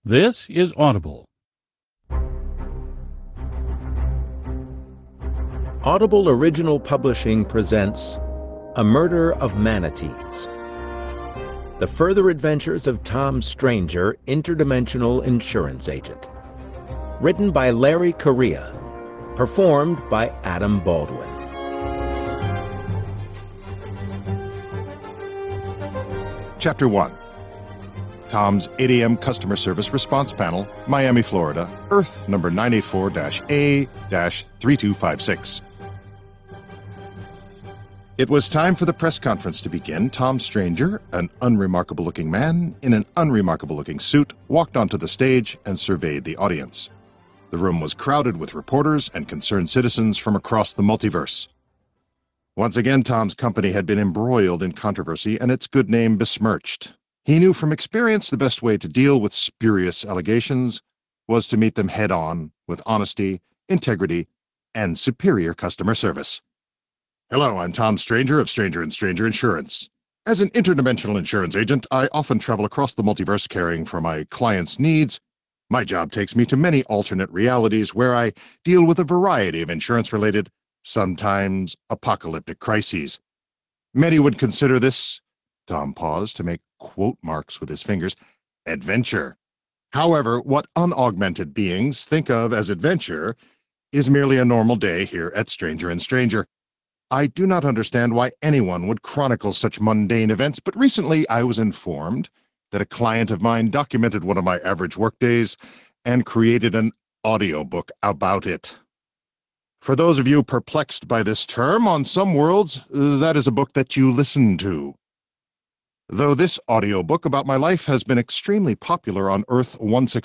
This is Audible. Audible Original Publishing presents A Murder of Manatees. The Further Adventures of Tom Stranger, Interdimensional Insurance Agent. Written by Larry Correia. Performed by Adam Baldwin. Chapter 1. Tom's 8 a.m. Customer Service Response Panel, Miami, Florida, Earth number 984-A-3256. It was time for the press conference to begin. Tom Stranger, an unremarkable-looking man in an unremarkable-looking suit, walked onto the stage and surveyed the audience. The room was crowded with reporters and concerned citizens from across the multiverse. Once again, Tom's company had been embroiled in controversy and its good name besmirched. He knew from experience the best way to deal with spurious allegations was to meet them head-on with honesty, integrity, and superior customer service. Hello, I'm Tom Stranger of Stranger & Stranger Insurance. As an interdimensional insurance agent, I often travel across the multiverse caring for my clients' needs. My job takes me to many alternate realities where I deal with a variety of insurance-related, sometimes apocalyptic crises. Many would consider this, Tom paused to make quote marks with his fingers, adventure. However, what unaugmented beings think of as adventure is merely a normal day here at Stranger & Stranger. I do not understand why anyone would chronicle such mundane events, but recently I was informed that a client of mine documented one of my average workdays and created an audiobook about it. For those of you perplexed by this term, on some worlds, that is a book that you listen to. Though this audiobook about my life has been extremely popular on Earth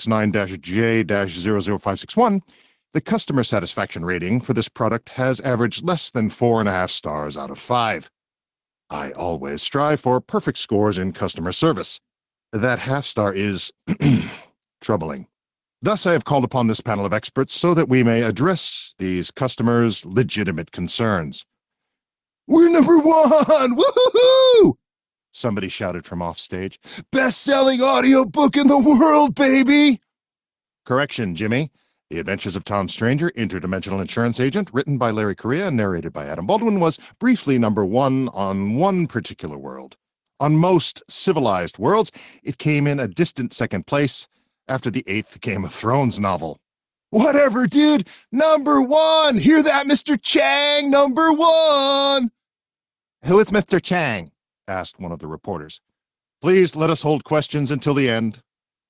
169-J-00561, the customer satisfaction rating for this product has averaged less than 4.5 stars out of 5. I always strive for perfect scores in customer service. That half-star is troubling. Thus, I have called upon this panel of experts so that we may address these customers' legitimate concerns. We're number one! Woo-hoo-hoo! Somebody shouted from offstage. Best-selling audiobook in the world, baby! Correction, Jimmy. The Adventures of Tom Stranger, Interdimensional Insurance Agent, written by Larry Correia and narrated by Adam Baldwin, was briefly number one on one particular world. On most civilized worlds, it came in a distant second place after the 8th Game of Thrones novel. Whatever, dude! Number one! Hear that, Mr. Chang? Number one! Who is Mr. Chang? Asked one of the reporters. Please let us hold questions until the end.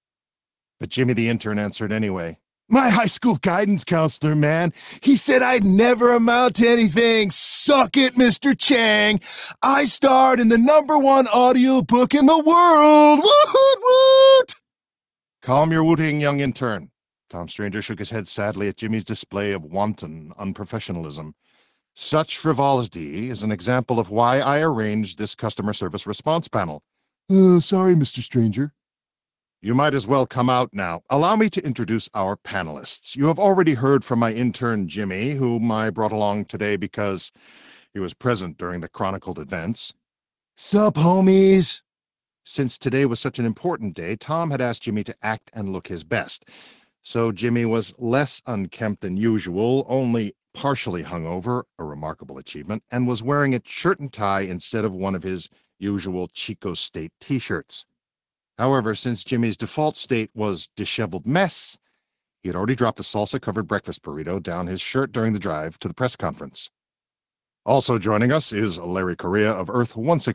But Jimmy the intern answered anyway. My high school guidance counselor, man. He said I'd never amount to anything. Suck it, Mr. Chang. I starred in the number one audiobook in the world. Woot-woot-woot! Calm your wooting, young intern. Tom Stranger shook his head sadly at Jimmy's display of wanton unprofessionalism. Such frivolity is an example of why I arranged this customer service response panel. Sorry, Mr. Stranger. You might as well come out now. Allow me to introduce our panelists. You have already heard from my intern, Jimmy, whom I brought along today because he was present during the chronicled events. Sup, homies? Since today was such an important day, Tom had asked Jimmy to act and look his best. So Jimmy was less unkempt than usual, only partially hungover, a remarkable achievement, and was wearing a shirt and tie instead of one of his usual Chico State t-shirts. However, since Jimmy's default state was disheveled mess, he had already dropped a salsa-covered breakfast burrito down his shirt during the drive to the press conference. Also joining us is Larry Correia of Earth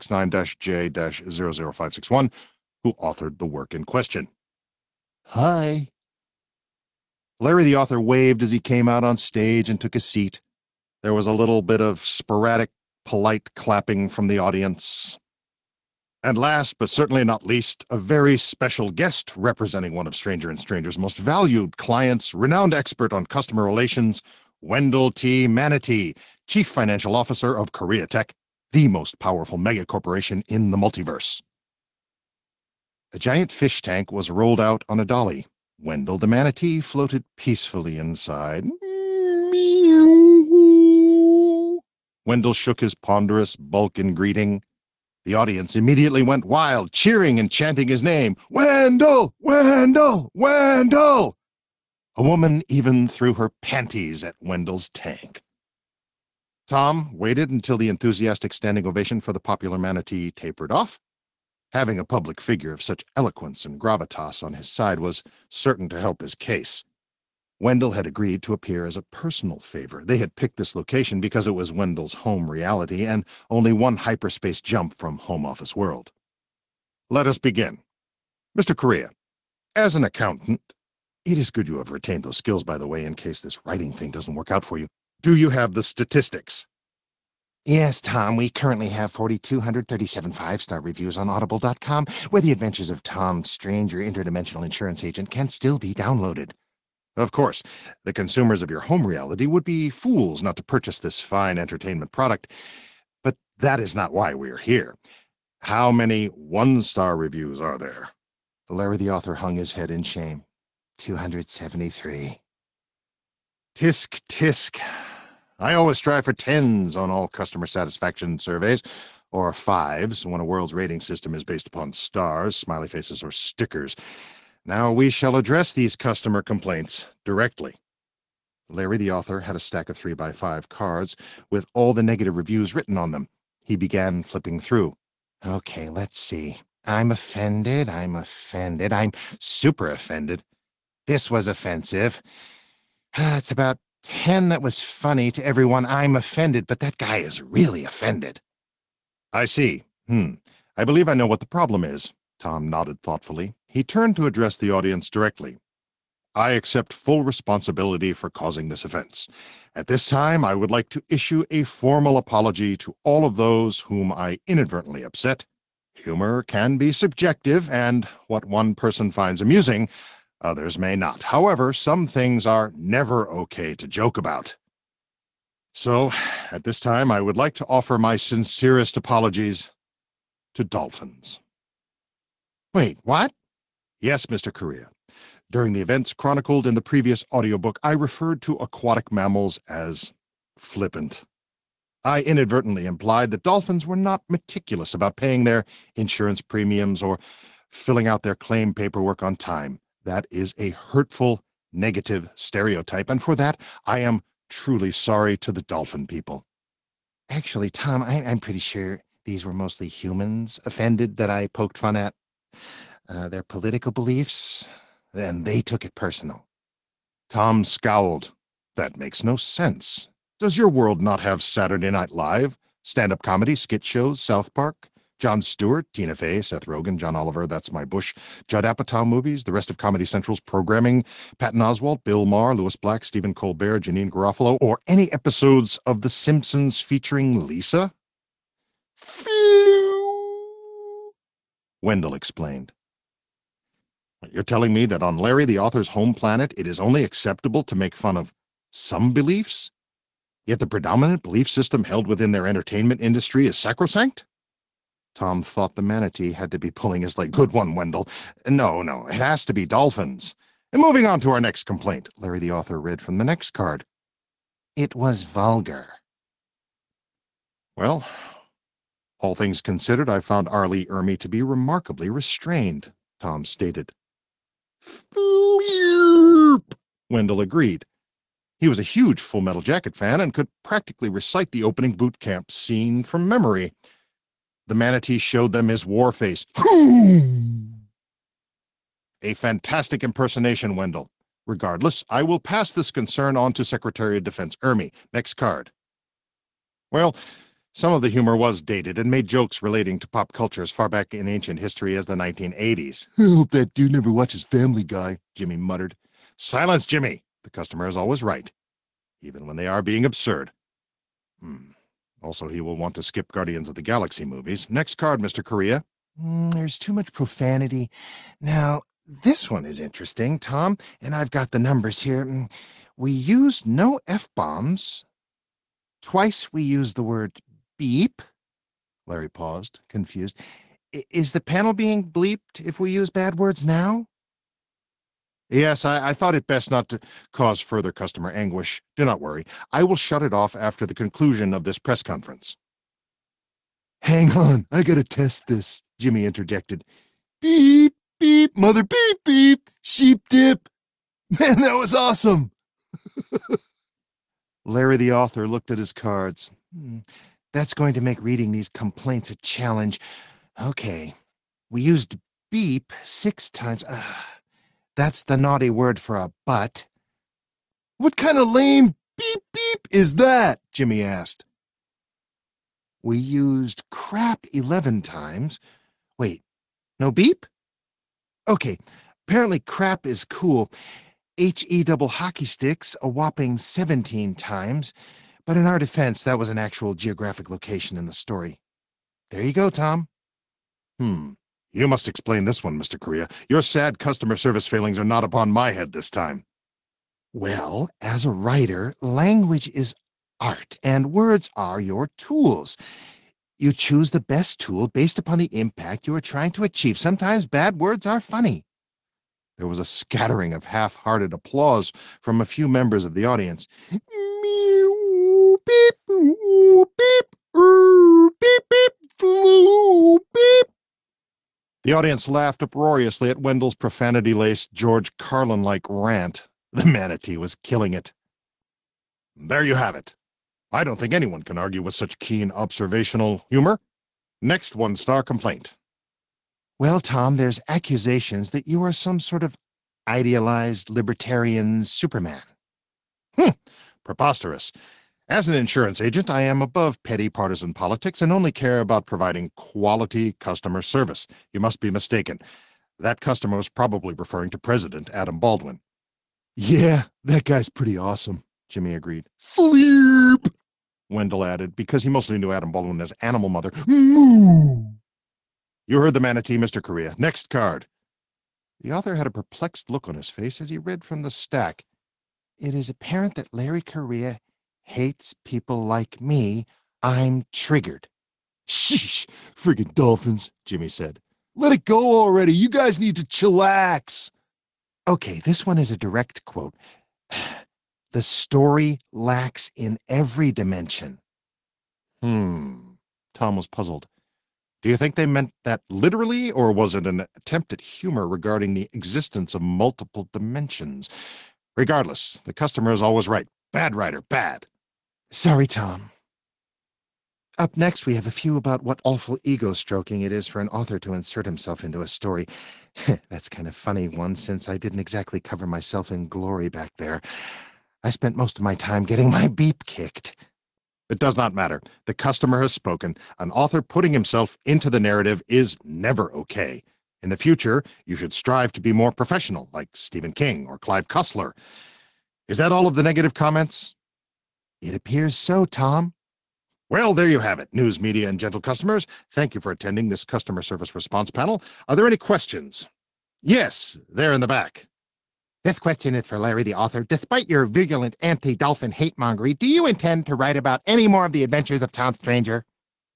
169-J-00561, who authored the work in question. Hi. Larry the author waved as he came out on stage and took a seat. There was a little bit of sporadic, polite clapping from the audience. And last, but certainly not least, a very special guest representing one of Stranger & Stranger's most valued clients, renowned expert on customer relations, Wendell T. Manatee, Chief Financial Officer of Correia Tech, the most powerful megacorporation in the multiverse. A giant fish tank was rolled out on a dolly. Wendell the Manatee floated peacefully inside. Wendell shook his ponderous bulk in greeting. The audience immediately went wild, cheering and chanting his name. Wendell! Wendell! Wendell! A woman even threw her panties at Wendell's tank. Tom waited until the enthusiastic standing ovation for the popular manatee tapered off. Having a public figure of such eloquence and gravitas on his side was certain to help his case. Wendell had agreed to appear as a personal favor. They had picked this location because it was Wendell's home reality and only one hyperspace jump from home office world. Let us begin. Mr. Correa, as an accountant, it is good you have retained those skills, by the way, in case this writing thing doesn't work out for you. Do you have the statistics? Yes, Tom, we currently have 4,237 five-star reviews on Audible.com, where the adventures of Tom Stranger, interdimensional insurance agent, can still be downloaded. Of course, the consumers of your home reality would be fools not to purchase this fine entertainment product, but that is not why we're here. How many one-star reviews are there? Larry the author hung his head in shame. 273. Tisk, tisk. I always strive for 10s on all customer satisfaction surveys, or 5s when a world's rating system is based upon stars, smiley faces, or stickers. Now we shall address these customer complaints directly. Larry the author had a stack of 3x5 cards with all the negative reviews written on them. He began flipping through. Okay, let's see. I'm offended. I'm super offended. This was offensive. It's about 10 that was funny to everyone. I'm offended, but that guy is really offended. I see. I believe I know what the problem is. Tom nodded thoughtfully. He turned to address the audience directly. I accept full responsibility for causing this offense. At this time, I would like to issue a formal apology to all of those whom I inadvertently upset. Humor can be subjective, and what one person finds amusing, others may not. However, some things are never okay to joke about. So, at this time, I would like to offer my sincerest apologies to dolphins. Wait, what? Yes, Mr. Correa. During the events chronicled in the previous audiobook, I referred to aquatic mammals as flippant. I inadvertently implied that dolphins were not meticulous about paying their insurance premiums or filling out their claim paperwork on time. That is a hurtful, negative stereotype, and for that, I am truly sorry to the dolphin people. Actually, Tom, I'm pretty sure these were mostly humans offended that I poked fun at their political beliefs, and they took it personal. Tom scowled. That makes no sense. Does your world not have Saturday Night Live, stand-up comedy, skit shows, South Park, Jon Stewart, Tina Fey, Seth Rogen, John Oliver, That's My Bush, Judd Apatow movies, the rest of Comedy Central's programming, Patton Oswalt, Bill Maher, Louis Black, Stephen Colbert, Janine Garofalo, or any episodes of The Simpsons featuring Lisa? Wendell explained. You're telling me that on Larry the author's home planet, it is only acceptable to make fun of some beliefs? Yet the predominant belief system held within their entertainment industry is sacrosanct? Tom thought the manatee had to be pulling his leg. Good one, Wendell. No, it has to be dolphins. And moving on to our next complaint, Larry the author read from the next card. It was vulgar. Well, all things considered, I found R. Lee Ermey to be remarkably restrained, Tom stated. Wendell agreed. He was a huge Full Metal Jacket fan and could practically recite the opening boot camp scene from memory. The manatee showed them his war face. A fantastic impersonation, Wendell. Regardless, I will pass this concern on to Secretary of Defense Ermey. Next card. Well, some of the humor was dated and made jokes relating to pop culture as far back in ancient history as the 1980s. I hope that dude never watches Family Guy, Jimmy muttered. Silence, Jimmy. The customer is always right, even when they are being absurd. Also, he will want to skip Guardians of the Galaxy movies. Next card, Mr. Correa. There's too much profanity. Now, this one is interesting, Tom, and I've got the numbers here. We used no F-bombs. Twice we used the word beep. Larry paused, confused. Is the panel being bleeped if we use bad words now? Yes, I thought it best not to cause further customer anguish. Do not worry. I will shut it off after the conclusion of this press conference. Hang on, I gotta test this, Jimmy interjected. Beep, beep, mother beep, beep, sheep dip. Man, that was awesome. Larry the author looked at his cards. That's going to make reading these complaints a challenge. Okay, we used beep 6 times. That's the naughty word for a butt. What kind of lame beep beep is that? Jimmy asked. We used crap 11 times. Wait, no beep? Okay, apparently crap is cool. HE double hockey sticks a whopping 17 times, but in our defense, that was an actual geographic location in the story. There you go, Tom. You must explain this one, Mr. Correa. Your sad customer service failings are not upon my head this time. Well, as a writer, language is art, and words are your tools. You choose the best tool based upon the impact you are trying to achieve. Sometimes bad words are funny. There was a scattering of half-hearted applause from a few members of the audience. Meow, beep, ooh, beep, beep, beep, flu, beep. The audience laughed uproariously at Wendell's profanity-laced George Carlin-like rant. The manatee was killing it. There you have it. I don't think anyone can argue with such keen observational humor. Next one-star complaint. Well, Tom, there's accusations that you are some sort of idealized libertarian Superman. Preposterous. As an insurance agent, I am above petty partisan politics and only care about providing quality customer service. You must be mistaken. That customer was probably referring to President Adam Baldwin. Yeah, that guy's pretty awesome, Jimmy agreed. Fleep, Wendell added, because he mostly knew Adam Baldwin as Animal Mother. Moo! You heard the manatee, Mr. Correa. Next card. The author had a perplexed look on his face as he read from the stack. It is apparent that Larry Correa hates people like me. I'm triggered. Sheesh, friggin' dolphins, Jimmy said. Let it go already. You guys need to chillax. Okay, this one is a direct quote. The story lacks in every dimension. Tom was puzzled. Do you think they meant that literally, or was it an attempt at humor regarding the existence of multiple dimensions? Regardless, the customer is always right. Bad writer, bad. Sorry, Tom. Up next, we have a few about what awful ego-stroking it is for an author to insert himself into a story. That's kind of funny one, since I didn't exactly cover myself in glory back there. I spent most of my time getting my beep kicked. It does not matter. The customer has spoken. An author putting himself into the narrative is never okay. In the future, you should strive to be more professional, like Stephen King or Clive Cussler. Is that all of the negative comments? It appears so, Tom. Well, there you have it, news media and gentle customers. Thank you for attending this customer service response panel. Are there any questions? Yes, there in the back. This question is for Larry the author. Despite your virulent anti-dolphin hate-mongery, do you intend to write about any more of the adventures of Tom Stranger?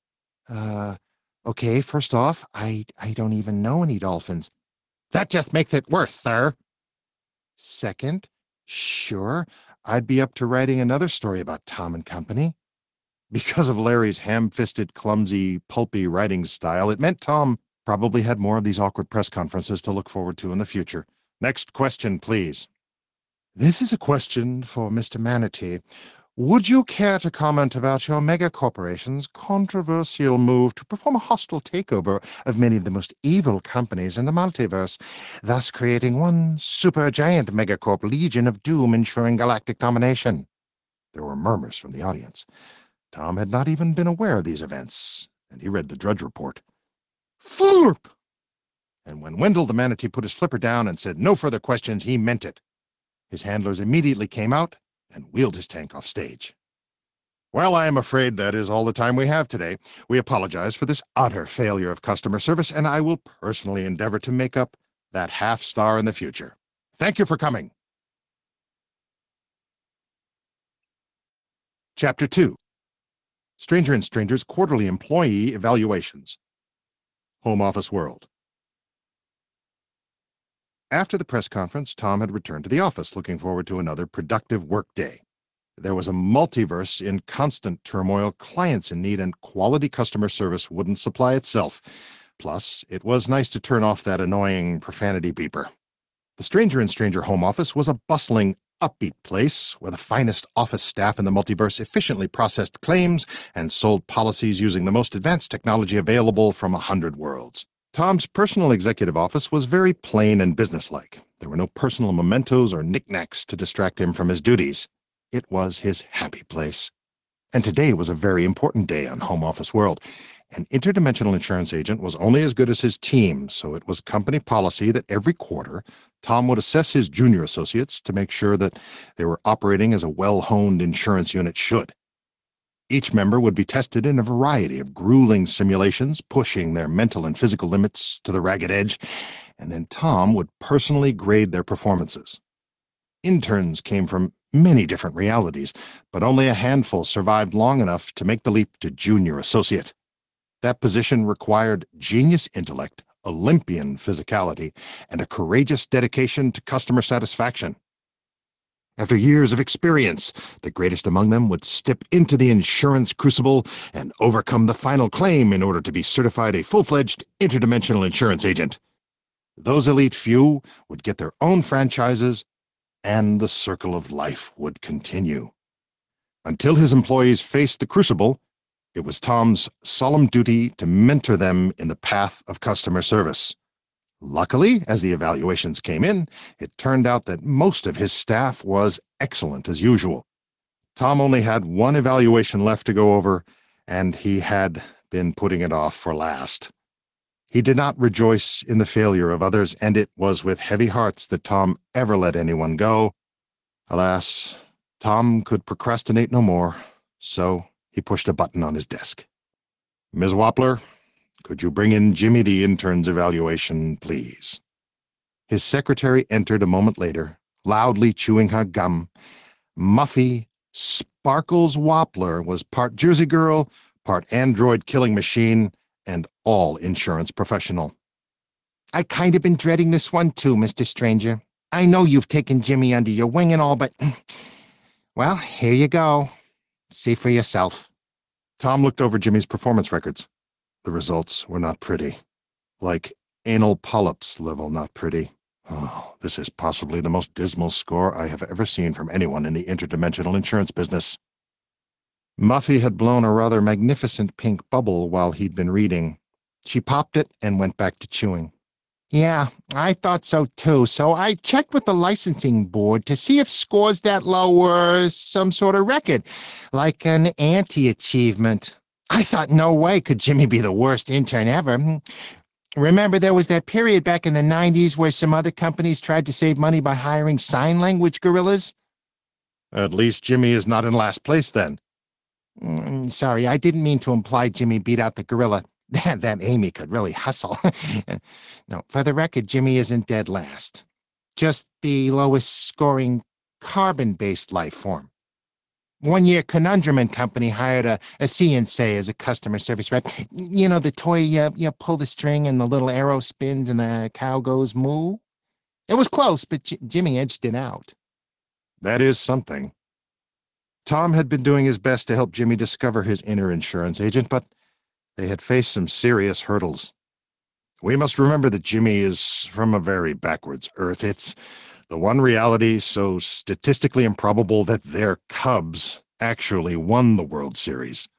Okay, first off, I don't even know any dolphins. That just makes it worse, sir. Second, sure, I'd be up to writing another story about Tom and Company. Because of Larry's ham-fisted, clumsy, pulpy writing style, it meant Tom probably had more of these awkward press conferences to look forward to in the future. Next question, please. This is a question for Mr. Manatee. Would you care to comment about your megacorporation's controversial move to perform a hostile takeover of many of the most evil companies in the multiverse, thus creating one supergiant megacorp legion of doom ensuring galactic domination? There were murmurs from the audience. Tom had not even been aware of these events, and he read the Drudge Report. Flurp! And when Wendell the manatee put his flipper down and said no further questions, he meant it. His handlers immediately came out and wheeled his tank off stage. Well, I am afraid that is all the time we have today. We apologize for this utter failure of customer service, and I will personally endeavor to make up that half star in the future. Thank you for coming. Chapter 2. Stranger & Stranger's Quarterly Employee Evaluations. Home Office World. After the press conference, Tom had returned to the office, looking forward to another productive work day. There was a multiverse in constant turmoil, clients in need, and quality customer service wouldn't supply itself. Plus, it was nice to turn off that annoying profanity beeper. The Stranger in Stranger home office was a bustling, upbeat place where the finest office staff in the multiverse efficiently processed claims and sold policies using the most advanced technology available from 100 worlds. Tom's personal executive office was very plain and businesslike. There were no personal mementos or knickknacks to distract him from his duties. It was his happy place. And today was a very important day on Home Office World. An interdimensional insurance agent was only as good as his team, so it was company policy that every quarter Tom would assess his junior associates to make sure that they were operating as a well-honed insurance unit should. Each member would be tested in a variety of grueling simulations, pushing their mental and physical limits to the ragged edge, and then Tom would personally grade their performances. Interns came from many different realities, but only a handful survived long enough to make the leap to junior associate. That position required genius intellect, Olympian physicality, and a courageous dedication to customer satisfaction. After years of experience, the greatest among them would step into the insurance crucible and overcome the final claim in order to be certified a full-fledged interdimensional insurance agent. Those elite few would get their own franchises, and the circle of life would continue. Until his employees faced the crucible, it was Tom's solemn duty to mentor them in the path of customer service. Luckily, as the evaluations came in, it turned out that most of his staff was excellent as usual. Tom only had one evaluation left to go over, and he had been putting it off for last. He did not rejoice in the failure of others, and it was with heavy hearts that Tom ever let anyone go. Alas, Tom could procrastinate no more, so he pushed a button on his desk. "Ms. Wappler, could you bring in Jimmy the intern's evaluation, please?" His secretary entered a moment later, loudly chewing her gum. Muffy Sparkles Wappler was part Jersey girl, part android killing machine, and all insurance professional. "I kind of been dreading this one too, Mr. Stranger. I know you've taken Jimmy under your wing and all, but... well, here you go. See for yourself." Tom looked over Jimmy's performance records. The results were not pretty. Like anal polyps level not pretty. Oh, this is possibly the most dismal score I have ever seen from anyone in the interdimensional insurance business. Muffy had blown a rather magnificent pink bubble while he'd been reading. She popped it and went back to chewing. "Yeah, I thought so too, so I checked with the licensing board to see if scores that low were some sort of record, like an anti-achievement. I thought no way could Jimmy be the worst intern ever. Remember there was that period back in the 90s where some other companies tried to save money by hiring sign language gorillas?" "At least Jimmy is not in last place then." Sorry, I didn't mean to imply Jimmy beat out the gorilla. That Amy could really hustle." "No, for the record, Jimmy isn't dead last. Just the lowest scoring carbon-based life form. One year, Conundrum and Company hired a CNC as a customer service rep. You know, the toy, you pull the string and the little arrow spins and the cow goes moo? It was close, but Jimmy edged it out." That is something. Tom had been doing his best to help Jimmy discover his inner insurance agent, but they had faced some serious hurdles. We must remember that Jimmy is from a very backwards Earth. It's the one reality so statistically improbable that their Cubs actually won the World Series.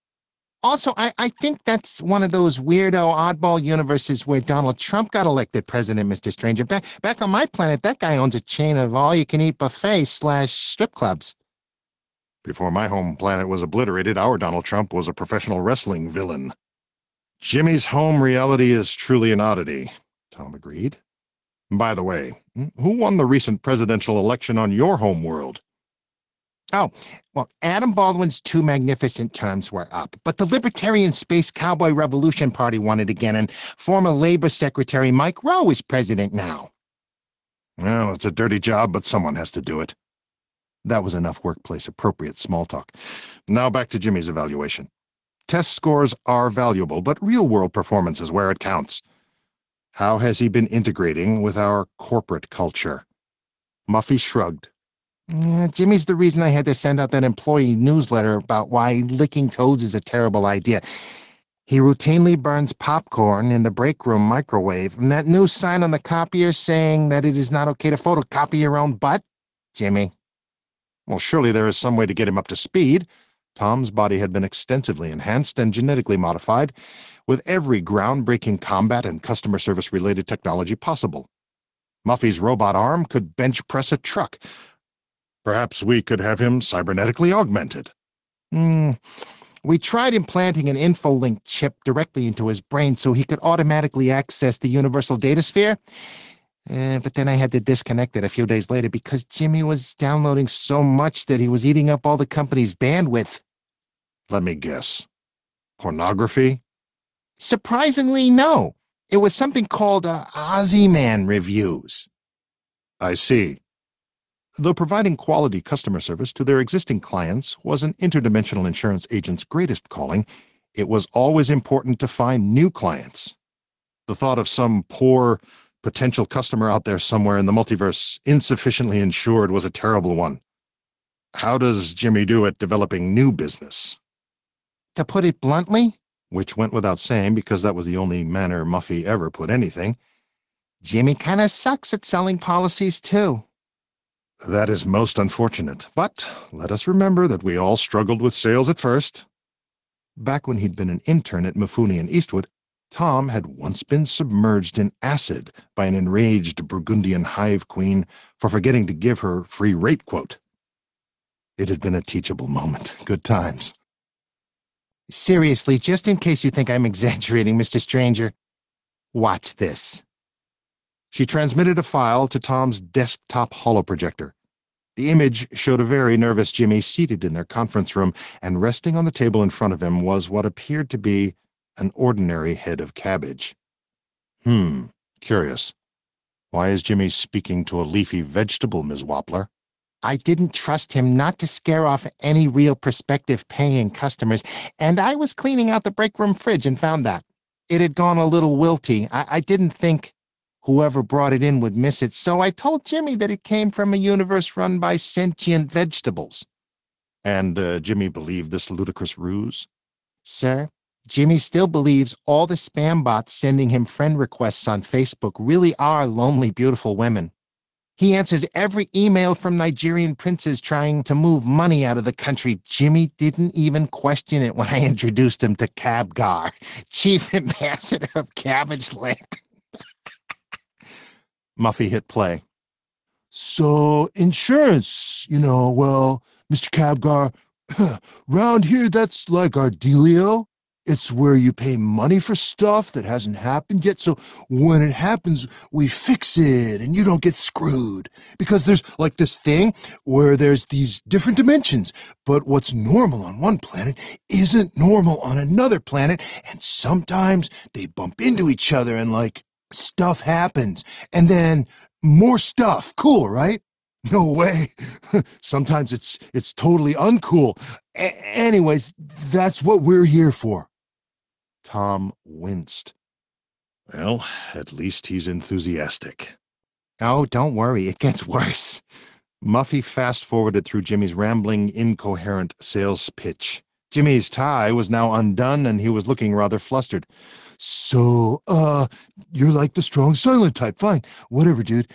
Also, I think that's one of those weirdo oddball universes where Donald Trump got elected president, Mr. Stranger. Back on my planet, that guy owns a chain of all-you-can-eat buffet/strip clubs. Before my home planet was obliterated, our Donald Trump was a professional wrestling villain. Jimmy's home reality is truly an oddity, Tom agreed. By the way, who won the recent presidential election on your home world? Oh, well, Adam Baldwin's 2 magnificent terms were up, but the Libertarian Space Cowboy Revolution Party won it again, and former Labor Secretary Mike Rowe is president now. Well, it's a dirty job, but someone has to do it. That was enough workplace-appropriate small talk. Now back to Jimmy's evaluation. Test scores are valuable, but real-world performance is where it counts. How has he been integrating with our corporate culture? Muffy shrugged. Jimmy's the reason I had to send out that employee newsletter about why licking toads is a terrible idea. He routinely burns popcorn in the break room microwave, and that new sign on the copier saying that it is not okay to photocopy your own butt? Jimmy. Well, surely there is some way to get him up to speed. Tom's body had been extensively enhanced and genetically modified, with every groundbreaking combat and customer service-related technology possible. Muffy's robot arm could bench press a truck. Perhaps we could have him cybernetically augmented. We tried implanting an InfoLink chip directly into his brain so he could automatically access the Universal Datasphere. But then I had to disconnect it a few days later because Jimmy was downloading so much that he was eating up all the company's bandwidth. Let me guess. Pornography? Surprisingly, no. It was something called Ozyman reviews. I see. Though providing quality customer service to their existing clients was an interdimensional insurance agent's greatest calling, it was always important to find new clients. The thought of some poor potential customer out there somewhere in the multiverse insufficiently insured was a terrible one. How does Jimmy do at developing new business? To put it bluntly, which went without saying because that was the only manner Muffy ever put anything, Jimmy kind of sucks at selling policies, too. That is most unfortunate, but let us remember that we all struggled with sales at first. Back when he'd been an intern at Mifune and Eastwood, Tom had once been submerged in acid by an enraged Burgundian hive queen for forgetting to give her free rate quote. It had been a teachable moment. Good times. Seriously, just in case you think I'm exaggerating, Mr. Stranger, watch this. She transmitted a file to Tom's desktop holoprojector. The image showed a very nervous Jimmy seated in their conference room, and resting on the table in front of him was what appeared to be an ordinary head of cabbage. Curious. Why is Jimmy speaking to a leafy vegetable, Ms. Wappler? I didn't trust him not to scare off any real prospective paying customers, and I was cleaning out the break room fridge and found that. It had gone a little wilty. I didn't think whoever brought it in would miss it, so I told Jimmy that it came from a universe run by sentient vegetables. And Jimmy believed this ludicrous ruse? Sir, Jimmy still believes all the spam bots sending him friend requests on Facebook really are lonely, beautiful women. He answers every email from Nigerian princes trying to move money out of the country. Jimmy didn't even question it when I introduced him to Cabgar, Chief Ambassador of Cabbage Land. Muffy hit play. So, insurance, well, Mr. Cabgar, round here that's like our dealio. It's where you pay money for stuff that hasn't happened yet, so when it happens, we fix it and you don't get screwed. Because there's like this thing where there's these different dimensions, but what's normal on one planet isn't normal on another planet, and sometimes they bump into each other and stuff happens, and then more stuff. Cool, right? No way. Sometimes it's totally uncool. Anyways, that's what we're here for. Tom winced. Well, at least he's enthusiastic. Oh, don't worry, it gets worse. Muffy fast-forwarded through Jimmy's rambling, incoherent sales pitch. Jimmy's tie was now undone, and he was looking rather flustered. So, you're like the strong silent type. Fine. Whatever, dude.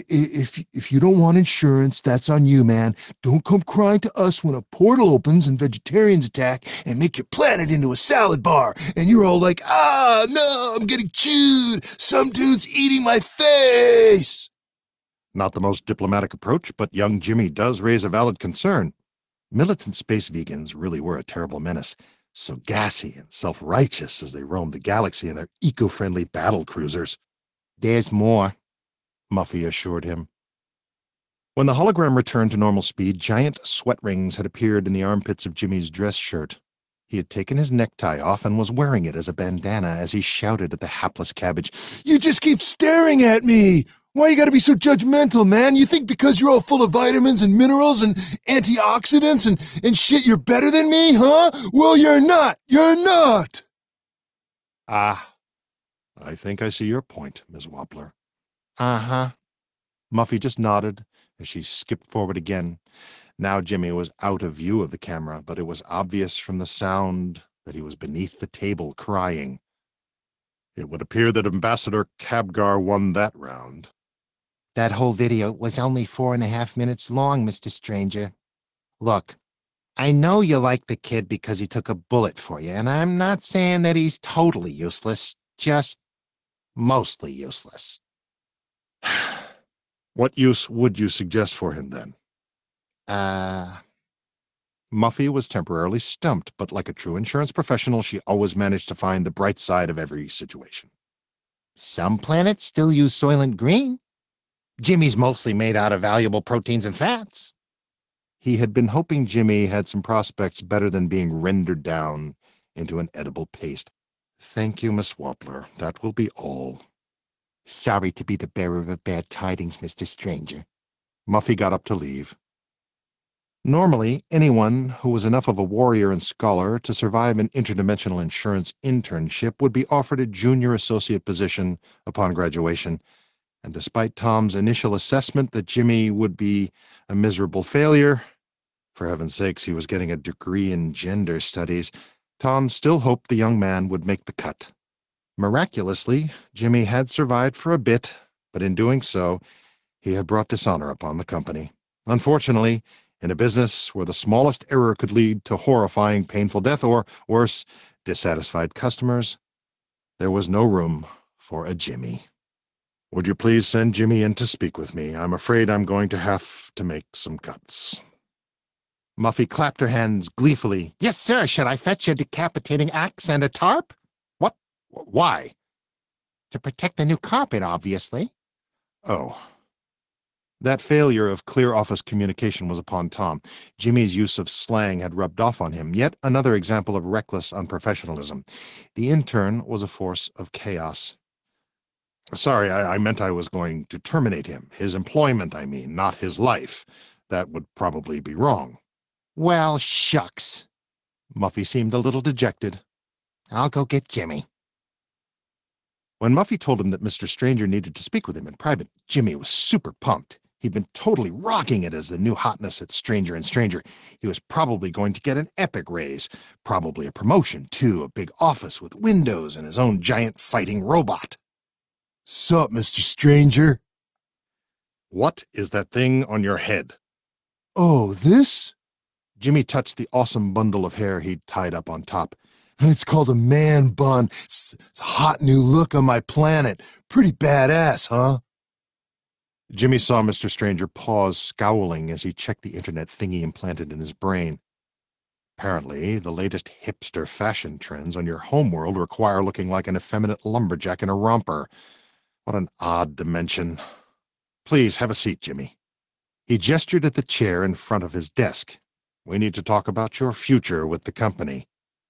If you don't want insurance, that's on you, man. Don't come crying to us when a portal opens and vegetarians attack and make your planet into a salad bar. And you're all like, no, I'm getting chewed. Some dude's eating my face. Not the most diplomatic approach, but young Jimmy does raise a valid concern. Militant space vegans really were a terrible menace. So gassy and self-righteous as they roamed the galaxy in their eco-friendly battle cruisers. There's more, Muffy assured him. When the hologram returned to normal speed, giant sweat rings had appeared in the armpits of Jimmy's dress shirt. He had taken his necktie off and was wearing it as a bandana as he shouted at the hapless cabbage. You just keep staring at me! Why you gotta be so judgmental, man? You think because you're all full of vitamins and minerals and antioxidants and shit you're better than me, huh? Well, you're not! You're not! Ah, I think I see your point, Ms. Wappler. Uh-huh. Muffy just nodded as she skipped forward again. Now Jimmy was out of view of the camera, but it was obvious from the sound that he was beneath the table crying. It would appear that Ambassador Kabgar won that round. That whole video was only 4.5 minutes long, Mr. Stranger. Look, I know you like the kid because he took a bullet for you, and I'm not saying that he's totally useless, just mostly useless. What use would you suggest for him, then? Muffy was temporarily stumped, but like a true insurance professional, she always managed to find the bright side of every situation. Some planets still use Soylent Green. Jimmy's mostly made out of valuable proteins and fats. He had been hoping Jimmy had some prospects better than being rendered down into an edible paste. Thank you, Miss Wampler. That will be all. Sorry to be the bearer of bad tidings, Mr. Stranger. Muffy got up to leave. Normally, anyone who was enough of a warrior and scholar to survive an interdimensional insurance internship would be offered a junior associate position upon graduation, and despite Tom's initial assessment that Jimmy would be a miserable failure, for heaven's sakes, he was getting a degree in gender studies, Tom still hoped the young man would make the cut. Miraculously, Jimmy had survived for a bit, but in doing so, he had brought dishonor upon the company. Unfortunately, in a business where the smallest error could lead to horrifying, painful death, or, worse, dissatisfied customers, there was no room for a Jimmy. Would you please send Jimmy in to speak with me? I'm afraid I'm going to have to make some cuts. Muffy clapped her hands gleefully. Yes, sir. Should I fetch a decapitating axe and a tarp? What? Why? To protect the new carpet, obviously. Oh. That failure of clear office communication was upon Tom. Jimmy's use of slang had rubbed off on him, yet another example of reckless unprofessionalism. The intern was a force of chaos. Sorry, I meant I was going to terminate him. His employment, I mean, not his life. That would probably be wrong. Well, shucks. Muffy seemed a little dejected. I'll go get Jimmy. When Muffy told him that Mr. Stranger needed to speak with him in private, Jimmy was super pumped. He'd been totally rocking it as the new hotness at Stranger and Stranger. He was probably going to get an epic raise, probably a promotion, too, a big office with windows and his own giant fighting robot. Sup, Mr. Stranger? What is that thing on your head? Oh, this? Jimmy touched the awesome bundle of hair he'd tied up on top. It's called a man bun. It's a hot new look on my planet. Pretty badass, huh? Jimmy saw Mr. Stranger pause, scowling as he checked the internet thingy implanted in his brain. Apparently, the latest hipster fashion trends on your homeworld require looking like an effeminate lumberjack in a romper. What an odd dimension. Please, have a seat, Jimmy. He gestured at the chair in front of his desk. We need to talk about your future with the company.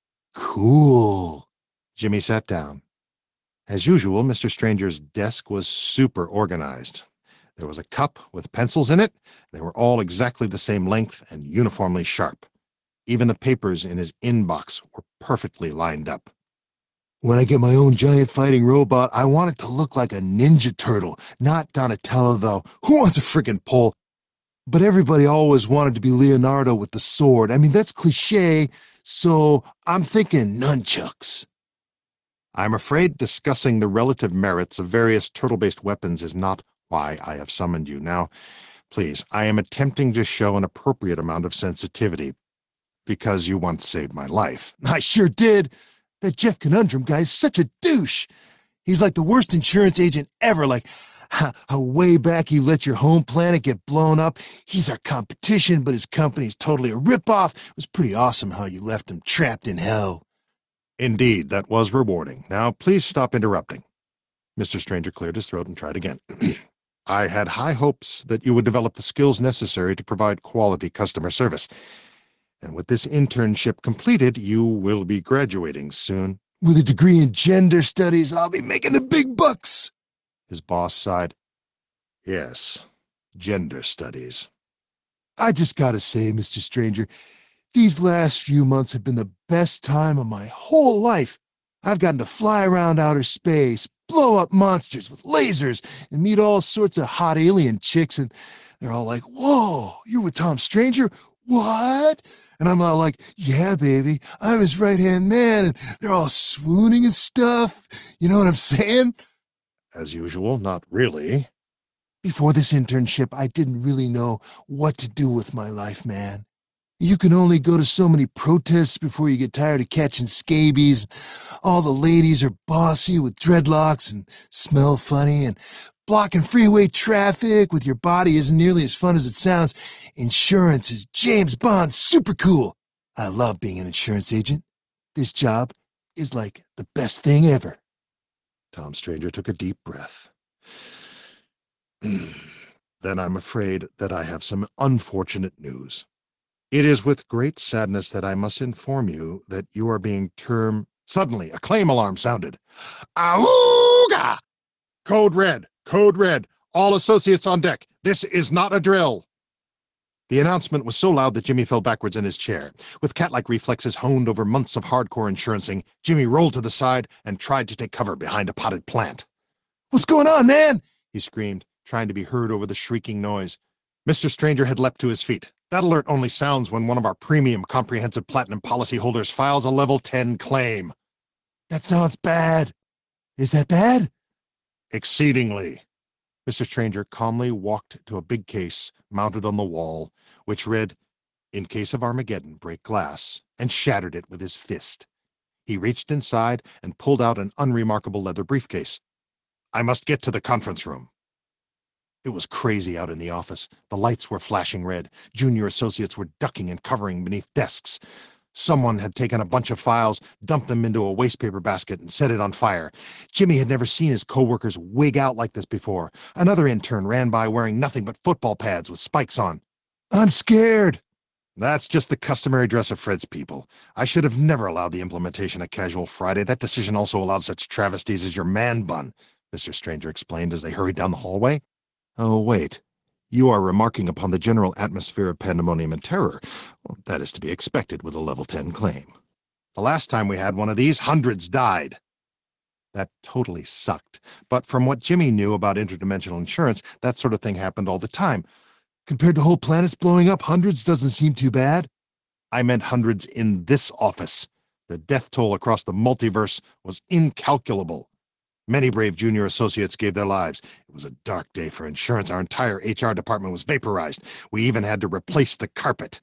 Cool. Jimmy sat down. As usual, Mr. Stranger's desk was super organized. There was a cup with pencils in it. They were all exactly the same length and uniformly sharp. Even the papers in his inbox were perfectly lined up. When I get my own giant fighting robot, I want it to look like a Ninja Turtle. Not Donatello, though. Who wants a friggin' pole? But everybody always wanted to be Leonardo with the sword. I mean, that's cliche, so I'm thinking nunchucks. I'm afraid discussing the relative merits of various turtle-based weapons is not why I have summoned you. Now, please, I am attempting to show an appropriate amount of sensitivity, because you once saved my life. I sure did. That Jeff Conundrum guy is such a douche. He's like the worst insurance agent ever, like how way back you let your home planet get blown up. He's our competition, but his company's totally a ripoff. It was pretty awesome how you left him trapped in hell. Indeed, that was rewarding. Now, please stop interrupting. Mr. Stranger cleared his throat and tried again. I had high hopes that you would develop the skills necessary to provide quality customer service. And with this internship completed, you will be graduating soon. With a degree in gender studies, I'll be making the big bucks. His boss sighed. Yes, gender studies. I just gotta say, Mr. Stranger, these last few months have been the best time of my whole life. I've gotten to fly around outer space, blow up monsters with lasers, and meet all sorts of hot alien chicks, and they're all like, whoa, you're with Tom Stranger? What? And I'm all like, yeah, baby, I'm his right-hand man, and they're all swooning and stuff. You know what I'm saying? As usual, not really. Before this internship, I didn't really know what to do with my life, man. You can only go to so many protests before you get tired of catching scabies. All the ladies are bossy with dreadlocks and smell funny, and blocking freeway traffic with your body isn't nearly as fun as it sounds. Insurance is James Bond super cool. I love being an insurance agent. This job is like the best thing ever. Tom Stranger took a deep breath. Then I'm afraid that I have some unfortunate news. It is with great sadness that I must inform you that you are being termed... Suddenly, a claim alarm sounded. Auga! Code red! Code red! All associates on deck! This is not a drill! The announcement was so loud that Jimmy fell backwards in his chair. With cat-like reflexes honed over months of hardcore insurancing, Jimmy rolled to the side and tried to take cover behind a potted plant. What's going on, man? He screamed, trying to be heard over the shrieking noise. Mr. Stranger had leapt to his feet. That alert only sounds when one of our premium comprehensive platinum policyholders files a level 10 claim. That sounds bad. Is that bad? Exceedingly. Mr. Stranger calmly walked to a big case mounted on the wall, which read, "In case of Armageddon, break glass," and shattered it with his fist. He reached inside and pulled out an unremarkable leather briefcase. "I must get to the conference room." It was crazy out in the office. The lights were flashing red. Junior associates were ducking and covering beneath desks. Someone had taken a bunch of files, dumped them into a wastepaper basket, and set it on fire. Jimmy had never seen his coworkers wig out like this before. Another intern ran by wearing nothing but football pads with spikes on. I'm scared. That's just the customary dress of Fred's people. I should have never allowed the implementation of Casual Friday. That decision also allowed such travesties as your man bun, Mr. Stranger explained as they hurried down the hallway. Oh, wait. You are remarking upon the general atmosphere of pandemonium and terror. Well, that is to be expected with a level 10 claim. The last time we had one of these, hundreds died. That totally sucked. But from what Jimmy knew about interdimensional insurance, that sort of thing happened all the time. Compared to whole planets blowing up, hundreds doesn't seem too bad. I meant hundreds in this office. The death toll across the multiverse was incalculable. Many brave junior associates gave their lives. It was a dark day for insurance. Our entire HR department was vaporized. We even had to replace the carpet.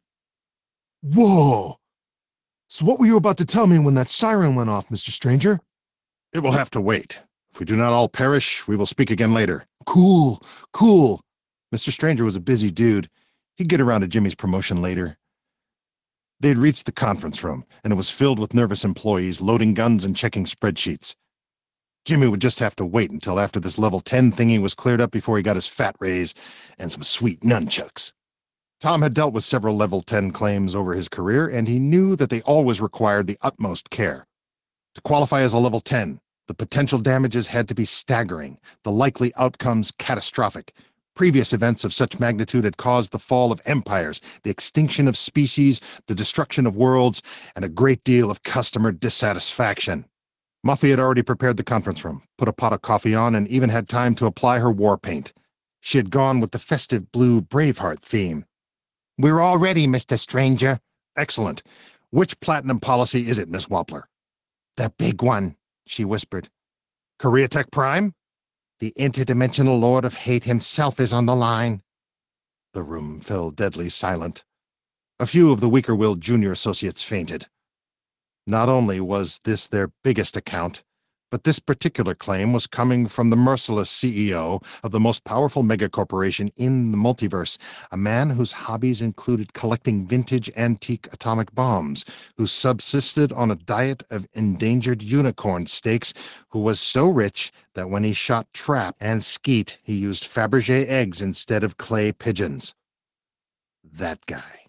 Whoa! So what were you about to tell me when that siren went off, Mr. Stranger? It will have to wait. If we do not all perish, we will speak again later. Cool, cool. Mr. Stranger was a busy dude. He'd get around to Jimmy's promotion later. They had reached the conference room, and it was filled with nervous employees loading guns and checking spreadsheets. Jimmy would just have to wait until after this level 10 thingy was cleared up before he got his fat raise and some sweet nunchucks. Tom had dealt with several level 10 claims over his career, and he knew that they always required the utmost care. To qualify as a level 10, the potential damages had to be staggering, the likely outcomes catastrophic. Previous events of such magnitude had caused the fall of empires, the extinction of species, the destruction of worlds, and a great deal of customer dissatisfaction. Muffy had already prepared the conference room, put a pot of coffee on, and even had time to apply her war paint. She had gone with the festive blue Braveheart theme. "We're all ready, Mr. Stranger." "Excellent. Which platinum policy is it, Miss Wappler?" "The big one," she whispered. "Koreatech Prime?" "The interdimensional Lord of Hate himself is on the line." The room fell deadly silent. A few of the weaker-willed junior associates fainted. Not only was this their biggest account, but this particular claim was coming from the merciless CEO of the most powerful megacorporation in the multiverse, a man whose hobbies included collecting vintage antique atomic bombs, who subsisted on a diet of endangered unicorn steaks, who was so rich that when he shot trap and skeet, he used Fabergé eggs instead of clay pigeons. That guy.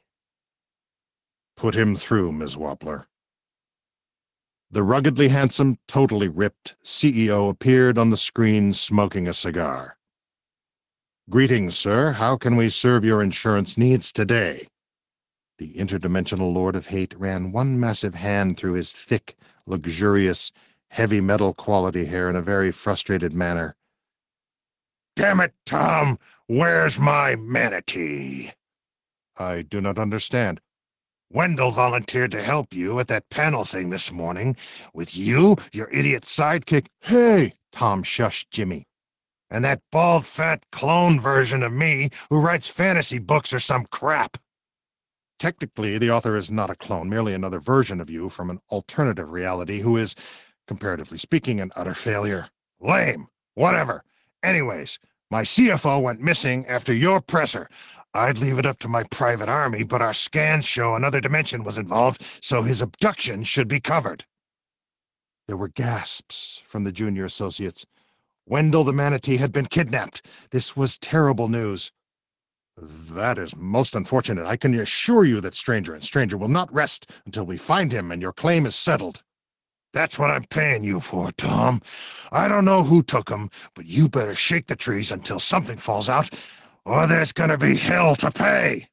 Put him through, Ms. Wappler. The ruggedly handsome, totally ripped CEO appeared on the screen smoking a cigar. "Greetings, sir. How can we serve your insurance needs today?" The interdimensional Lord of Hate ran one massive hand through his thick, luxurious, heavy metal quality hair in a very frustrated manner. "Damn it, Tom! Where's my manatee?" "I do not understand." "Wendell volunteered to help you at that panel thing this morning. With you, your idiot sidekick—" Hey! Tom shushed Jimmy. "And that bald, fat clone version of me who writes fantasy books or some crap." "Technically, the author is not a clone, merely another version of you from an alternative reality who is, comparatively speaking, an utter failure." "Lame. Whatever. Anyways, my CFO went missing after your presser. I'd leave it up to my private army, but our scans show another dimension was involved, so his abduction should be covered." There were gasps from the junior associates. Wendell the manatee had been kidnapped. This was terrible news. "That is most unfortunate. I can assure you that Stranger and Stranger will not rest until we find him and your claim is settled." "That's what I'm paying you for, Tom. I don't know who took him, but you better shake the trees until something falls out, or there's gonna be hell to pay."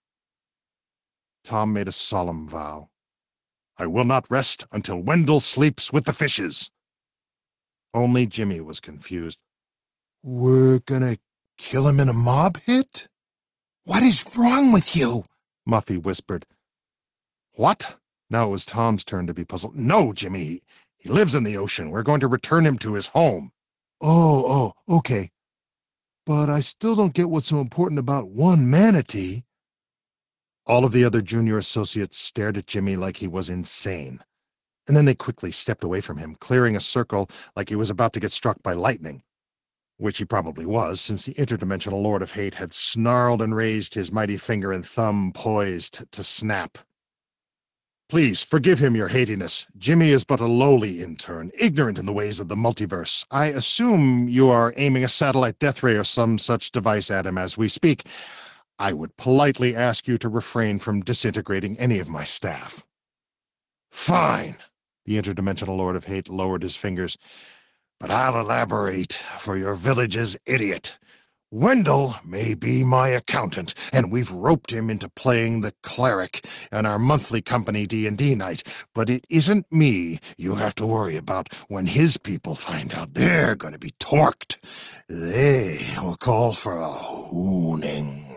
Tom made a solemn vow. "I will not rest until Wendell sleeps with the fishes." Only Jimmy was confused. We're gonna kill him in a mob hit? What is wrong with you? Muffy whispered. "What?" Now it was Tom's turn to be puzzled. "No, Jimmy. He lives in the ocean. We're going to return him to his home." Oh, okay. But I still don't get what's so important about one manatee. All of the other junior associates stared at Jimmy like he was insane. And then they quickly stepped away from him, clearing a circle like he was about to get struck by lightning. Which he probably was, since the interdimensional Lord of Hate had snarled and raised his mighty finger and thumb poised to snap. "Please, forgive him your hatiness. Jimmy is but a lowly intern, ignorant in the ways of the multiverse. I assume you are aiming a satellite death ray or some such device at him as we speak. I would politely ask you to refrain from disintegrating any of my staff." "Fine," the interdimensional Lord of Hate lowered his fingers. "But I'll elaborate for your village's idiot. Wendell may be my accountant, and we've roped him into playing the cleric on our monthly company D&D night, but it isn't me you have to worry about when his people find out they're going to be torqued. They will call for a hooning."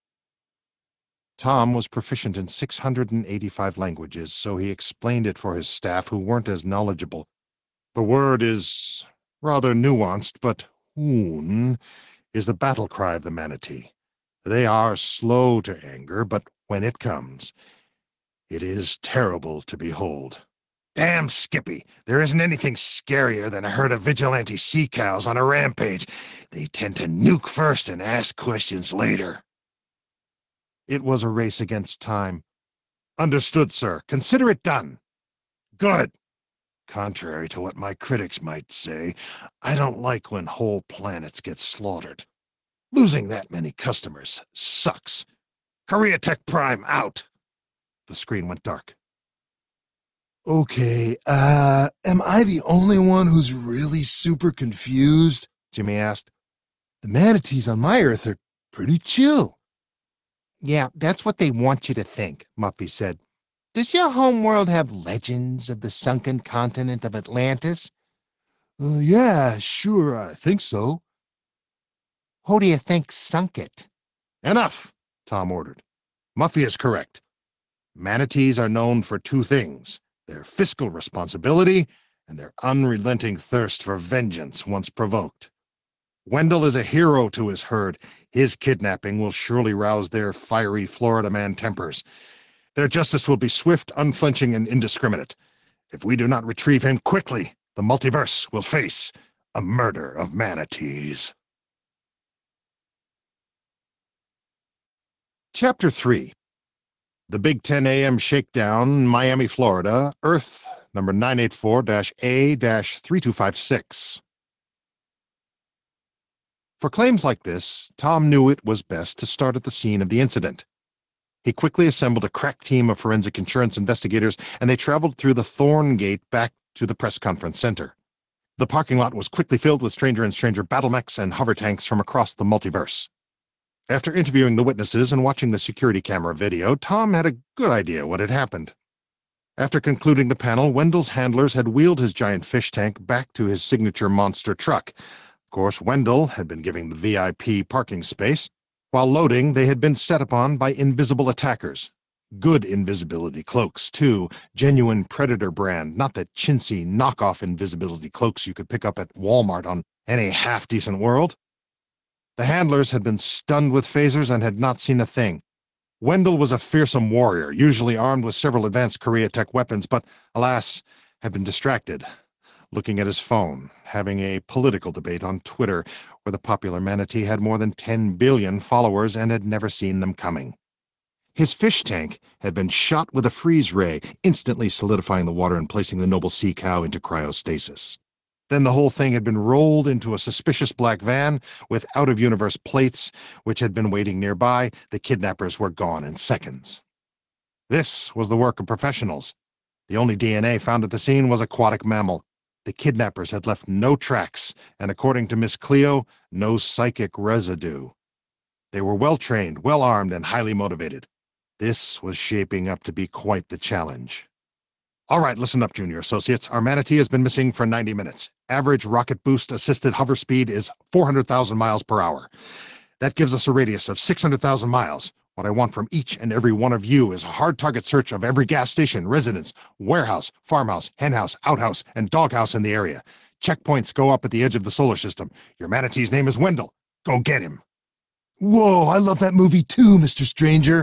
Tom was proficient in 685 languages, so he explained it for his staff who weren't as knowledgeable. The word is rather nuanced, but hoon is the battle cry of the manatee. They are slow to anger, but when it comes, it is terrible to behold. "Damn Skippy, there isn't anything scarier than a herd of vigilante sea cows on a rampage. They tend to nuke first and ask questions later." It was a race against time. "Understood, sir. Consider it done." "Good. Contrary to what my critics might say, I don't like when whole planets get slaughtered. Losing that many customers sucks. Korea Tech Prime out." The screen went dark. Okay, am I the only one who's really super confused? Jimmy asked. The manatees on my Earth are pretty chill. Yeah, that's what they want you to think, Muffy said. Does your homeworld have legends of the sunken continent of Atlantis? Yeah, sure, I think so. Who do you think sunk it? "Enough," Tom ordered. "Muffy is correct. Manatees are known for two things: their fiscal responsibility and their unrelenting thirst for vengeance once provoked. Wendell is a hero to his herd. His kidnapping will surely rouse their fiery Florida man tempers. Their justice will be swift, unflinching, and indiscriminate. If we do not retrieve him quickly, the multiverse will face a murder of manatees." Chapter 3. The Big 10 AM Shakedown, Miami, Florida, Earth, number 984-A-3256. For claims like this, Tom knew it was best to start at the scene of the incident. He quickly assembled a crack team of forensic insurance investigators, and they traveled through the Thorn Gate back to the press conference center. The parking lot was quickly filled with Stranger and Stranger battlemechs and hover tanks from across the multiverse. After interviewing the witnesses and watching the security camera video, Tom had a good idea what had happened. After concluding the panel, Wendell's handlers had wheeled his giant fish tank back to his signature monster truck. Of course, Wendell had been giving the VIP parking space. While loading, they had been set upon by invisible attackers. Good invisibility cloaks, too. Genuine Predator brand, not the chintzy knockoff invisibility cloaks you could pick up at Walmart on any half-decent world. The handlers had been stunned with phasers and had not seen a thing. Wendell was a fearsome warrior, usually armed with several advanced Korea-Tech weapons, but, alas, had been distracted, looking at his phone, having a political debate on Twitter, where the popular manatee had more than 10 billion followers and had never seen them coming. His fish tank had been shot with a freeze ray, instantly solidifying the water and placing the noble sea cow into cryostasis. Then the whole thing had been rolled into a suspicious black van with out-of-universe plates, which had been waiting nearby. The kidnappers were gone in seconds. This was the work of professionals. The only DNA found at the scene was aquatic mammal. The kidnappers had left no tracks, and according to Miss Cleo, no psychic residue. They were well-trained, well-armed, and highly motivated. This was shaping up to be quite the challenge. All right, listen up, Junior Associates. Our manatee has been missing for 90 minutes. Average rocket boost assisted hover speed is 400,000 miles per hour. That gives us a radius of 600,000 miles. What I want from each and every one of you is a hard target search of every gas station, residence, warehouse, farmhouse, henhouse, outhouse, and doghouse in the area. Checkpoints go up at the edge of the solar system. Your manatee's name is Wendell. Go get him. Whoa, I love that movie too, Mr. Stranger.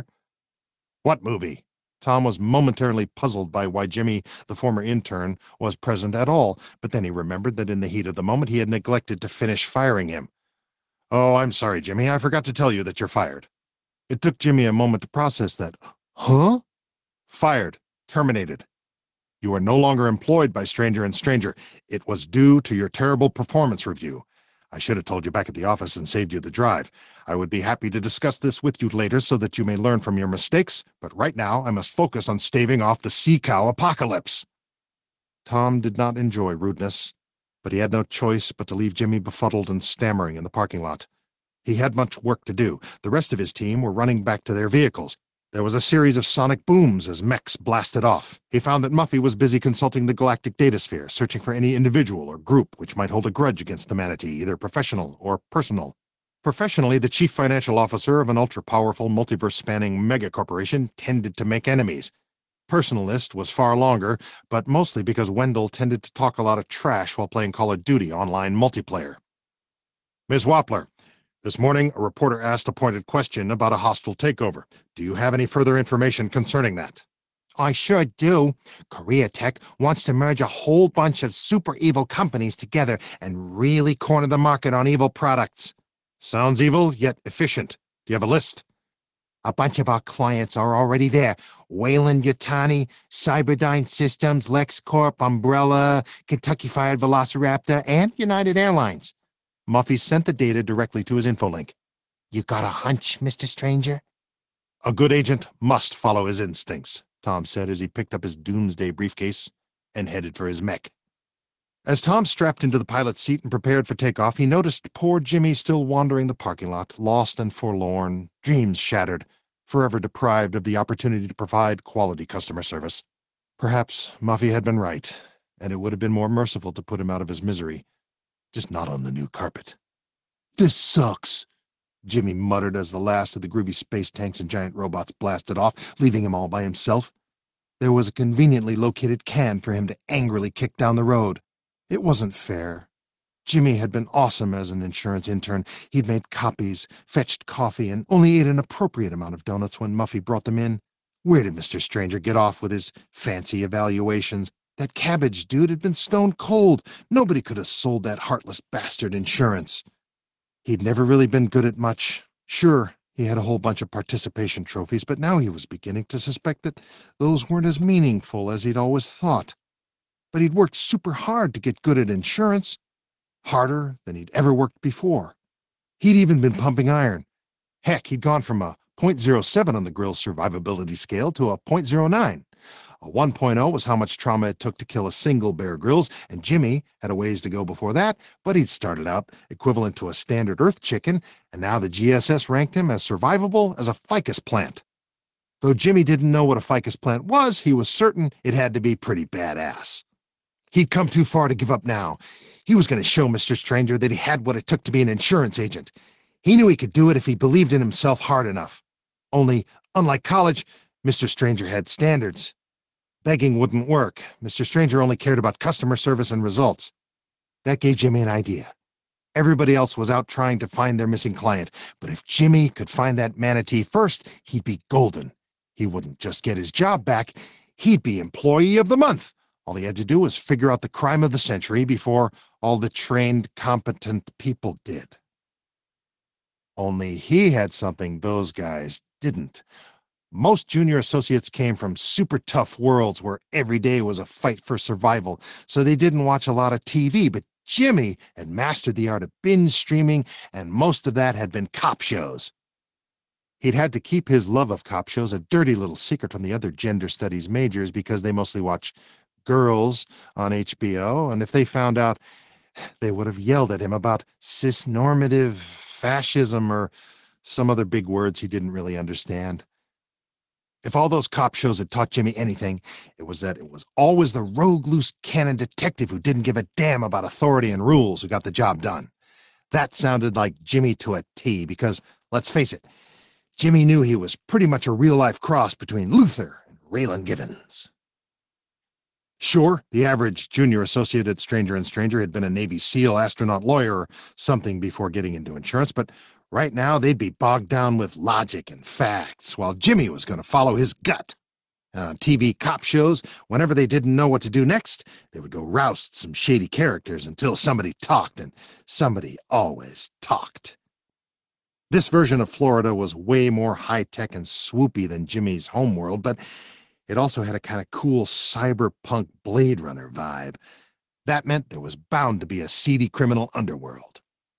What movie? Tom was momentarily puzzled by why Jimmy, the former intern, was present at all, but then he remembered that in the heat of the moment he had neglected to finish firing him. Oh, I'm sorry, Jimmy. I forgot to tell you that you're fired. It took Jimmy a moment to process that. Huh? Fired. Terminated. You are no longer employed by Stranger & Stranger. It was due to your terrible performance review. I should have told you back at the office and saved you the drive. I would be happy to discuss this with you later so that you may learn from your mistakes, but right now I must focus on staving off the sea cow apocalypse. Tom did not enjoy rudeness, but he had no choice but to leave Jimmy befuddled and stammering in the parking lot. He had much work to do. The rest of his team were running back to their vehicles. There was a series of sonic booms as mechs blasted off. He found that Muffy was busy consulting the galactic datasphere, searching for any individual or group which might hold a grudge against the manatee, either professional or personal. Professionally, the chief financial officer of an ultra-powerful, multiverse-spanning megacorporation tended to make enemies. Personal list was far longer, but mostly because Wendell tended to talk a lot of trash while playing Call of Duty online multiplayer. Ms. Wappler, this morning, a reporter asked a pointed question about a hostile takeover. Do you have any further information concerning that? I sure do. Korea-Tech wants to merge a whole bunch of super evil companies together and really corner the market on evil products. Sounds evil, yet efficient. Do you have a list? A bunch of our clients are already there. Wayland Yutani, Cyberdyne Systems, LexCorp, Umbrella, Kentucky Fired Velociraptor, and United Airlines. Muffy sent the data directly to his infolink. You got a hunch, Mr. Stranger? A good agent must follow his instincts, Tom said as he picked up his doomsday briefcase and headed for his mech. As Tom strapped into the pilot's seat and prepared for takeoff, he noticed poor Jimmy still wandering the parking lot, lost and forlorn, dreams shattered, forever deprived of the opportunity to provide quality customer service. Perhaps Muffy had been right, and it would have been more merciful to put him out of his misery. Just not on the new carpet. This sucks, Jimmy muttered as the last of the groovy space tanks and giant robots blasted off, leaving him all by himself. There was a conveniently located can for him to angrily kick down the road. It wasn't fair. Jimmy had been awesome as an insurance intern. He'd made copies, fetched coffee, and only ate an appropriate amount of donuts when Muffy brought them in. Where did Mr. Stranger get off with his fancy evaluations? That cabbage dude had been stone cold. Nobody could have sold that heartless bastard insurance. He'd never really been good at much. Sure, he had a whole bunch of participation trophies, but now he was beginning to suspect that those weren't as meaningful as he'd always thought. But he'd worked super hard to get good at insurance, harder than he'd ever worked before. He'd even been pumping iron. Heck, he'd gone from a .07 on the grill's survivability scale to a .09. A 1.0 was how much trauma it took to kill a single Bear Grylls, and Jimmy had a ways to go before that, but he'd started out equivalent to a standard Earth chicken, and now the GSS ranked him as survivable as a ficus plant. Though Jimmy didn't know what a ficus plant was, he was certain it had to be pretty badass. He'd come too far to give up now. He was going to show Mr. Stranger that he had what it took to be an insurance agent. He knew he could do it if he believed in himself hard enough. Only, unlike college, Mr. Stranger had standards. Begging wouldn't work. Mr. Stranger only cared about customer service and results. That gave Jimmy an idea. Everybody else was out trying to find their missing client, but if Jimmy could find that manatee first, he'd be golden. He wouldn't just get his job back, he'd be Employee of the Month. All he had to do was figure out the crime of the century before all the trained, competent people did. Only he had something those guys didn't. Most junior associates came from super tough worlds where every day was a fight for survival, so they didn't watch a lot of TV, but Jimmy had mastered the art of binge streaming, and most of that had been cop shows. He'd had to keep his love of cop shows a dirty little secret from the other gender studies majors because they mostly watch Girls on HBO, and if they found out, they would have yelled at him about cisnormative fascism or some other big words he didn't really understand. If all those cop shows had taught Jimmy anything, it was that it was always the rogue loose cannon detective who didn't give a damn about authority and rules who got the job done. That sounded like Jimmy to a T because, let's face it, Jimmy knew he was pretty much a real-life cross between Luther and Raylan Givens. Sure, the average junior associate at Stranger & Stranger had been a Navy SEAL, astronaut, lawyer, or something before getting into insurance, but right now they'd be bogged down with logic and facts, while Jimmy was going to follow his gut. On TV cop shows, whenever they didn't know what to do next, they would go roust some shady characters until somebody talked, and somebody always talked. This version of Florida was way more high-tech and swoopy than Jimmy's homeworld, but it also had a kind of cool cyberpunk Blade Runner vibe. That meant there was bound to be a seedy criminal underworld.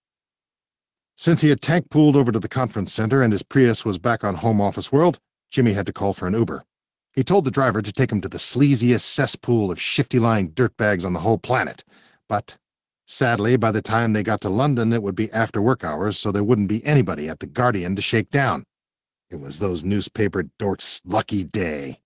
Since he had tank-pooled over to the conference center and his Prius was back on home office world, Jimmy had to call for an Uber. He told the driver to take him to the sleaziest cesspool of shifty-lying dirtbags on the whole planet. But sadly, by the time they got to London, it would be after work hours, so there wouldn't be anybody at the Guardian to shake down. It was those newspaper dorks' lucky day.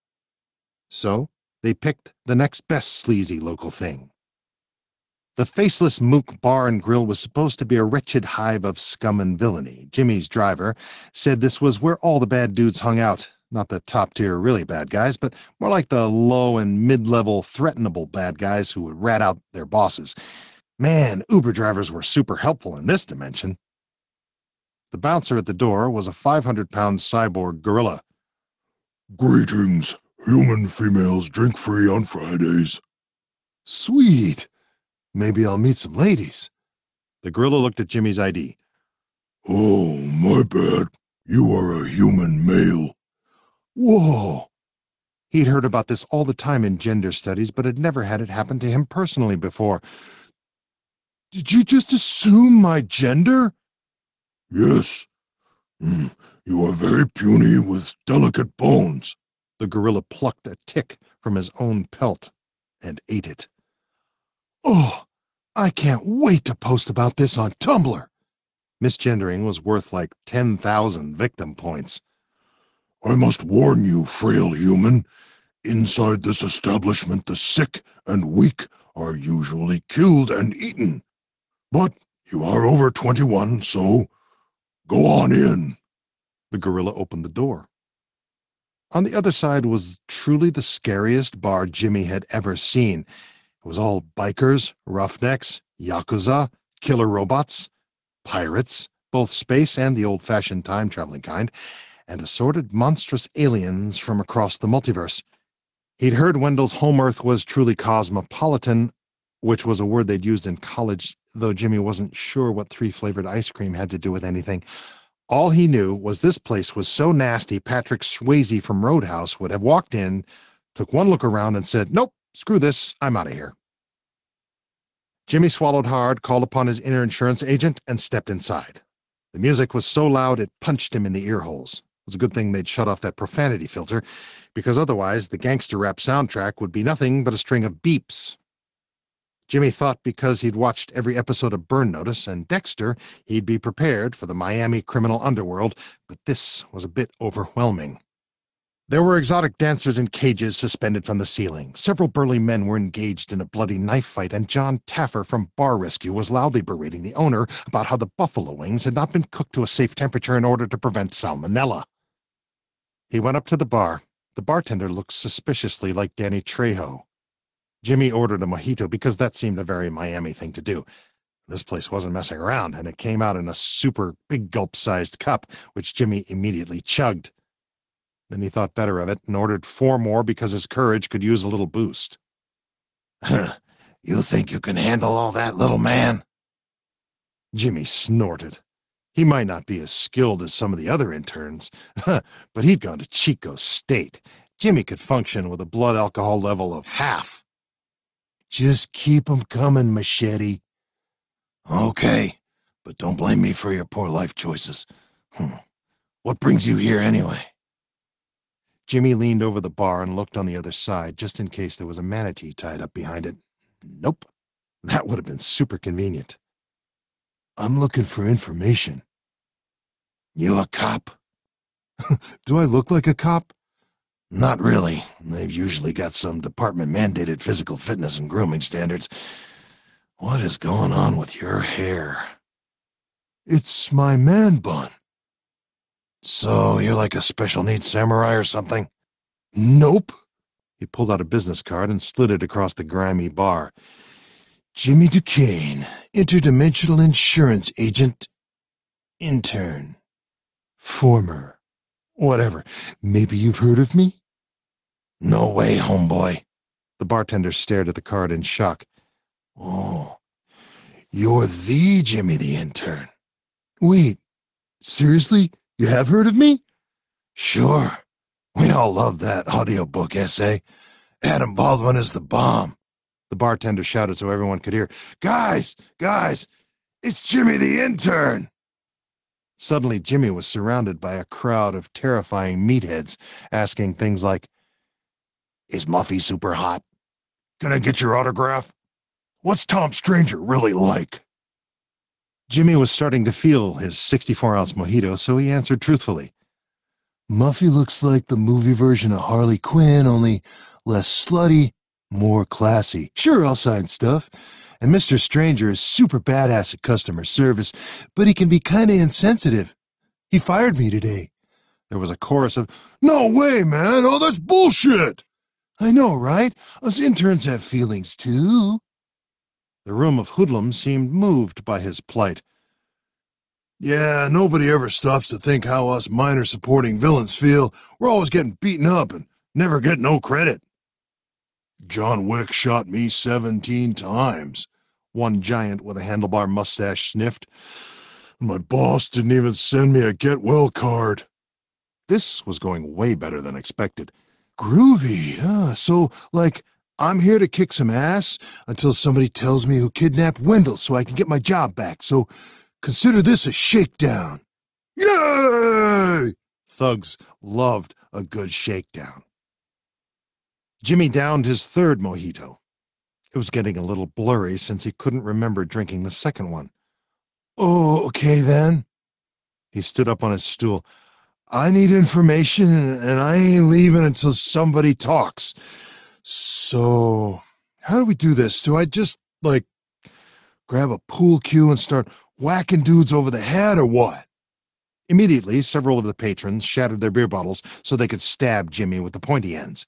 So they picked the next best sleazy local thing. The Faceless Mook Bar and Grill was supposed to be a wretched hive of scum and villainy. Jimmy's driver said this was where all the bad dudes hung out. Not the top-tier really bad guys, but more like the low and mid-level threatenable bad guys who would rat out their bosses. Man, Uber drivers were super helpful in this dimension. The bouncer at the door was a 500-pound cyborg gorilla. Greetings. Human females drink free on Fridays. Sweet. Maybe I'll meet some ladies. The gorilla looked at Jimmy's ID. Oh, my bad. You are a human male. Whoa. He'd heard about this all the time in gender studies, but had never had it happen to him personally before. Did you just assume my gender? Yes. You are very puny with delicate bones. The gorilla plucked a tick from his own pelt and ate it. Oh, I can't wait to post about this on Tumblr. Misgendering was worth like 10,000 victim points. I must warn you, frail human. Inside this establishment, the sick and weak are usually killed and eaten. But you are over 21, so go on in. The gorilla opened the door. On the other side was truly the scariest bar Jimmy had ever seen. It was all bikers, roughnecks, yakuza, killer robots, pirates, both space and the old-fashioned time-traveling kind, and assorted monstrous aliens from across the multiverse. He'd heard Wendell's home Earth was truly cosmopolitan, which was a word they'd used in college, though Jimmy wasn't sure what 3-flavored ice cream had to do with anything. All he knew was this place was so nasty Patrick Swayze from Roadhouse would have walked in, took one look around and said, "Nope, screw this, I'm out of here." Jimmy swallowed hard, called upon his inner insurance agent, and stepped inside. The music was so loud it punched him in the ear holes. It was a good thing they'd shut off that profanity filter, because otherwise the gangster rap soundtrack would be nothing but a string of beeps. Jimmy thought because he'd watched every episode of Burn Notice and Dexter, he'd be prepared for the Miami criminal underworld, but this was a bit overwhelming. There were exotic dancers in cages suspended from the ceiling. Several burly men were engaged in a bloody knife fight, and John Taffer from Bar Rescue was loudly berating the owner about how the buffalo wings had not been cooked to a safe temperature in order to prevent salmonella. He went up to the bar. The bartender looked suspiciously like Danny Trejo. Jimmy ordered a mojito because that seemed a very Miami thing to do. This place wasn't messing around, and it came out in a super big gulp-sized cup, which Jimmy immediately chugged. Then he thought better of it and ordered 4 more because his courage could use a little boost. You think you can handle all that, little man? Jimmy snorted. He might not be as skilled as some of the other interns, but he'd gone to Chico State. Jimmy could function with a blood alcohol level of half. Just keep 'em coming, Machete. Okay, but don't blame me for your poor life choices. What brings you here anyway? Jimmy leaned over the bar and looked on the other side, just in case there was a manatee tied up behind it. Nope. That would have been super convenient. I'm looking for information. You a cop? Do I look like a cop? Not really. They've usually got some department-mandated physical fitness and grooming standards. What is going on with your hair? It's my man bun. So, you're like a special needs samurai or something? Nope. He pulled out a business card and slid it across the grimy bar. Jimmy Duquesne, interdimensional insurance agent. Intern. Former. Whatever. Maybe you've heard of me? No way, homeboy. The bartender stared at the card in shock. Oh, you're the Jimmy the intern. Wait, seriously? You have heard of me? Sure. We all love that audiobook essay. Adam Baldwin is the bomb. The bartender shouted so everyone could hear. Guys, it's Jimmy the intern. Suddenly, Jimmy was surrounded by a crowd of terrifying meatheads, asking things like, Is Muffy super hot? Can I get your autograph? What's Tom Stranger really like? Jimmy was starting to feel his 64-ounce mojito, so he answered truthfully. Muffy looks like the movie version of Harley Quinn, only less slutty, more classy. Sure, I'll sign stuff. And Mr. Stranger is super badass at customer service, but he can be kinda insensitive. He fired me today. There was a chorus of, No way, man! Oh, that's bullshit! I know, right? Us interns have feelings, too. The room of hoodlums seemed moved by his plight. Yeah, nobody ever stops to think how us minor supporting villains feel. We're always getting beaten up and never get no credit. John Wick shot me 17 times, one giant with a handlebar mustache sniffed. My boss didn't even send me a get well card. This was going way better than expected. Groovy, huh? So, like, I'm here to kick some ass until somebody tells me who kidnapped Wendell so I can get my job back. So, consider this a shakedown. Yay! Thugs loved a good shakedown. Jimmy downed his 3rd mojito. It was getting a little blurry since he couldn't remember drinking the 2nd one. Oh, okay then. He stood up on his stool. I need information, and I ain't leaving until somebody talks. So, how do we do this? Do I just, like, grab a pool cue and start whacking dudes over the head, or what? Immediately, several of the patrons shattered their beer bottles so they could stab Jimmy with the pointy ends.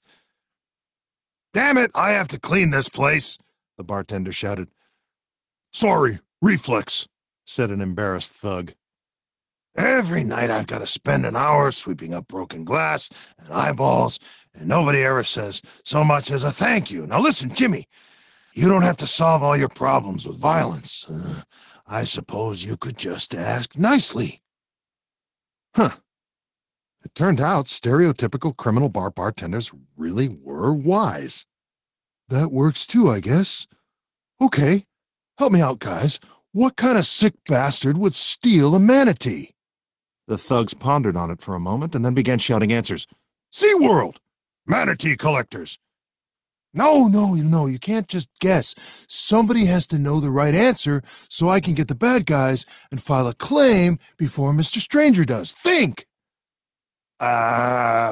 Damn it, I have to clean this place, the bartender shouted. Sorry, reflex, said an embarrassed thug. Every night I've got to spend an hour sweeping up broken glass and eyeballs, and nobody ever says so much as a thank you. Now listen, Jimmy, you don't have to solve all your problems with violence. I suppose you could just ask nicely. Huh. It turned out stereotypical criminal bar bartenders really were wise. That works too, I guess. Okay, help me out, guys. What kind of sick bastard would steal a manatee? The thugs pondered on it for a moment and then began shouting answers. SeaWorld! Manatee collectors! No, you can't just guess. Somebody has to know the right answer so I can get the bad guys and file a claim before Mr. Stranger does. Think! Pass.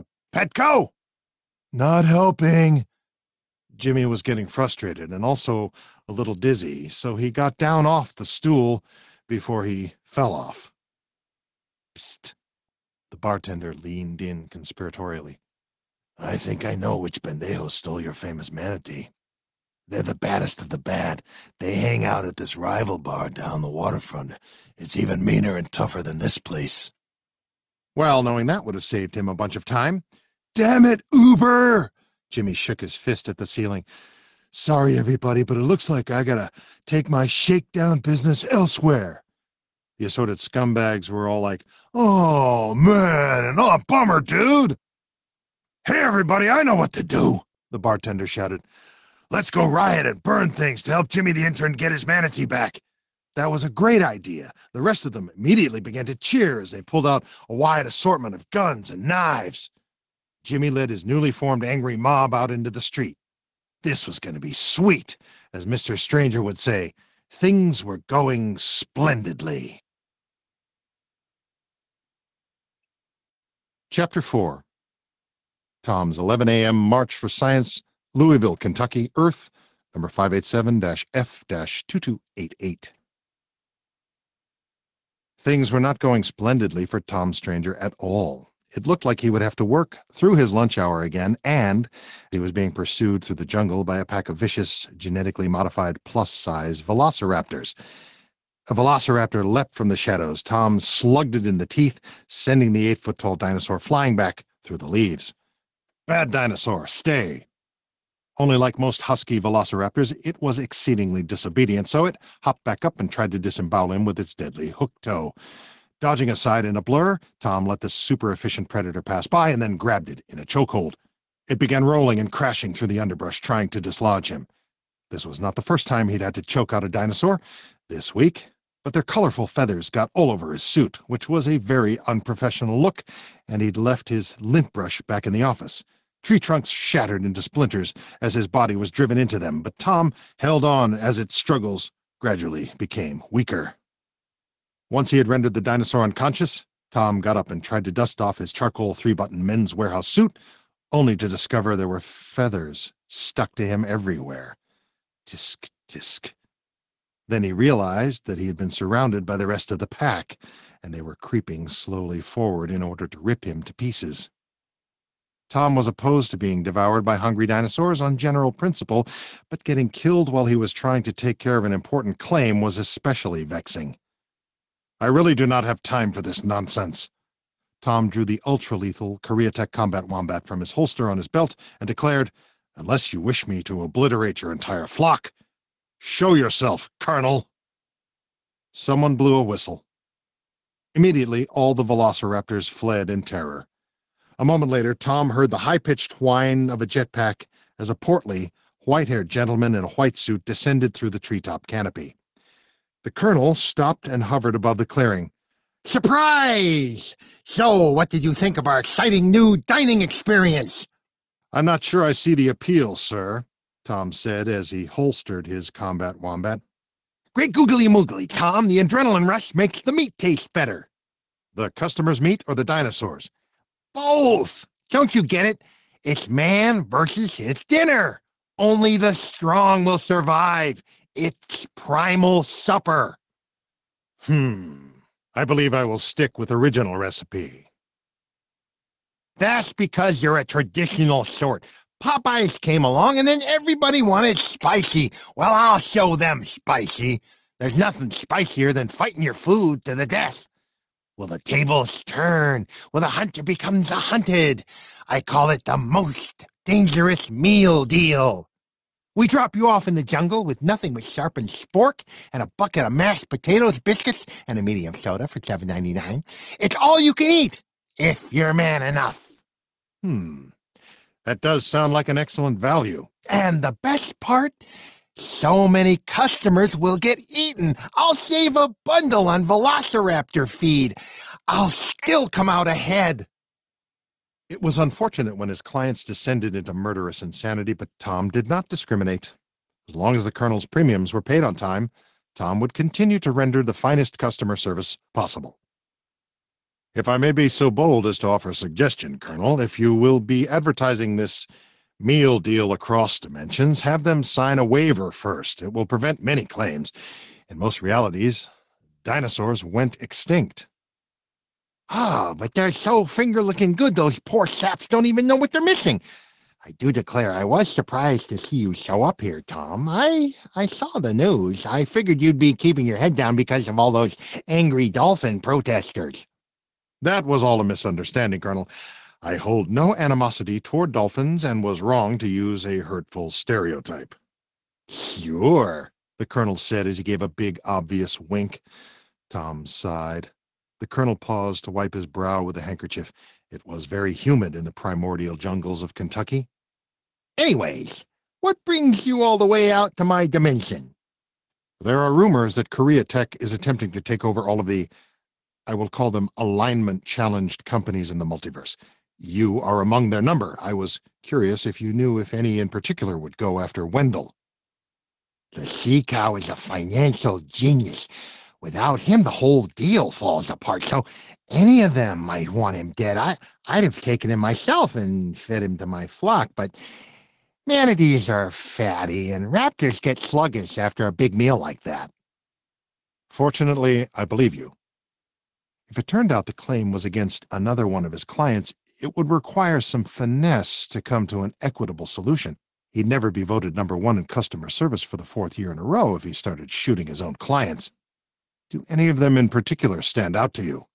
Petco! Not helping. Jimmy was getting frustrated and also a little dizzy, so he got down off the stool before he fell off. Psst. The bartender leaned in conspiratorially. I think I know which pendejo stole your famous manatee. They're the baddest of the bad. They hang out at this rival bar down the waterfront. It's even meaner and tougher than this place. Well, knowing that would have saved him a bunch of time. Damn it, Uber! Jimmy shook his fist at the ceiling. Sorry, everybody, but it looks like I gotta take my shakedown business elsewhere. The assorted scumbags were all like, Oh, man, bummer, dude! Hey, everybody, I know what to do, the bartender shouted. Let's go riot and burn things to help Jimmy the intern get his manatee back. that was a great idea. The rest of them immediately began to cheer as they pulled out a wide assortment of guns and knives. Jimmy led his newly formed angry mob out into the street. This was going to be sweet, as Mr. Stranger would say. Things were going splendidly. Chapter 4. Tom's 11 a.m. March for Science, Louisville, Kentucky, Earth, number 587-F-2288. Things were not going splendidly for Tom Stranger at all. It looked like he would have to work through his lunch hour again, and he was being pursued through the jungle by a pack of vicious, genetically modified plus-size velociraptors. A velociraptor leapt from the shadows. Tom slugged it in the teeth, sending the 8-foot-tall dinosaur flying back through the leaves. Bad dinosaur, stay. Only like most husky velociraptors, it was exceedingly disobedient, so it hopped back up and tried to disembowel him with its deadly hook toe. Dodging aside in a blur, Tom let the super-efficient predator pass by and then grabbed it in a chokehold. It began rolling and crashing through the underbrush, trying to dislodge him. This was not the first time he'd had to choke out a dinosaur this week, but their colorful feathers got all over his suit, which was a very unprofessional look, and he'd left his lint brush back in the office. Tree trunks shattered into splinters as his body was driven into them, but Tom held on as its struggles gradually became weaker. Once he had rendered the dinosaur unconscious, Tom got up and tried to dust off his charcoal 3-button Men's Warehouse suit, only to discover there were feathers stuck to him everywhere. Tisk, tisk. Then he realized that he had been surrounded by the rest of the pack, and they were creeping slowly forward in order to rip him to pieces. Tom was opposed to being devoured by hungry dinosaurs on general principle, but getting killed while he was trying to take care of an important claim was especially vexing. I really do not have time for this nonsense. Tom drew the ultra-lethal Koreatech Combat Wombat from his holster on his belt and declared, "Unless you wish me to obliterate your entire flock, show yourself, Colonel." Someone blew a whistle. Immediately, all the velociraptors fled in terror. A moment later, Tom heard the high-pitched whine of a jetpack as a portly, white-haired gentleman in a white suit descended through the treetop canopy. The colonel stopped and hovered above the clearing. Surprise! So, what did you think of our exciting new dining experience? I'm not sure I see the appeal, sir, Tom said as he holstered his combat wombat. Great googly moogly, Tom. The adrenaline rush makes the meat taste better. The customer's meat or the dinosaurs? Both! Don't you get it? It's man versus his dinner. Only the strong will survive. It's primal supper. I believe I will stick with original recipe. That's because you're a traditional sort. Popeyes came along and then everybody wanted spicy. Well, I'll show them spicy. There's nothing spicier than fighting your food to the death. Will the tables turn? Will the hunter becomes the hunted? I call it the most dangerous meal deal. We drop you off in the jungle with nothing but sharpened spork and a bucket of mashed potatoes, biscuits, and a medium soda for $7.99. It's all you can eat, if you're man enough. That does sound like an excellent value. And the best part? So many customers will get eaten. I'll save a bundle on Velociraptor feed. I'll still come out ahead. It was unfortunate when his clients descended into murderous insanity, but Tom did not discriminate. As long as the colonel's premiums were paid on time, Tom would continue to render the finest customer service possible. If I may be so bold as to offer a suggestion, Colonel, if you will be advertising this meal deal across dimensions, have them sign a waiver first. It will prevent many claims. In most realities, dinosaurs went extinct. Ah, but they're so finger-looking good, those poor saps don't even know what they're missing. I do declare I was surprised to see you show up here, Tom. I saw the news. I figured you'd be keeping your head down because of all those angry dolphin protesters. That was all a misunderstanding, Colonel. I hold no animosity toward dolphins and was wrong to use a hurtful stereotype. Sure, The Colonel said as he gave a big, obvious wink. Tom sighed. The Colonel paused to wipe his brow with a handkerchief. It was very humid in the primordial jungles of Kentucky. Anyways, what brings you all the way out to my dimension? There are rumors that Korea Tech is attempting to take over all of the, I will call them alignment-challenged companies in the multiverse. You are among their number. I was curious if you knew if any in particular would go after Wendell. The sea cow is a financial genius. Without him, the whole deal falls apart, so any of them might want him dead. I'd have taken him myself and fed him to my flock, but manatees are fatty, and raptors get sluggish after a big meal like that. Fortunately, I believe you. If it turned out the claim was against another one of his clients, it would require some finesse to come to an equitable solution. He'd never be voted #1 in customer service for the 4th year in a row if he started shooting his own clients. Do any of them in particular stand out to you?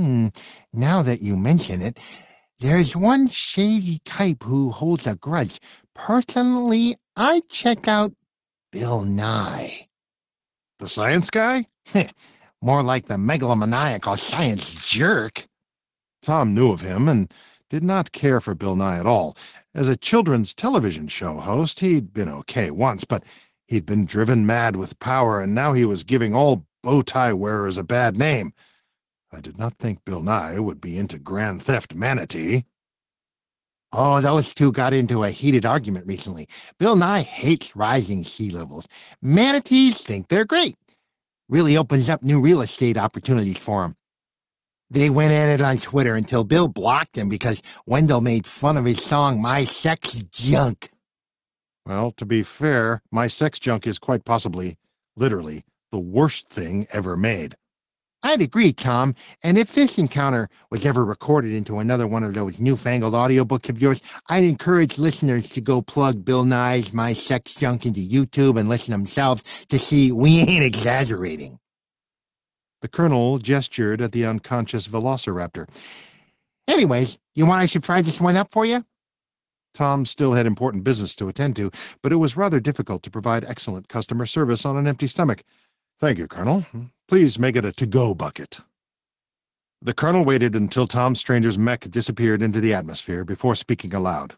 Now that you mention it, there's one shady type who holds a grudge. Personally, I'd check out Bill Nye. The science guy? More like the megalomaniacal science jerk. Tom knew of him and did not care for Bill Nye at all. As a children's television show host, he'd been okay once, but he'd been driven mad with power, and now he was giving all bow-tie wearers a bad name. I did not think Bill Nye would be into Grand Theft Manatee. Oh, those two got into a heated argument recently. Bill Nye hates rising sea levels. Manatees think they're great. Really opens up new real estate opportunities for him. They went at it on Twitter until Bill blocked him because Wendell made fun of his song, My Sex Junk. Well, to be fair, My Sex Junk is quite possibly, literally, the worst thing ever made. I'd agree, Tom, and if this encounter was ever recorded into another one of those newfangled audiobooks of yours, I'd encourage listeners to go plug Bill Nye's My Sex Junk into YouTube and listen themselves to see we ain't exaggerating. The Colonel gestured at the unconscious velociraptor. Anyways, you want I should fry this one up for you? Tom still had important business to attend to, but it was rather difficult to provide excellent customer service on an empty stomach. Thank you, Colonel. Please make it a to-go bucket. The Colonel waited until Tom Stranger's mech disappeared into the atmosphere before speaking aloud.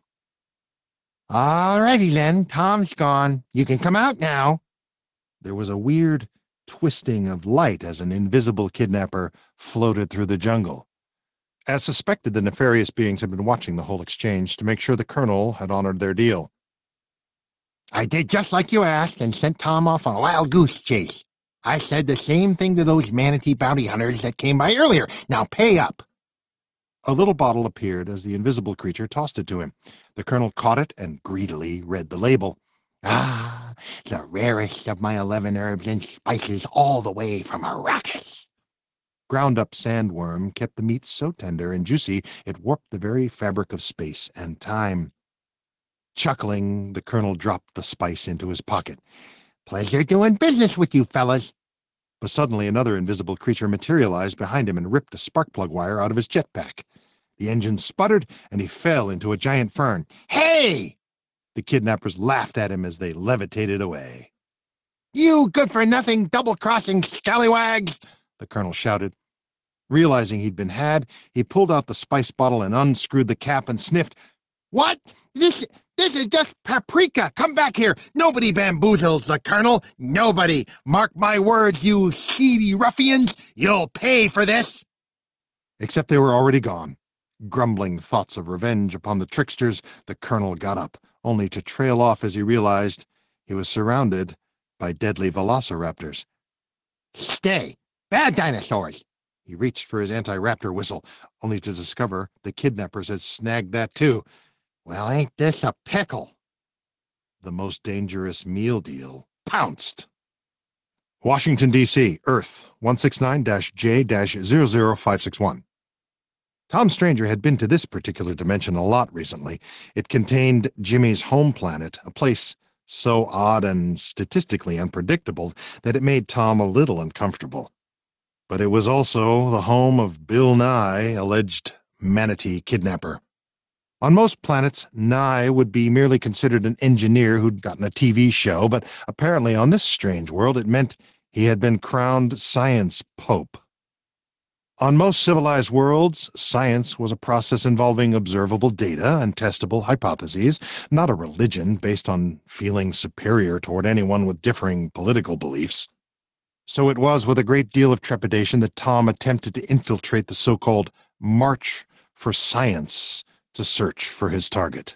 All righty then, Tom's gone. You can come out now. There was a weird twisting of light as an invisible kidnapper floated through the jungle. As suspected, the nefarious beings had been watching the whole exchange to make sure the Colonel had honored their deal. I did just like you asked and sent Tom off on a wild goose chase. I said the same thing to those manatee bounty hunters that came by earlier. Now pay up. A little bottle appeared as the invisible creature tossed it to him. The Colonel caught it and greedily read the label. Ah, the rarest of my 11 herbs and spices all the way from Arrakis. Ground-up sandworm kept the meat so tender and juicy it warped the very fabric of space and time. Chuckling, the Colonel dropped the spice into his pocket. Pleasure doing business with you fellas. But suddenly another invisible creature materialized behind him and ripped a spark plug wire out of his jetpack. The engine sputtered, and he fell into a giant fern. Hey! The kidnappers laughed at him as they levitated away. You good-for-nothing, double-crossing scallywags! The Colonel shouted. Realizing he'd been had, he pulled out the spice bottle and unscrewed the cap and sniffed. What? This is just paprika. Come back here. Nobody bamboozles the Colonel. Nobody. Mark my words, you seedy ruffians. You'll pay for this. Except they were already gone. Grumbling thoughts of revenge upon the tricksters, the Colonel got up, only to trail off as he realized he was surrounded by deadly velociraptors. Stay. Bad dinosaurs. He reached for his anti-raptor whistle, only to discover the kidnappers had snagged that too. Well, ain't this a pickle? The most dangerous meal deal pounced. Washington, D.C., Earth 169-J-00561. Tom Stranger had been to this particular dimension a lot recently. It contained Jimmy's home planet, a place so odd and statistically unpredictable that it made Tom a little uncomfortable. But it was also the home of Bill Nye, alleged manatee kidnapper. On most planets, Nye would be merely considered an engineer who'd gotten a TV show, but apparently on this strange world it meant he had been crowned Science Pope. On most civilized worlds, science was a process involving observable data and testable hypotheses, not a religion based on feeling superior toward anyone with differing political beliefs. So it was with a great deal of trepidation that Tom attempted to infiltrate the so-called March for Science to search for his target.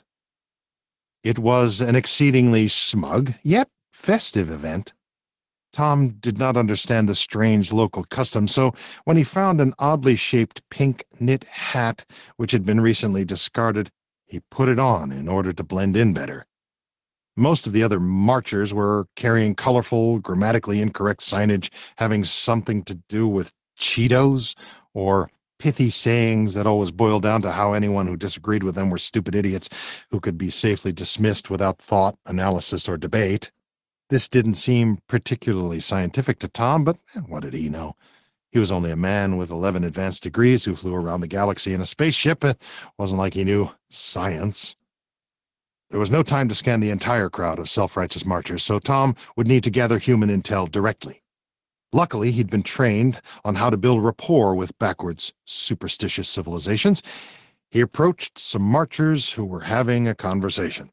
It was an exceedingly smug, yet festive event. Tom did not understand the strange local custom, so when he found an oddly shaped pink knit hat which had been recently discarded, he put it on in order to blend in better. Most of the other marchers were carrying colorful, grammatically incorrect signage having something to do with Cheetos or pithy sayings that always boiled down to how anyone who disagreed with them were stupid idiots who could be safely dismissed without thought, analysis, or debate. This didn't seem particularly scientific to Tom, but what did he know? He was only a man with 11 advanced degrees who flew around the galaxy in a spaceship. It wasn't like he knew science. There was no time to scan the entire crowd of self-righteous marchers, so Tom would need to gather human intel directly. Luckily, he'd been trained on how to build rapport with backwards, superstitious civilizations. He approached some marchers who were having a conversation.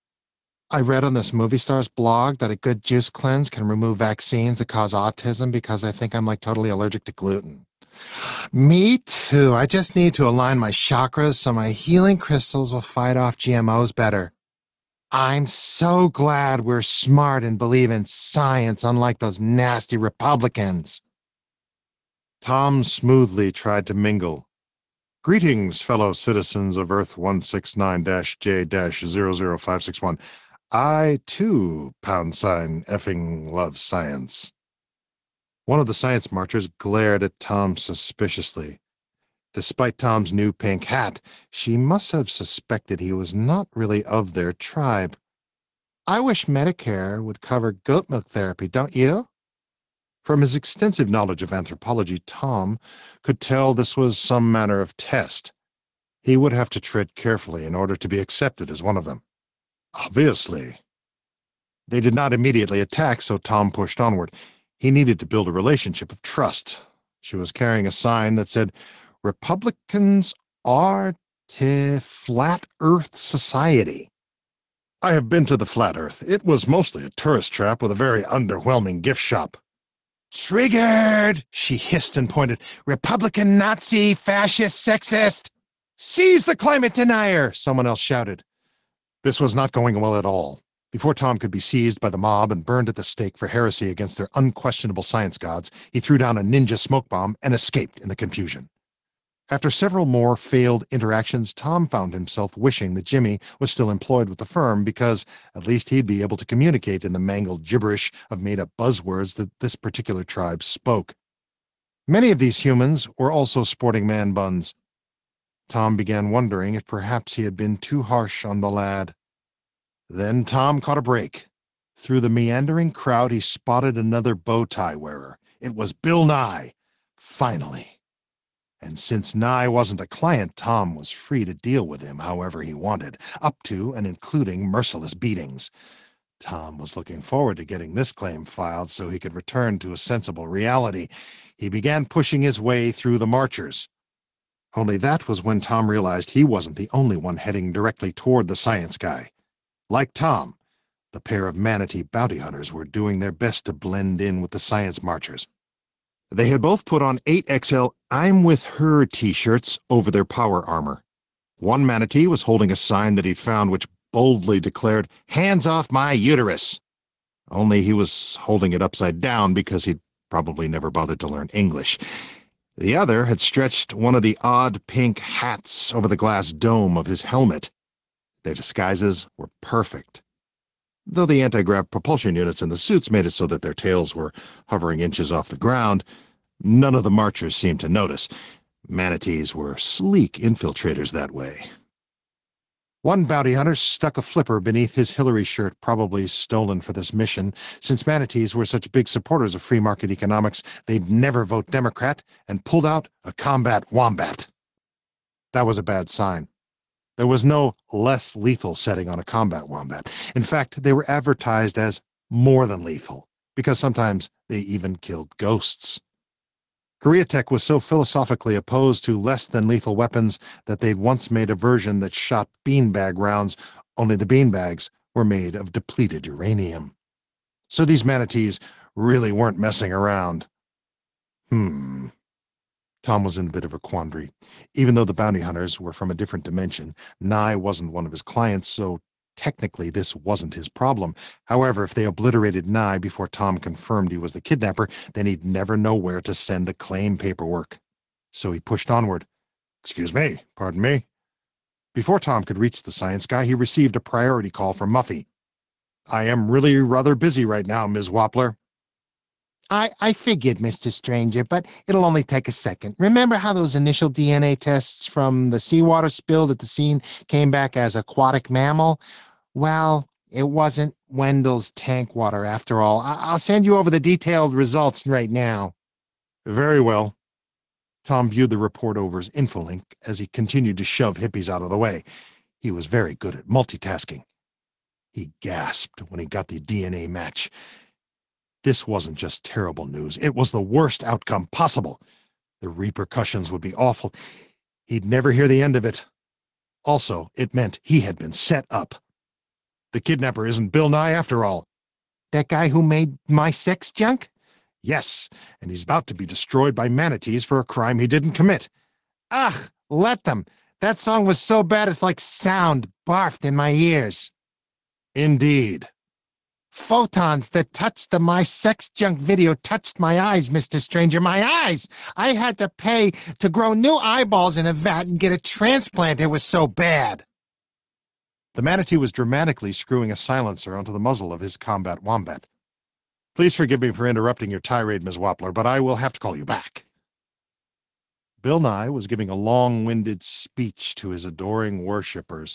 I read on this movie star's blog that a good juice cleanse can remove vaccines that cause autism because I think I'm like totally allergic to gluten. Me too. I just need to align my chakras so my healing crystals will fight off GMOs better. I'm so glad we're smart and believe in science, unlike those nasty Republicans. Tom smoothly tried to mingle. Greetings, fellow citizens of Earth 169-J-00561. I, too, #effing love science. One of the science marchers glared at Tom suspiciously. Despite Tom's new pink hat, she must have suspected he was not really of their tribe. I wish Medicare would cover goat milk therapy, don't you? From his extensive knowledge of anthropology, Tom could tell this was some manner of test. He would have to tread carefully in order to be accepted as one of them. Obviously. They did not immediately attack, so Tom pushed onward. He needed to build a relationship of trust. She was carrying a sign that said, Republicans are to Flat Earth Society. I have been to the Flat Earth. It was mostly a tourist trap with a very underwhelming gift shop. Triggered! She hissed and pointed. Republican, Nazi, fascist, sexist! Seize the climate denier! Someone else shouted. This was not going well at all. Before Tom could be seized by the mob and burned at the stake for heresy against their unquestionable science gods, he threw down a ninja smoke bomb and escaped in the confusion. After several more failed interactions, Tom found himself wishing that Jimmy was still employed with the firm because at least he'd be able to communicate in the mangled gibberish of made-up buzzwords that this particular tribe spoke. Many of these humans were also sporting man buns. Tom began wondering if perhaps he had been too harsh on the lad. Then Tom caught a break. Through the meandering crowd, he spotted another bow tie wearer. It was Bill Nye. Finally. And since Nye wasn't a client, Tom was free to deal with him however he wanted, up to and including merciless beatings. Tom was looking forward to getting this claim filed so he could return to a sensible reality. He began pushing his way through the marchers. Only that was when Tom realized he wasn't the only one heading directly toward the science guy. Like Tom, the pair of manatee bounty hunters were doing their best to blend in with the science marchers. They had both put on 8XL I'm with her t-shirts over their power armor. One manatee was holding a sign that he'd found which boldly declared, "Hands off my uterus!" Only he was holding it upside down because he'd probably never bothered to learn English. The other had stretched one of the odd pink hats over the glass dome of his helmet. Their disguises were perfect. Though the anti-grav propulsion units in the suits made it so that their tails were hovering inches off the ground, none of the marchers seemed to notice. Manatees were sleek infiltrators that way. One bounty hunter stuck a flipper beneath his Hillary shirt, probably stolen for this mission. Since manatees were such big supporters of free market economics, they'd never vote Democrat, and pulled out a combat wombat. That was a bad sign. There was no less lethal setting on a combat wombat. In fact, they were advertised as more than lethal, because sometimes they even killed ghosts. Koreatech was so philosophically opposed to less-than-lethal weapons that they'd once made a version that shot beanbag rounds, only the beanbags were made of depleted uranium. So these manatees really weren't messing around. Tom was in a bit of a quandary. Even though the bounty hunters were from a different dimension, Nye wasn't one of his clients, so technically this wasn't his problem. However, if they obliterated Nye before Tom confirmed he was the kidnapper, then he'd never know where to send the claim paperwork. So he pushed onward. Excuse me, pardon me. Before Tom could reach the science guy, he received a priority call from Muffy. I am really rather busy right now, Ms. Wappler. I figured, Mr. Stranger, but it'll only take a second. Remember how those initial DNA tests from the seawater spill at the scene came back as aquatic mammal? Well, it wasn't Wendell's tank water after all. I'll send you over the detailed results right now. Very well. Tom viewed the report over his infolink as he continued to shove hippies out of the way. He was very good at multitasking. He gasped when he got the DNA match. This wasn't just terrible news. It was the worst outcome possible. The repercussions would be awful. He'd never hear the end of it. Also, it meant he had been set up. The kidnapper isn't Bill Nye after all. That guy who made my sex junk? Yes, and he's about to be destroyed by manatees for a crime he didn't commit. Ugh, let them. That song was so bad it's like sound barfed in my ears. Indeed. Photons that touched the My Sex Junk video touched my eyes, Mr. Stranger, my eyes. I had to pay to grow new eyeballs in a vat and get a transplant. It was so bad. The manatee was dramatically screwing a silencer onto the muzzle of his combat wombat. Please forgive me for interrupting your tirade, Ms. Wappler, but I will have to call you back. Bill Nye was giving a long-winded speech to his adoring worshippers.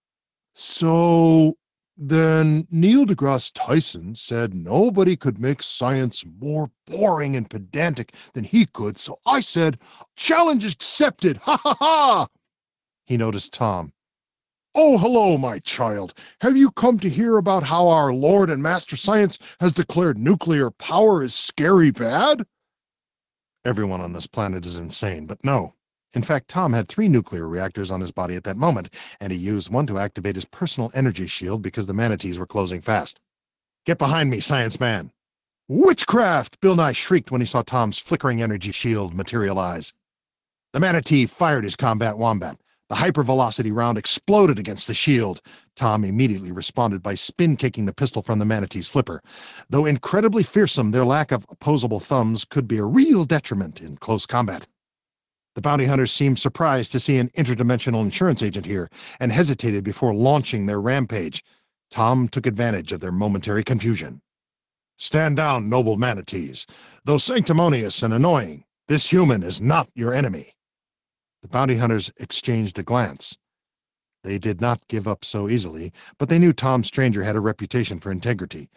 So then Neil deGrasse Tyson said nobody could make science more boring and pedantic than he could, so I said, challenge accepted, ha ha ha! He noticed Tom. Oh, hello, my child. Have you come to hear about how our Lord and Master Science has declared nuclear power is scary bad? Everyone on this planet is insane, but no. In fact, Tom had 3 nuclear reactors on his body at that moment, and he used one to activate his personal energy shield because the manatees were closing fast. Get behind me, science man! Witchcraft! Bill Nye shrieked when he saw Tom's flickering energy shield materialize. The manatee fired his combat wombat. The hypervelocity round exploded against the shield. Tom immediately responded by spin-kicking the pistol from the manatee's flipper. Though incredibly fearsome, their lack of opposable thumbs could be a real detriment in close combat. The bounty hunters seemed surprised to see an interdimensional insurance agent here, and hesitated before launching their rampage. Tom took advantage of their momentary confusion. Stand down, noble manatees. Though sanctimonious and annoying, this human is not your enemy. The bounty hunters exchanged a glance. They did not give up so easily, but they knew Tom Stranger had a reputation for integrity.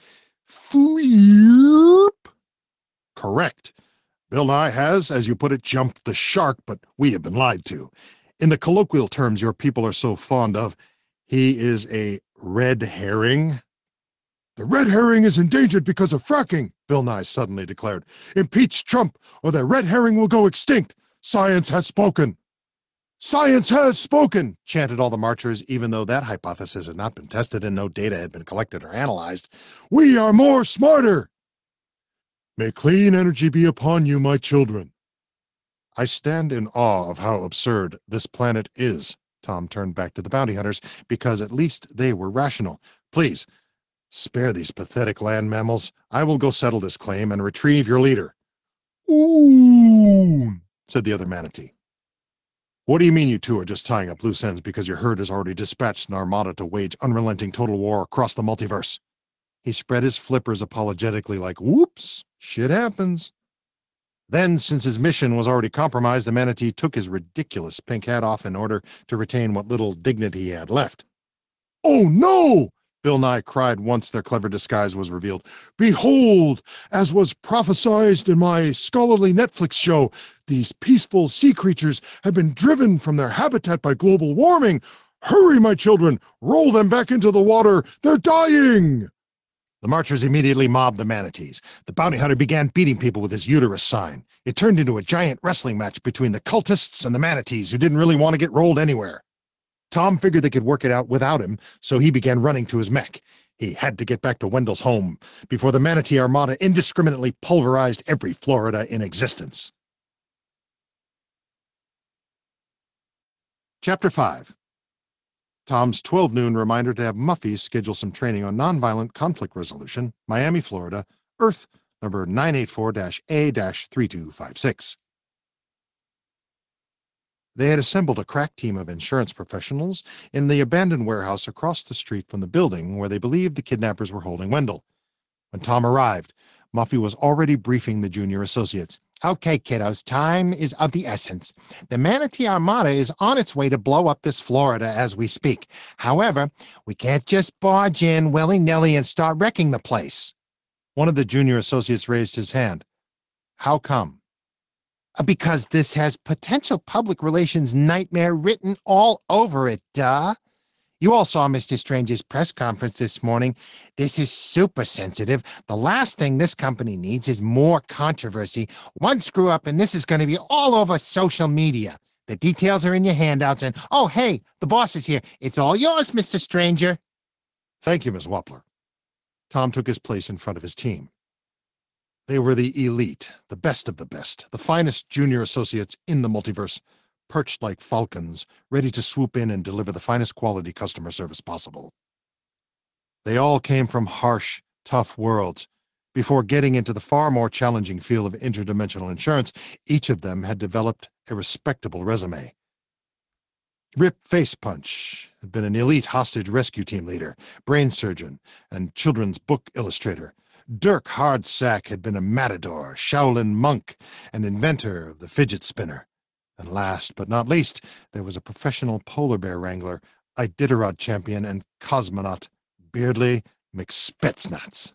Fleep! Correct. Bill Nye has, as you put it, jumped the shark, but we have been lied to. In the colloquial terms your people are so fond of, he is a red herring. The red herring is endangered because of fracking, Bill Nye suddenly declared. Impeach Trump, or the red herring will go extinct. Science has spoken. Science has spoken, chanted all the marchers, even though that hypothesis had not been tested and no data had been collected or analyzed. We are more smarter. May clean energy be upon you, my children. I stand in awe of how absurd this planet is. Tom turned back to the bounty hunters, because at least they were rational. Please, spare these pathetic land mammals. I will go settle this claim and retrieve your leader. Ooh, said the other manatee. What do you mean you two are just tying up loose ends because your herd has already dispatched an armada to wage unrelenting total war across the multiverse? He spread his flippers apologetically like, whoops, shit happens. Then, since his mission was already compromised, the manatee took his ridiculous pink hat off in order to retain what little dignity he had left. Oh no! Bill Nye cried once their clever disguise was revealed. Behold, as was prophesied in my scholarly Netflix show, these peaceful sea creatures have been driven from their habitat by global warming. Hurry, my children! Roll them back into the water! They're dying! The marchers immediately mobbed the manatees. The bounty hunter began beating people with his uterus sign. It turned into a giant wrestling match between the cultists and the manatees, who didn't really want to get rolled anywhere. Tom figured they could work it out without him, so he began running to his mech. He had to get back to Wendell's home before the manatee armada indiscriminately pulverized every Florida in existence. Chapter 5. Tom's 12 noon reminder to have Muffy schedule some training on nonviolent conflict resolution, Miami, Florida, Earth number 984-A-3256. They had assembled a crack team of insurance professionals in the abandoned warehouse across the street from the building where they believed the kidnappers were holding Wendell. When Tom arrived, Muffy was already briefing the junior associates. Okay, kiddos, time is of the essence. The Manatee Armada is on its way to blow up this Florida as we speak. However, we can't just barge in willy-nilly and start wrecking the place. One of the junior associates raised his hand. How come? Because this has potential public relations nightmare written all over it, duh. You all saw Mr. Strange's press conference this morning. This is super sensitive. The last thing this company needs is more controversy. One screw up and this is going to be all over social media. The details are in your handouts and, oh, hey, the boss is here. It's all yours, Mr. Stranger. Thank you, Ms. Wappler. Tom took his place in front of his team. They were the elite, the best of the best, the finest junior associates in the multiverse, perched like falcons, ready to swoop in and deliver the finest quality customer service possible. They all came from harsh, tough worlds. Before getting into the far more challenging field of interdimensional insurance, each of them had developed a respectable resume. Rip Facepunch had been an elite hostage rescue team leader, brain surgeon, and children's book illustrator. Dirk Hardsack had been a matador, Shaolin monk, and inventor of the fidget spinner. And last but not least, there was a professional polar bear wrangler, Iditarod champion, and cosmonaut, Beardley McSpetsnaz.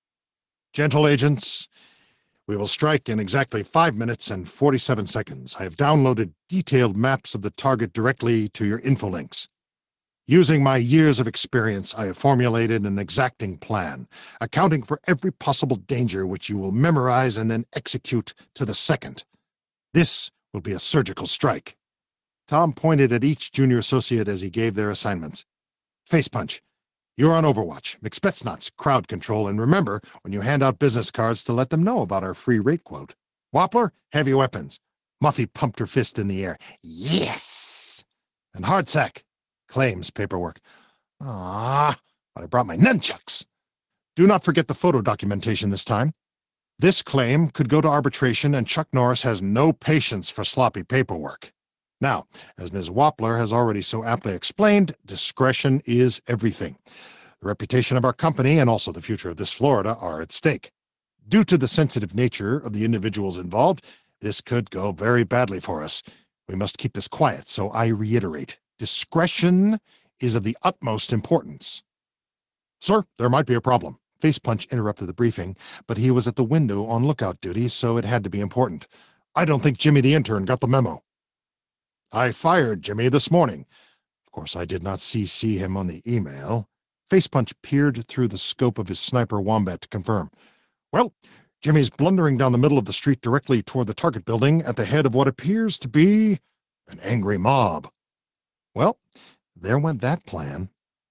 Gentle agents, we will strike in exactly 5 minutes and 47 seconds. I have downloaded detailed maps of the target directly to your infolinks. Using my years of experience, I have formulated an exacting plan, accounting for every possible danger which you will memorize and then execute to the second. This will be a surgical strike. Tom pointed at each junior associate as he gave their assignments. Facepunch, you're on Overwatch, McSpetsnaz, crowd control, and remember, when you hand out business cards, to let them know about our free rate quote. Wappler, heavy weapons. Muffy pumped her fist in the air. Yes! And Hardsack, claims paperwork. Ah, but I brought my nunchucks. Do not forget the photo documentation this time. This claim could go to arbitration, and Chuck Norris has no patience for sloppy paperwork. Now, as Ms. Wappler has already so aptly explained, discretion is everything. The reputation of our company and also the future of this Florida are at stake. Due to the sensitive nature of the individuals involved, this could go very badly for us. We must keep this quiet, so I reiterate, discretion is of the utmost importance. Sir, there might be a problem. Facepunch interrupted the briefing, but he was at the window on lookout duty, so it had to be important. I don't think Jimmy the intern got the memo. I fired Jimmy this morning. Of course, I did not CC him on the email. Facepunch peered through the scope of his sniper wombat to confirm. Well, Jimmy's blundering down the middle of the street directly toward the target building at the head of what appears to be an angry mob. Well, there went that plan.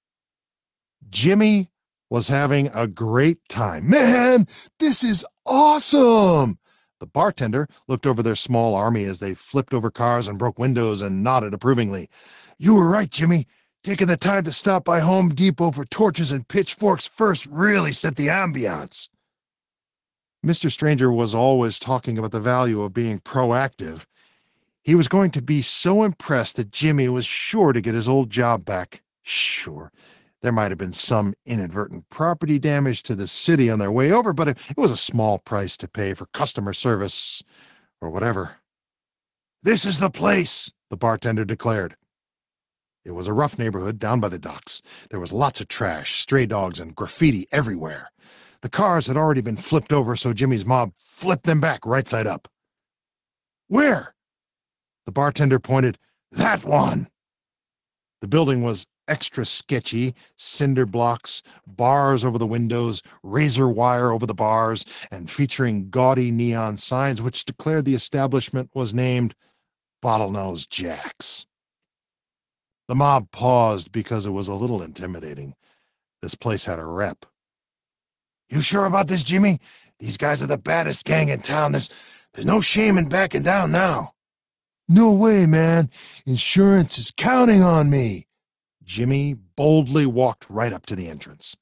Jimmy was having a great time. Man, this is awesome! The bartender looked over their small army as they flipped over cars and broke windows and nodded approvingly. You were right, Jimmy. Taking the time to stop by Home Depot for torches and pitchforks first really set the ambiance. Mr. Stranger was always talking about the value of being proactive. He was going to be so impressed that Jimmy was sure to get his old job back. Sure, there might have been some inadvertent property damage to the city on their way over, but it was a small price to pay for customer service or whatever. "This is the place," the bartender declared. It was a rough neighborhood down by the docks. There was lots of trash, stray dogs, and graffiti everywhere. The cars had already been flipped over, so Jimmy's mob flipped them back right side up. "Where?" The bartender pointed. "That one." The building was extra sketchy: cinder blocks, bars over the windows, razor wire over the bars, and featuring gaudy neon signs which declared the establishment was named Bottlenose Jack's. The mob paused because it was a little intimidating. This place had a rep. "You sure about this, Jimmy? These guys are the baddest gang in town. There's no shame in backing down now." No way, man. Insurance is counting on me. Jimmy boldly walked right up to the entrance.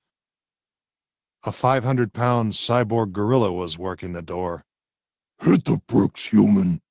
A 500-pound cyborg gorilla was working the door. "Hit the bricks, human."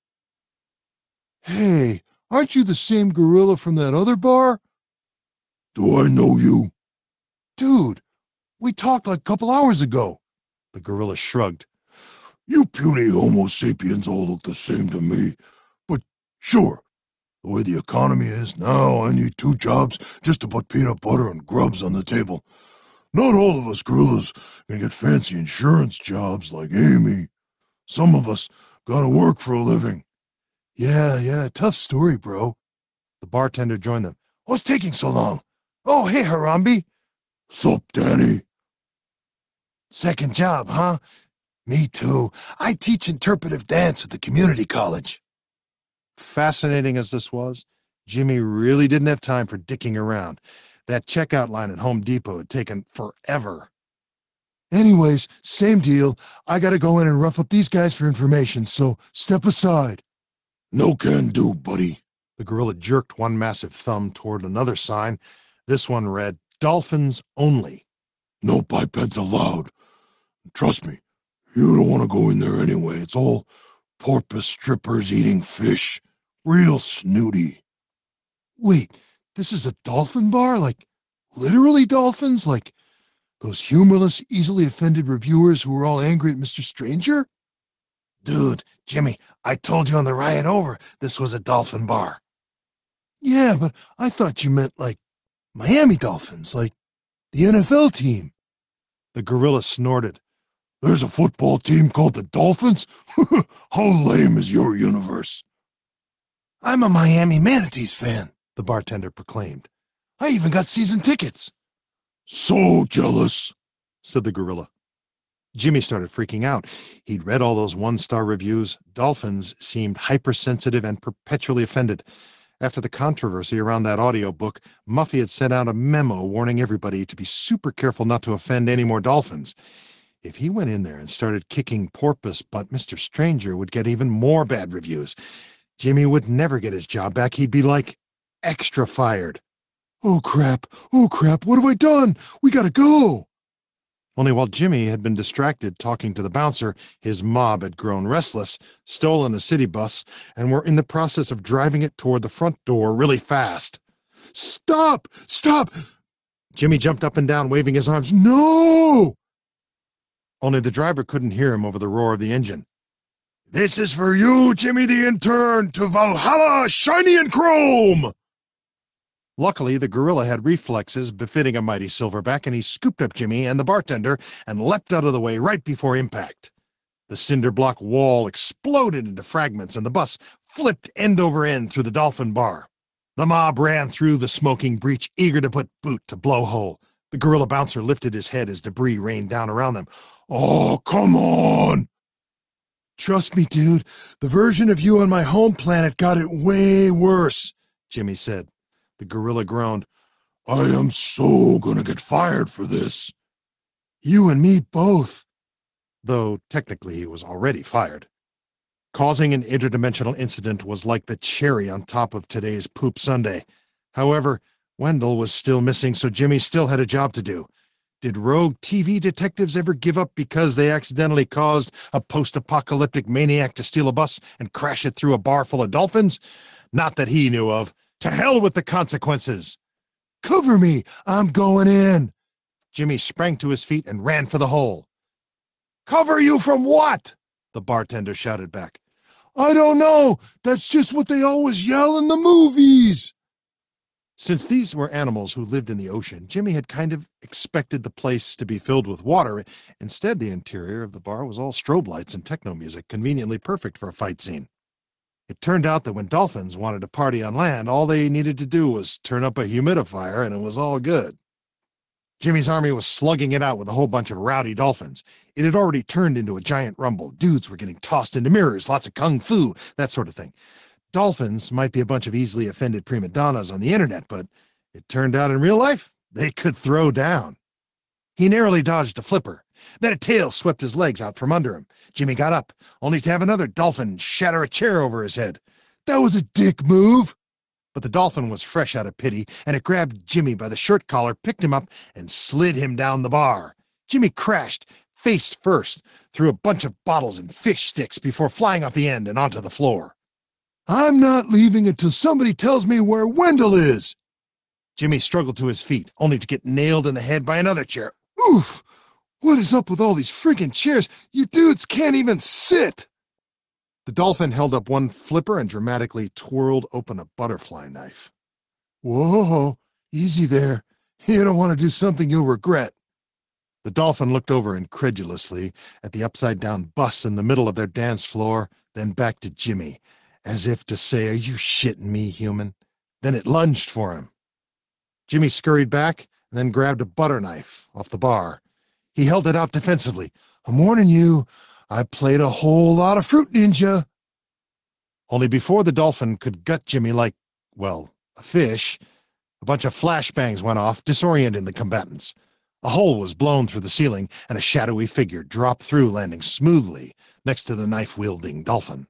"Hey, aren't you the same gorilla from that other bar?" "Do I know you?" "Dude, we talked like a couple hours ago." The gorilla shrugged. "You puny Homo sapiens all look the same to me. But sure, the way the economy is now, I need 2 jobs just to put peanut butter and grubs on the table. Not all of us gorillas can get fancy insurance jobs like Amy. Some of us gotta work for a living." Yeah, tough story, bro." The bartender joined them. "What's taking so long? Oh, hey, Harambe." "Sup, Danny?" "Second job, huh? Me too. I teach interpretive dance at the community college." Fascinating as this was, Jimmy really didn't have time for dicking around. That checkout line at Home Depot had taken forever. "Anyways, same deal. I gotta go in and rough up these guys for information, so step aside." "No can do, buddy." The gorilla jerked one massive thumb toward another sign. This one read, "Dolphins only." "No bipeds allowed. Trust me, you don't want to go in there anyway. It's all porpoise strippers eating fish. Real snooty." "Wait, this is a dolphin bar? Like, literally dolphins? Like those humorless, easily offended reviewers who were all angry at Mr. Stranger?" "Dude, Jimmy, I told you on the ride over this was a dolphin bar." "Yeah, but I thought you meant like Miami Dolphins, like the NFL team." The gorilla snorted. "There's a football team called the Dolphins? How lame is your universe?" "I'm a Miami Manatees fan," the bartender proclaimed. "I even got season tickets." "So jealous," said the gorilla. Jimmy started freaking out. He'd read all those one-star reviews. Dolphins seemed hypersensitive and perpetually offended. After the controversy around that audiobook, Muffy had sent out a memo warning everybody to be super careful not to offend any more dolphins. If he went in there and started kicking porpoise butt, Mr. Stranger would get even more bad reviews. Jimmy would never get his job back. He'd be like extra fired. Oh crap, what have I done? We gotta go." Only while Jimmy had been distracted talking to the bouncer, his mob had grown restless, stolen a city bus, and were in the process of driving it toward the front door really fast. Stop! Jimmy jumped up and down, waving his arms. No! Only the driver couldn't hear him over the roar of the engine. "This is for you, Jimmy the Intern, to Valhalla, shiny and chrome!" Luckily, the gorilla had reflexes befitting a mighty silverback, and he scooped up Jimmy and the bartender and leapt out of the way right before impact. The cinder block wall exploded into fragments, and the bus flipped end over end through the dolphin bar. The mob ran through the smoking breach, eager to put boot to blowhole. The gorilla bouncer lifted his head as debris rained down around them. "Oh, come on!" "Trust me, dude, the version of you on my home planet got it way worse," Jimmy said. The gorilla groaned. "I am so gonna get fired for this." "You and me both." Though technically he was already fired. Causing an interdimensional incident was like the cherry on top of today's poop sundae. However, Wendell was still missing, so Jimmy still had a job to do. Did rogue TV detectives ever give up because they accidentally caused a post-apocalyptic maniac to steal a bus and crash it through a bar full of dolphins? Not that he knew of. To hell with the consequences! Cover me! I'm going in! Jimmy sprang to his feet and ran for the hole. Cover you from what? The bartender shouted back. I don't know. That's just what they always yell in the movies. Since these were animals who lived in the ocean, Jimmy had kind of expected the place to be filled with water. Instead, the interior of the bar was all strobe lights and techno music, conveniently perfect for a fight scene. It turned out that when dolphins wanted to party on land, all they needed to do was turn up a humidifier and it was all good. Jimmy's army was slugging it out with a whole bunch of rowdy dolphins. It had already turned into a giant rumble. Dudes were getting tossed into mirrors, lots of kung fu, that sort of thing. Dolphins might be a bunch of easily offended prima donnas on the internet, but it turned out in real life they could throw down. He narrowly dodged a flipper. Then a tail swept his legs out from under him. Jimmy got up, only to have another dolphin shatter a chair over his head. That was a dick move. But the dolphin was fresh out of pity, and it grabbed Jimmy by the shirt collar, picked him up, and slid him down the bar. Jimmy crashed, face first, through a bunch of bottles and fish sticks before flying off the end and onto the floor. I'm not leaving until somebody tells me where Wendell is. Jimmy struggled to his feet, only to get nailed in the head by another chair. Oof! What is up with all these freaking chairs? You dudes can't even sit! The dolphin held up one flipper and dramatically twirled open a butterfly knife. Whoa, easy there. You don't want to do something you'll regret. The dolphin looked over incredulously at the upside-down bus in the middle of their dance floor, then back to Jimmy, as if to say, "Are you shitting me, human?" Then it lunged for him. Jimmy scurried back and then grabbed a butter knife off the bar. He held it out defensively. I'm warning you, I played a whole lot of Fruit Ninja. Only before the dolphin could gut Jimmy like, well, a fish, a bunch of flashbangs went off, disorienting the combatants. A hole was blown through the ceiling, and a shadowy figure dropped through, landing smoothly next to the knife-wielding dolphin.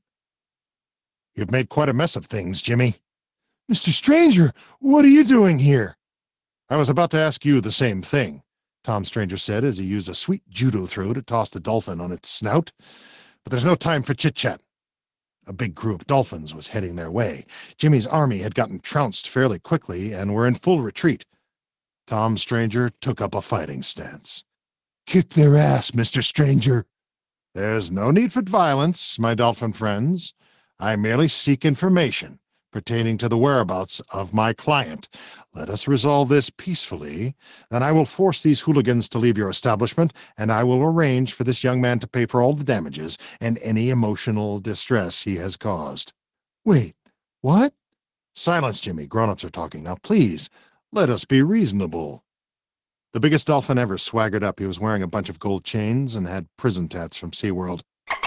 You've made quite a mess of things, Jimmy. Mr. Stranger, what are you doing here? I was about to ask you the same thing, Tom Stranger said as he used a sweet judo throw to toss the dolphin on its snout. But there's no time for chit-chat. A big crew of dolphins was heading their way. Jimmy's army had gotten trounced fairly quickly and were in full retreat. Tom Stranger took up a fighting stance. Kick their ass, Mr. Stranger. There's no need for violence, my dolphin friends. I merely seek information pertaining to the whereabouts of my client. Let us resolve this peacefully. Then I will force these hooligans to leave your establishment, and I will arrange for this young man to pay for all the damages and any emotional distress he has caused. Wait, what? Silence, Jimmy. Grown-ups are talking. Now, please, let us be reasonable. The biggest dolphin ever swaggered up. He was wearing a bunch of gold chains and had prison tats from SeaWorld.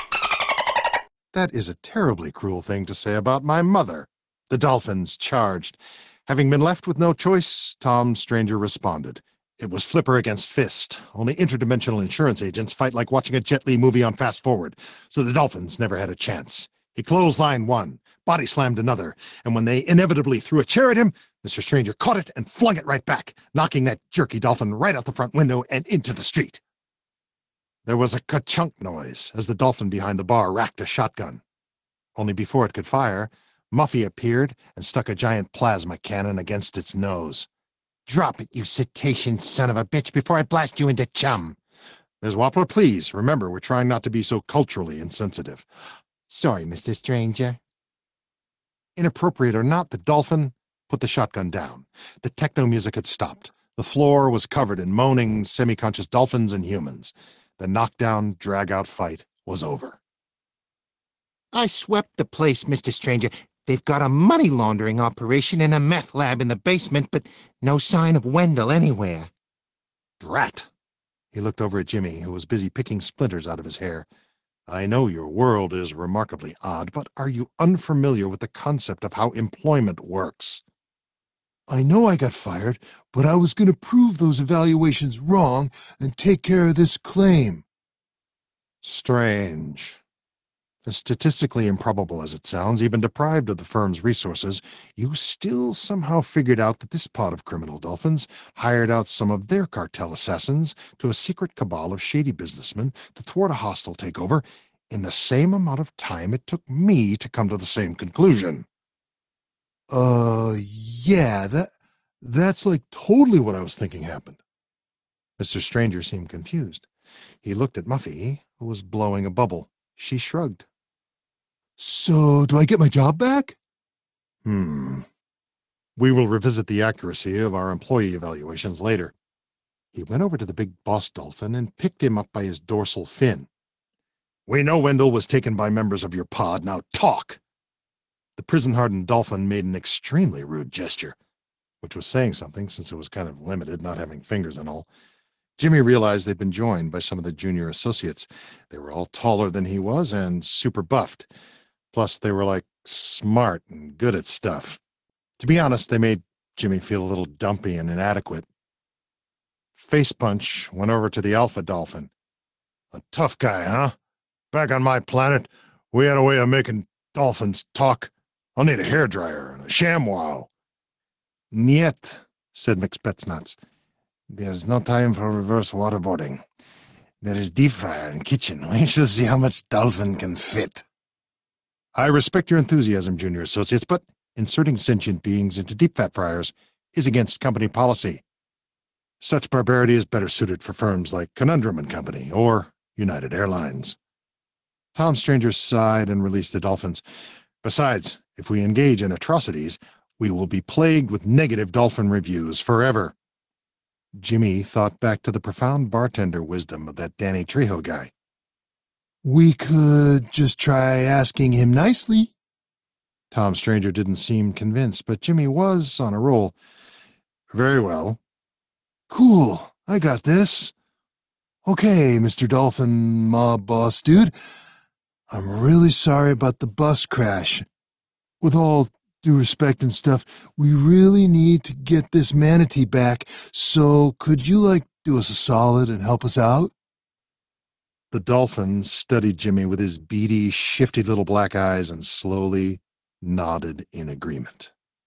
That is a terribly cruel thing to say about my mother. The dolphins charged. Having been left with no choice, Tom Stranger responded. It was flipper against fist. Only interdimensional insurance agents fight like watching a Jet Li movie on fast forward, so the dolphins never had a chance. He clotheslined one, body slammed another, and when they inevitably threw a chair at him, Mr. Stranger caught it and flung it right back, knocking that jerky dolphin right out the front window and into the street. There was a ka-chunk noise as the dolphin behind the bar racked a shotgun. Only before it could fire, Muffy appeared and stuck a giant plasma cannon against its nose. "Drop it, you cetacean son of a bitch, before I blast you into chum." Ms. Wappler, please, remember, we're trying not to be so culturally insensitive. Sorry, Mr. Stranger. Inappropriate or not, the dolphin put the shotgun down. The techno music had stopped. The floor was covered in moaning, semi-conscious dolphins and humans. The knockdown, drag-out fight was over. "I swept the place, Mr. Stranger. They've got a money laundering operation and a meth lab in the basement, but no sign of Wendell anywhere." Drat! He looked over at Jimmy, who was busy picking splinters out of his hair. "I know your world is remarkably odd, but are you unfamiliar with the concept of how employment works?" I know I got fired, but I was going to prove those evaluations wrong and take care of this claim. Strange. As statistically improbable as it sounds, even deprived of the firm's resources, you still somehow figured out that this pod of criminal dolphins hired out some of their cartel assassins to a secret cabal of shady businessmen to thwart a hostile takeover in the same amount of time it took me to come to the same conclusion. Yeah, that's like totally what I was thinking happened. Mr. Stranger seemed confused. He looked at Muffy, who was blowing a bubble. She shrugged. So, do I get my job back? We will revisit the accuracy of our employee evaluations later. He went over to the big boss dolphin and picked him up by his dorsal fin. We know Wendell was taken by members of your pod. Now talk! The prison-hardened dolphin made an extremely rude gesture, which was saying something since it was kind of limited, not having fingers and all. Jimmy realized they'd been joined by some of the junior associates. They were all taller than he was and super buffed. Plus, they were, like, smart and good at stuff. To be honest, they made Jimmy feel a little dumpy and inadequate. Face Punch went over to the alpha dolphin. A tough guy, huh? Back on my planet, we had a way of making dolphins talk. I'll need a hairdryer and a ShamWow. Niet, said McSpetsnaz. There's no time for reverse waterboarding. There is deep fryer and kitchen. We shall see how much dolphin can fit. I respect your enthusiasm, junior associates, but inserting sentient beings into deep fat fryers is against company policy. Such barbarity is better suited for firms like Conundrum and Company or United Airlines. Tom Stranger sighed and released the dolphins. Besides, if we engage in atrocities, we will be plagued with negative dolphin reviews forever. Jimmy thought back to the profound bartender wisdom of that Danny Trejo guy. We could just try asking him nicely. Tom Stranger didn't seem convinced, but Jimmy was on a roll. Very well. Cool, I got this. Okay, Mr. Dolphin Mob Boss Dude, I'm really sorry about the bus crash. With all due respect and stuff, we really need to get this manatee back, so could you, do us a solid and help us out? The dolphin studied Jimmy with his beady, shifty little black eyes and slowly nodded in agreement.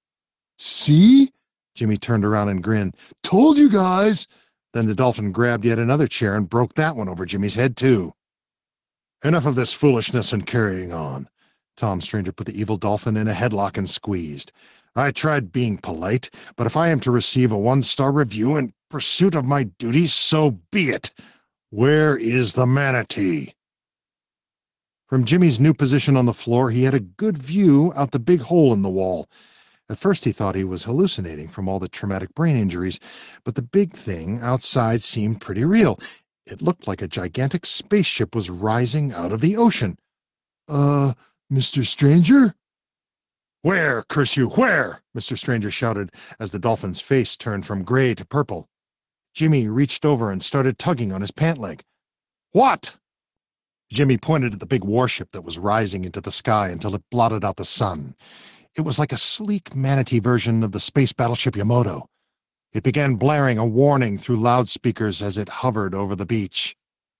See? Jimmy turned around and grinned. Told you guys! Then the dolphin grabbed yet another chair and broke that one over Jimmy's head, too. Enough of this foolishness and carrying on. Tom Stranger put the evil dolphin in a headlock and squeezed. I tried being polite, but if I am to receive a 1-star review in pursuit of my duties, so be it. Where is the manatee? From Jimmy's new position on the floor, he had a good view out the big hole in the wall. At first he thought he was hallucinating from all the traumatic brain injuries, but the big thing outside seemed pretty real. It looked like a gigantic spaceship was rising out of the ocean. Mr. Stranger? Where, curse you, where? Mr. Stranger shouted as the dolphin's face turned from gray to purple. Jimmy reached over and started tugging on his pant leg. What? Jimmy pointed at the big warship that was rising into the sky until it blotted out the sun. It was like a sleek manatee version of the space battleship Yamato. It began blaring a warning through loudspeakers as it hovered over the beach.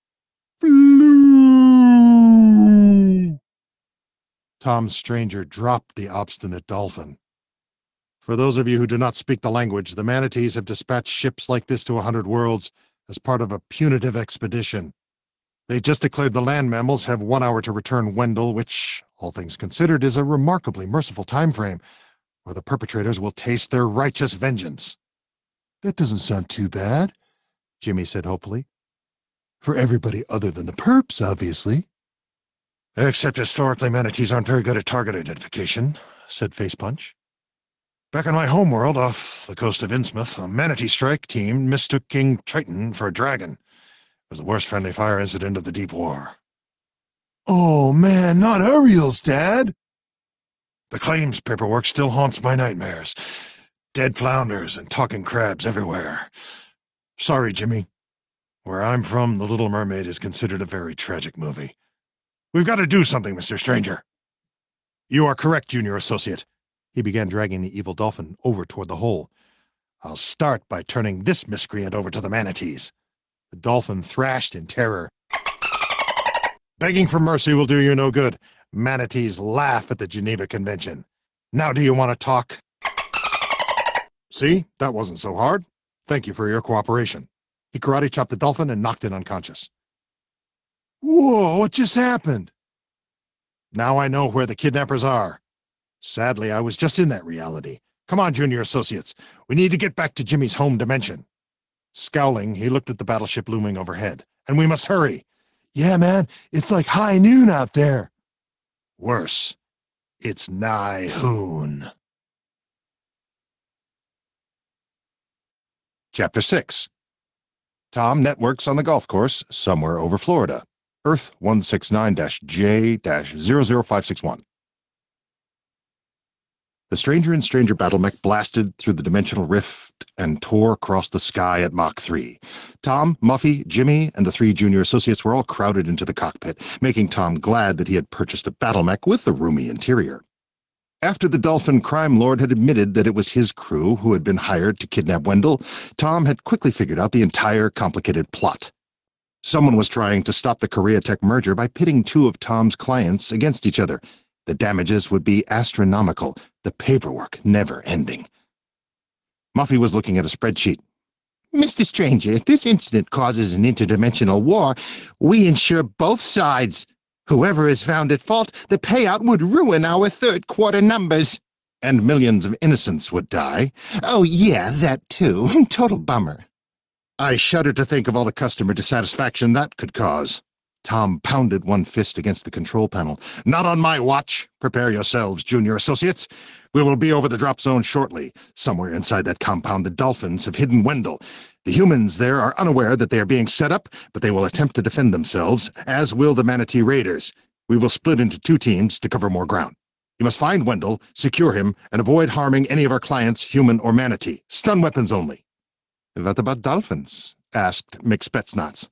Flew! Tom Stranger dropped the obstinate dolphin. For those of you who do not speak the language, the manatees have dispatched ships like this to 100 worlds as part of a punitive expedition. They just declared the land mammals have 1 hour to return Wendell, which, all things considered, is a remarkably merciful time frame, or the perpetrators will taste their righteous vengeance. That doesn't sound too bad, Jimmy said hopefully. For everybody other than the perps, obviously. Except historically, manatees aren't very good at target identification, said Face Punch. Back on my homeworld off the coast of Innsmouth, a manatee strike team mistook King Triton for a dragon. It was the worst friendly fire incident of the Deep War. Oh, man, not Ariel's, Dad! The claims paperwork still haunts my nightmares. Dead flounders and talking crabs everywhere. Sorry, Jimmy. Where I'm from, The Little Mermaid is considered a very tragic movie. We've got to do something, Mr. Stranger. You are correct, Junior Associate. He began dragging the evil dolphin over toward the hole. I'll start by turning this miscreant over to the manatees. The dolphin thrashed in terror. Begging for mercy will do you no good. Manatees laugh at the Geneva Convention. Now do you want to talk? See? That wasn't so hard. Thank you for your cooperation. He karate chopped the dolphin and knocked it unconscious. Whoa, what just happened? Now I know where the kidnappers are. Sadly, I was just in that reality. Come on, Junior Associates. We need to get back to Jimmy's home dimension. Scowling, he looked at the battleship looming overhead. And we must hurry. Yeah, man, it's like high noon out there. Worse, it's nigh hoon. Chapter 6. Tom networks on the golf course somewhere over Florida. Earth 169-J-00561. The Stranger and Stranger battlemech blasted through the dimensional rift and tore across the sky at Mach 3. Tom, Muffy, Jimmy, and the 3 junior associates were all crowded into the cockpit, making Tom glad that he had purchased a battlemech with the roomy interior. After the Dolphin crime lord had admitted that it was his crew who had been hired to kidnap Wendell, Tom had quickly figured out the entire complicated plot. Someone was trying to stop the Koreatech merger by pitting 2 of Tom's clients against each other. The damages would be astronomical, the paperwork never ending. Muffy was looking at a spreadsheet. Mr. Stranger, if this incident causes an interdimensional war, we insure both sides. Whoever is found at fault, the payout would ruin our third-quarter numbers. And millions of innocents would die. Oh, yeah, that too. Total bummer. I shudder to think of all the customer dissatisfaction that could cause. Tom pounded one fist against the control panel. Not on my watch. Prepare yourselves, junior associates. We will be over the drop zone shortly. Somewhere inside that compound, the Dolphins have hidden Wendell. The humans there are unaware that they are being set up, but they will attempt to defend themselves, as will the Manatee Raiders. We will split into 2 teams to cover more ground. You must find Wendell, secure him, and avoid harming any of our clients, human or manatee. Stun weapons only. What about dolphins? Asked Mick Spetsnaz.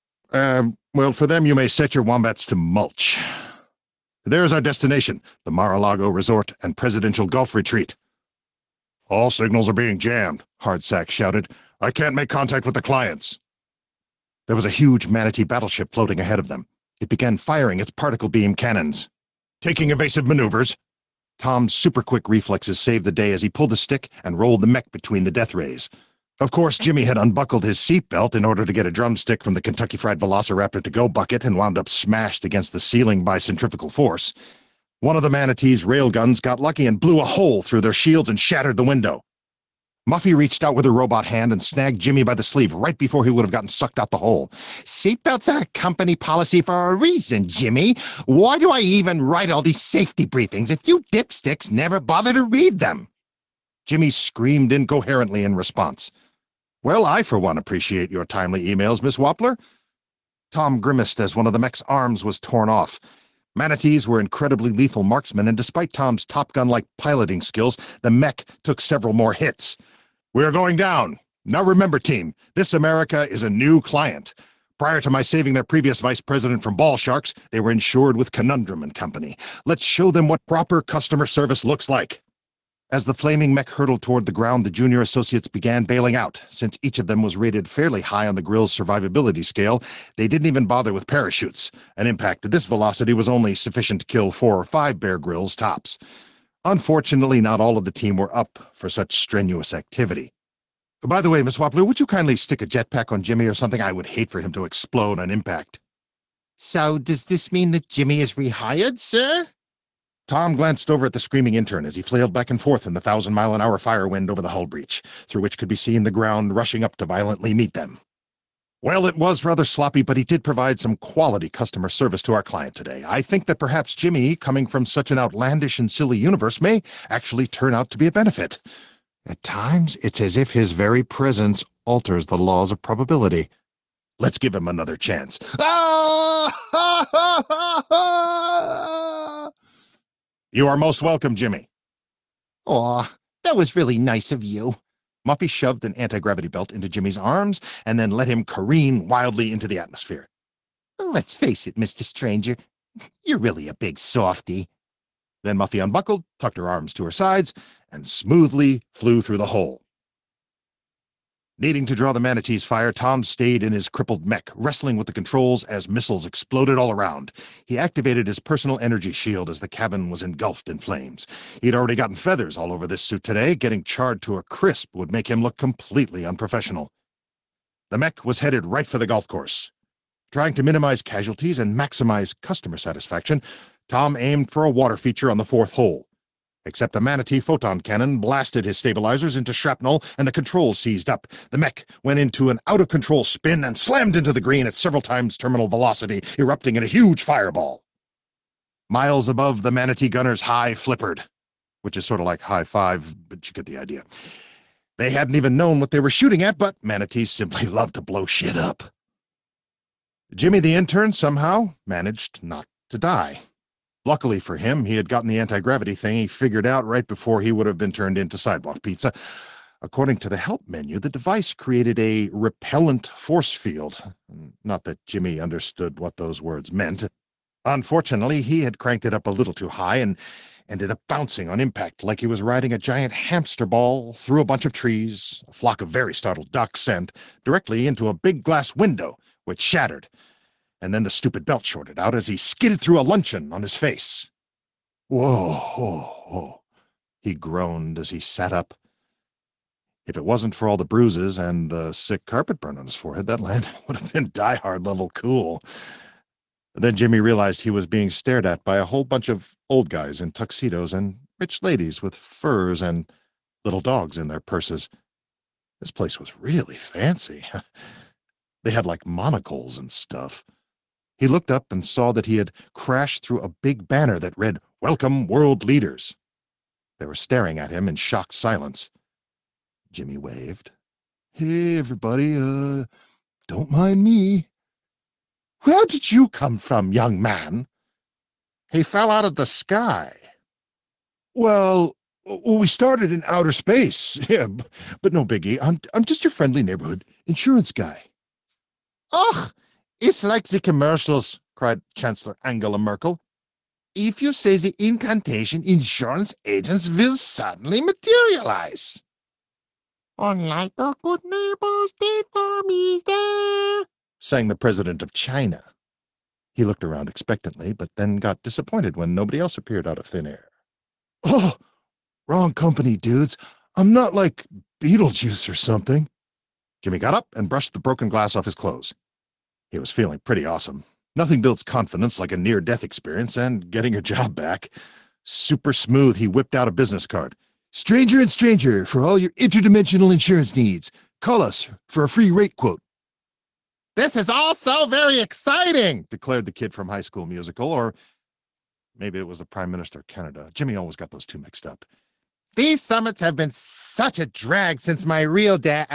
Well, for them you may set your wombats to mulch. There's our destination, the Mar-a-Lago Resort and Presidential Golf Retreat. All signals are being jammed, Hardsack shouted. I can't make contact with the clients. There was a huge manatee battleship floating ahead of them. It began firing its particle beam cannons. Taking evasive maneuvers. Tom's super-quick reflexes saved the day as he pulled the stick and rolled the mech between the death rays. Of course, Jimmy had unbuckled his seatbelt in order to get a drumstick from the Kentucky Fried Velociraptor to-go bucket and wound up smashed against the ceiling by centrifugal force. One of the manatees' railguns got lucky and blew a hole through their shields and shattered the window. Muffy reached out with her robot hand and snagged Jimmy by the sleeve right before he would have gotten sucked out the hole. Seatbelts are a company policy for a reason, Jimmy. Why do I even write all these safety briefings if you dipsticks never bother to read them? Jimmy screamed incoherently in response. Well, I, for one, appreciate your timely emails, Miss Wappler. Tom grimaced as one of the mech's arms was torn off. Manatees were incredibly lethal marksmen, and despite Tom's Top Gun-like piloting skills, the mech took several more hits. We're going down. Now remember, team, this America is a new client. Prior to my saving their previous vice president from Ball Sharks, they were insured with Conundrum and Company. Let's show them what proper customer service looks like. As the flaming mech hurtled toward the ground, the junior associates began bailing out. Since each of them was rated fairly high on the grill's survivability scale, they didn't even bother with parachutes. An impact at this velocity was only sufficient to kill 4 or 5 Bear Grylls tops. Unfortunately, not all of the team were up for such strenuous activity. By the way, Miss Wappler, would you kindly stick a jetpack on Jimmy or something? I would hate for him to explode on impact. So, does this mean that Jimmy is rehired, sir? Tom glanced over at the screaming intern as he flailed back and forth in the 1,000-mile-an-hour fire wind over the hull breach, through which could be seen the ground rushing up to violently meet them. Well, it was rather sloppy, but he did provide some quality customer service to our client today. I think that perhaps Jimmy, coming from such an outlandish and silly universe, may actually turn out to be a benefit. At times, it's as if his very presence alters the laws of probability. Let's give him another chance. You are most welcome, Jimmy. Aw, that was really nice of you. Muffy shoved an anti-gravity belt into Jimmy's arms and then let him careen wildly into the atmosphere. Let's face it, Mr. Stranger, you're really a big softy. Then Muffy unbuckled, tucked her arms to her sides, and smoothly flew through the hole. Needing to draw the manatee's fire, Tom stayed in his crippled mech, wrestling with the controls as missiles exploded all around. He activated his personal energy shield as the cabin was engulfed in flames. He'd already gotten feathers all over this suit today. Getting charred to a crisp would make him look completely unprofessional. The mech was headed right for the golf course. Trying to minimize casualties and maximize customer satisfaction, Tom aimed for a water feature on the fourth hole. Except a manatee photon cannon blasted his stabilizers into shrapnel and the controls seized up. The mech went into an out-of-control spin and slammed into the green at several times terminal velocity, erupting in a huge fireball. Miles above the manatee gunner's high flippered, which is sort of like high five, but you get the idea. They hadn't even known what they were shooting at, but manatees simply love to blow shit up. Jimmy the intern somehow managed not to die. Luckily for him, he had gotten the anti-gravity thing he figured out right before he would have been turned into sidewalk pizza. According to the help menu, the device created a repellent force field. Not that Jimmy understood what those words meant. Unfortunately, he had cranked it up a little too high and ended up bouncing on impact like he was riding a giant hamster ball through a bunch of trees, a flock of very startled ducks, and directly into a big glass window, which shattered. And then the stupid belt shorted out as he skidded through a luncheon on his face. "Whoa, whoa, whoa," he groaned as he sat up. If it wasn't for all the bruises and the sick carpet burn on his forehead, that landing would have been Die-Hard level cool. Then Jimmy realized he was being stared at by a whole bunch of old guys in tuxedos and rich ladies with furs and little dogs in their purses. This place was really fancy. They had like monocles and stuff. He looked up and saw that he had crashed through a big banner that read, "Welcome, World Leaders." They were staring at him in shocked silence. Jimmy waved. "Hey, everybody, don't mind me." "Where did you come from, young man?" "He fell out of the sky." "Well, we started in outer space. Yeah, but no biggie. I'm just your friendly neighborhood insurance guy." "Ugh, it's like the commercials," cried Chancellor Angela Merkel. "If you say the incantation, insurance agents will suddenly materialize." "Unlike the good neighbors, State Farm is there," sang the president of China. He looked around expectantly, but then got disappointed when nobody else appeared out of thin air. "Oh, wrong company, dudes. I'm not like Beetlejuice or something." Jimmy got up and brushed the broken glass off his clothes. He was feeling pretty awesome. Nothing builds confidence like a near-death experience and getting your job back. Super smooth, he whipped out a business card. "Stranger and stranger for all your interdimensional insurance needs. Call us for a free rate quote." "This is all so very exciting," declared the kid from High School Musical, or maybe it was the Prime Minister of Canada. Jimmy always got those two mixed up. "These summits have been such a drag since my real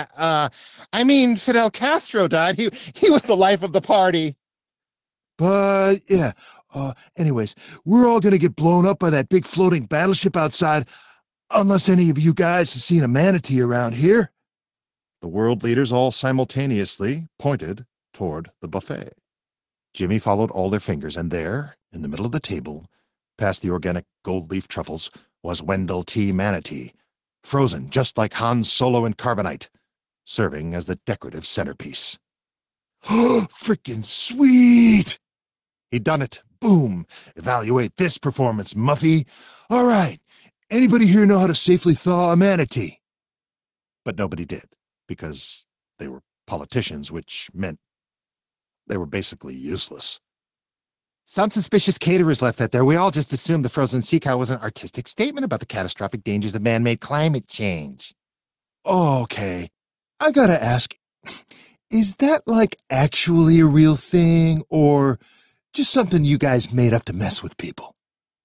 Fidel Castro died. He was the life of the party." But, yeah, anyways, we're all gonna get blown up by that big floating battleship outside, unless any of you guys have seen a manatee around here. The world leaders all simultaneously pointed toward the buffet. Jimmy followed all their fingers, and there, in the middle of the table, past the organic gold leaf truffles, was Wendell T. Manatee, frozen just like Han Solo in carbonite, serving as the decorative centerpiece. Frickin' sweet! He'd done it. Boom. Evaluate this performance, Muffy. All right. Anybody here know how to safely thaw a manatee? But nobody did, because they were politicians, which meant they were basically useless. "Some suspicious caterers left that there. We all just assumed the frozen sea cow was an artistic statement about the catastrophic dangers of man-made climate change." Okay. I gotta ask, is that like actually a real thing, or just something you guys made up to mess with people?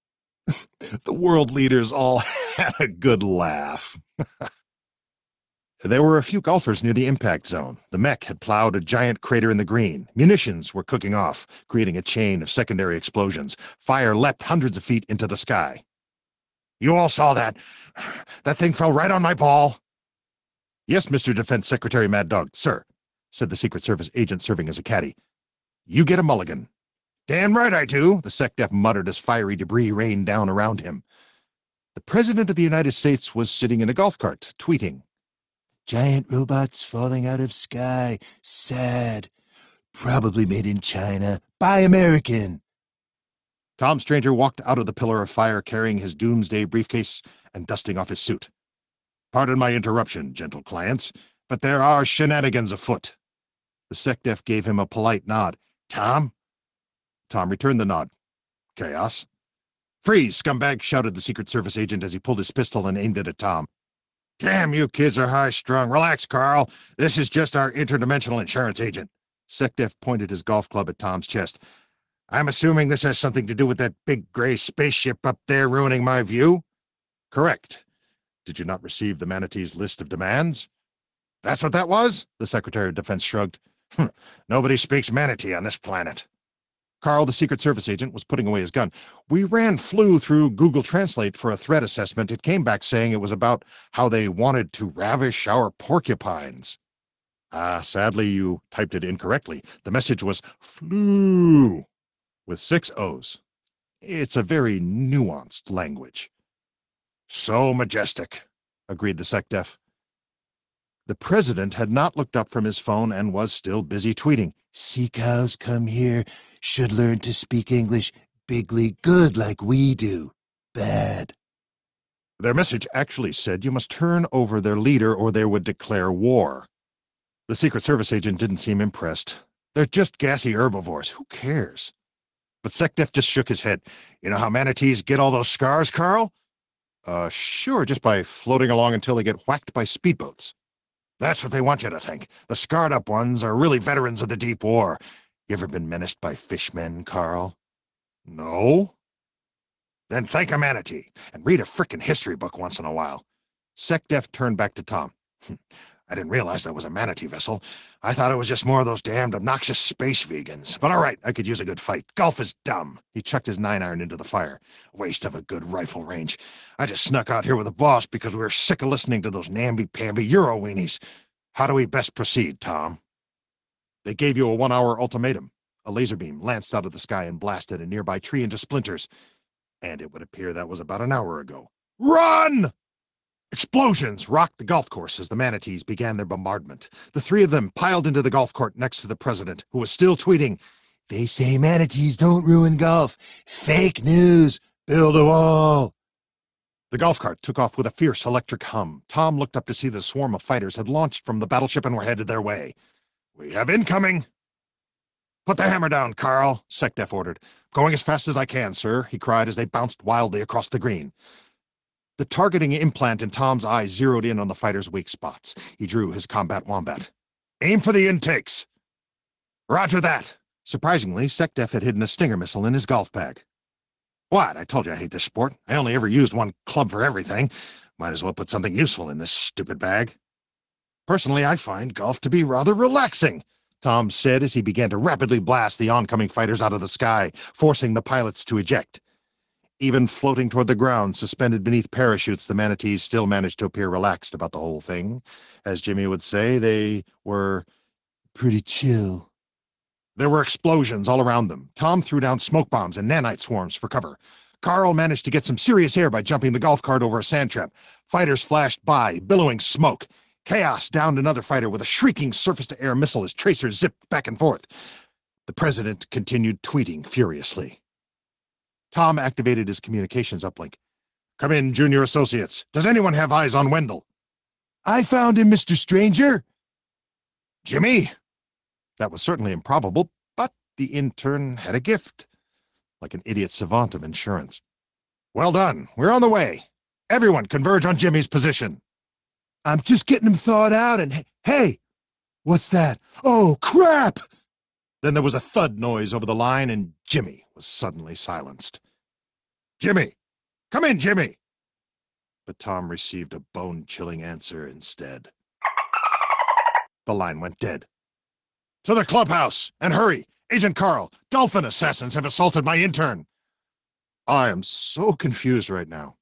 The world leaders all had a good laugh. There were a few golfers near the impact zone. The mech had plowed a giant crater in the green. Munitions were cooking off, creating a chain of secondary explosions. Fire leapt hundreds of feet into the sky. "You all saw that? That thing fell right on my ball." "Yes, Mr. Defense Secretary Mad Dog, sir," said the Secret Service agent serving as a caddy. "You get a mulligan." "Damn right I do," the SecDef muttered as fiery debris rained down around him. The President of the United States was sitting in a golf cart, tweeting. Giant robots falling out of sky. Sad. Probably made in China. Buy American. Tom Stranger walked out of the pillar of fire carrying his doomsday briefcase and dusting off his suit. Pardon my interruption, gentle clients, but there are shenanigans afoot. The SecDef gave him a polite nod. Tom? Tom returned the nod. Chaos. Freeze, scumbag, shouted the Secret Service agent as he pulled his pistol and aimed it at Tom. Damn, you kids are high-strung. Relax, Carl. This is just our interdimensional insurance agent. SecDef pointed his golf club at Tom's chest. I'm assuming this has something to do with that big gray spaceship up there ruining my view? Correct. Did you not receive the Manatee's list of demands? That's what that was? The Secretary of Defense shrugged. Nobody speaks Manatee on this planet. Carl, the Secret Service agent, was putting away his gun. We flew through Google Translate for a threat assessment. It came back saying it was about how they wanted to ravish our porcupines. Sadly, you typed it incorrectly. The message was flew with 6 O's. It's a very nuanced language. So majestic, agreed the SecDef. The president had not looked up from his phone and was still busy tweeting. Sea cows come here, should learn to speak English bigly good like we do. Bad. Their message actually said you must turn over their leader or they would declare war. The Secret Service agent didn't seem impressed. They're just gassy herbivores. Who cares? But SecDef just shook his head. You know how manatees get all those scars, Carl? Sure, just by floating along until they get whacked by speedboats. That's what they want you to think. The scarred-up ones are really veterans of the deep war. You ever been menaced by fishmen, Carl? No? Then thank a manatee, and read a frickin' history book once in a while. SecDef turned back to Tom. I didn't realize that was a manatee vessel. I thought it was just more of those damned obnoxious space vegans. But all right, I could use a good fight. Golf is dumb. He chucked his 9-iron into the fire. Waste of a good rifle range. I just snuck out here with the boss because we were sick of listening to those namby-pamby Euro weenies. How do we best proceed, Tom? They gave you a 1-hour ultimatum. A laser beam lanced out of the sky and blasted a nearby tree into splinters. And it would appear that was about an hour ago. Run! Explosions rocked the golf course as the manatees began their bombardment. The 3 of them piled into the golf court next to the president, who was still tweeting, They say manatees don't ruin golf. Fake news. Build a wall. The golf cart took off with a fierce electric hum. Tom looked up to see the swarm of fighters had launched from the battleship and were headed their way. We have incoming. Put the hammer down, Carl, SecDef ordered. Going as fast as I can, sir, he cried as they bounced wildly across the green. The targeting implant in Tom's eye zeroed in on the fighter's weak spots. He drew his combat wombat. Aim for the intakes. Roger that. Surprisingly, SecDef had hidden a Stinger missile in his golf bag. What? I told you I hate this sport. I only ever used one club for everything. Might as well put something useful in this stupid bag. Personally, I find golf to be rather relaxing, Tom said as he began to rapidly blast the oncoming fighters out of the sky, forcing the pilots to eject. Even floating toward the ground, suspended beneath parachutes, the manatees still managed to appear relaxed about the whole thing. As Jimmy would say, they were pretty chill. There were explosions all around them. Tom threw down smoke bombs and nanite swarms for cover. Carl managed to get some serious air by jumping the golf cart over a sand trap. Fighters flashed by, billowing smoke. Chaos downed another fighter with a shrieking surface-to-air missile as tracers zipped back and forth. The president continued tweeting furiously. Tom activated his communications uplink. Come in, Junior Associates. Does anyone have eyes on Wendell? I found him, Mr. Stranger. Jimmy? That was certainly improbable, but the intern had a gift. Like an idiot savant of insurance. Well done. We're on the way. Everyone converge on Jimmy's position. I'm just getting him thawed out and hey! What's that? Oh, crap! Then there was a thud noise over the line and Jimmy was suddenly silenced. Jimmy! Come in, Jimmy! But Tom received a bone-chilling answer instead. The line went dead. To the clubhouse! And hurry! Agent Carl, dolphin assassins have assaulted my intern! I am so confused right now.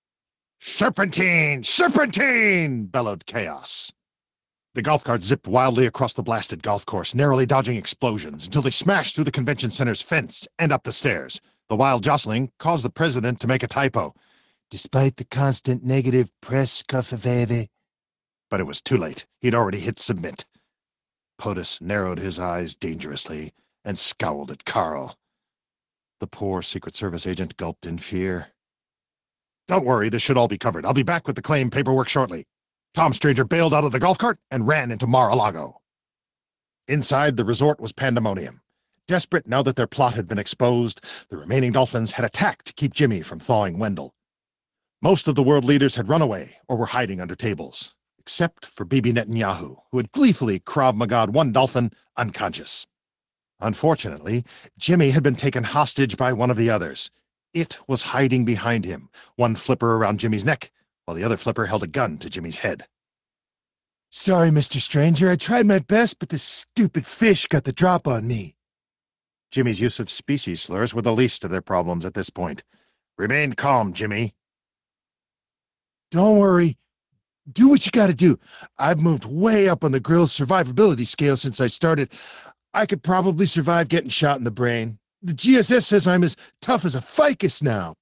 Serpentine! Serpentine! Bellowed Chaos. The golf cart zipped wildly across the blasted golf course, narrowly dodging explosions, until they smashed through the convention center's fence and up the stairs. The wild jostling caused the president to make a typo. Despite the constant negative press, Cuffaveve. But it was too late. He'd already hit submit. POTUS narrowed his eyes dangerously and scowled at Carl. The poor Secret Service agent gulped in fear. Don't worry, this should all be covered. I'll be back with the claim paperwork shortly. Tom Stranger bailed out of the golf cart and ran into Mar-a-Lago. Inside, the resort was pandemonium. Desperate now that their plot had been exposed, the remaining dolphins had attacked to keep Jimmy from thawing Wendell. Most of the world leaders had run away or were hiding under tables, except for Bibi Netanyahu, who had gleefully Krav Maga'd one dolphin unconscious. Unfortunately, Jimmy had been taken hostage by one of the others. It was hiding behind him, one flipper around Jimmy's neck, while the other flipper held a gun to Jimmy's head. Sorry, Mr. Stranger. I tried my best, but this stupid fish got the drop on me. Jimmy's use of species slurs were the least of their problems at this point. Remain calm, Jimmy. Don't worry. Do what you gotta do. I've moved way up on the grill's survivability scale since I started. I could probably survive getting shot in the brain. The GSS says I'm as tough as a ficus now.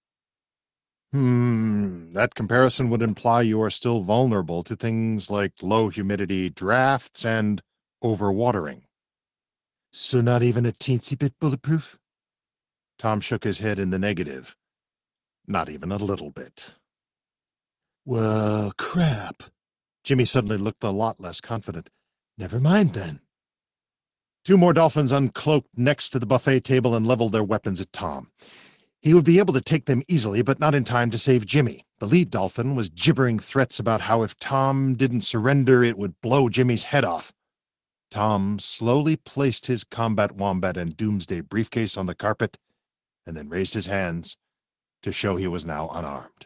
That comparison would imply you are still vulnerable to things like low humidity drafts and overwatering. So not even a teensy bit bulletproof? Tom shook his head in the negative. Not even a little bit. Well, crap. Jimmy suddenly looked a lot less confident. Never mind then. 2 more dolphins uncloaked next to the buffet table and leveled their weapons at Tom. He would be able to take them easily, but not in time to save Jimmy. The lead dolphin was gibbering threats about how if Tom didn't surrender, it would blow Jimmy's head off. Tom slowly placed his combat wombat and doomsday briefcase on the carpet and then raised his hands to show he was now unarmed.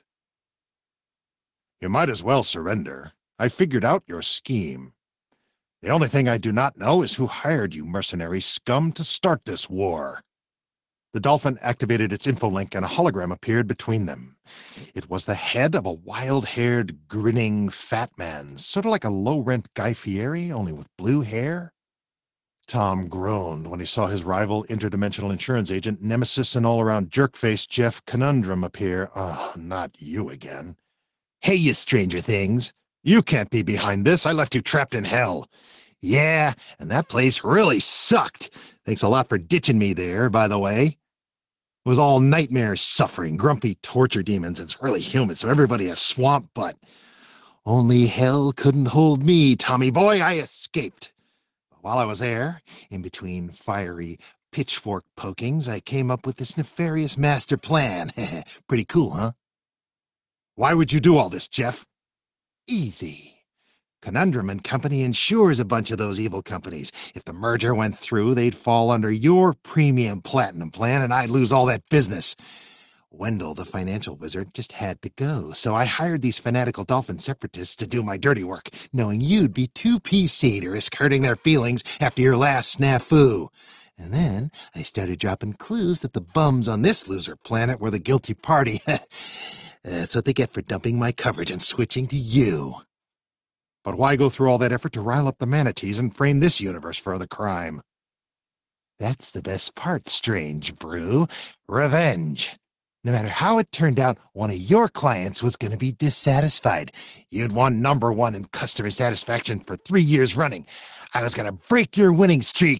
You might as well surrender. I figured out your scheme. The only thing I do not know is who hired you mercenary scum to start this war. The dolphin activated its infolink and a hologram appeared between them. It was the head of a wild-haired, grinning fat man, sort of like a low-rent Guy Fieri, only with blue hair. Tom groaned when he saw his rival interdimensional insurance agent, nemesis and all-around jerkface Jeff Conundrum appear. Oh, not you again. Hey, you stranger things. You can't be behind this. I left you trapped in hell. Yeah, and that place really sucked. Thanks a lot for ditching me there, by the way. It was all nightmare suffering, grumpy torture demons. It's really humid, so everybody has swamp butt. Only hell couldn't hold me, Tommy boy. I escaped. While I was there, in between fiery pitchfork pokings, I came up with this nefarious master plan. Pretty cool, huh? Why would you do all this, Jeff? Easy. Conundrum and Company insures a bunch of those evil companies. If the merger went through, they'd fall under your premium platinum plan, and I'd lose all that business. Wendell, the financial wizard, just had to go, so I hired these fanatical dolphin separatists to do my dirty work, knowing you'd be too PC to risk hurting their feelings after your last snafu. And then I started dropping clues that the bums on this loser planet were the guilty party. That's what they get for dumping my coverage and switching to you. But why go through all that effort to rile up the manatees and frame this universe for the crime? That's the best part, Strange Brew. Revenge. No matter how it turned out, one of your clients was going to be dissatisfied. You'd won #1 in customer satisfaction for 3 years running. I was going to break your winning streak.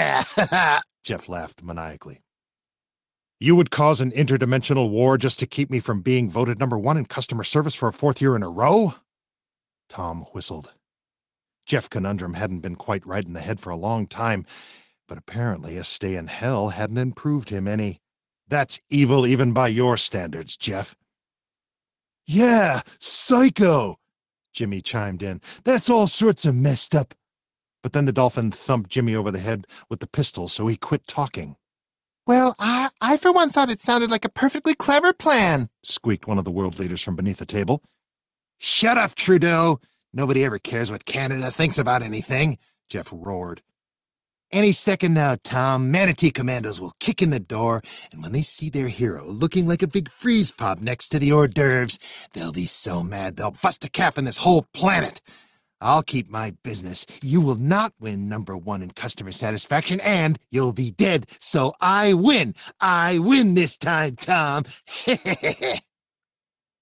Jeff laughed maniacally. You would cause an interdimensional war just to keep me from being voted #1 in customer service for a 4th year in a row? Tom whistled. Jeff Conundrum hadn't been quite right in the head for a long time, but apparently a stay in hell hadn't improved him any. That's evil even by your standards, Jeff. Yeah, psycho, Jimmy chimed in. That's all sorts of messed up. But then the dolphin thumped Jimmy over the head with the pistol, so he quit talking. Well, I for one thought it sounded like a perfectly clever plan, squeaked one of the world leaders from beneath the table. Shut up, Trudeau. Nobody ever cares what Canada thinks about anything, Jeff roared. Any second now, Tom, Manatee Commandos will kick in the door, and when they see their hero looking like a big freeze pop next to the hors d'oeuvres, they'll be so mad they'll bust a cap in this whole planet. I'll keep my business. You will not win #1 in customer satisfaction, and you'll be dead, so I win. I win this time, Tom.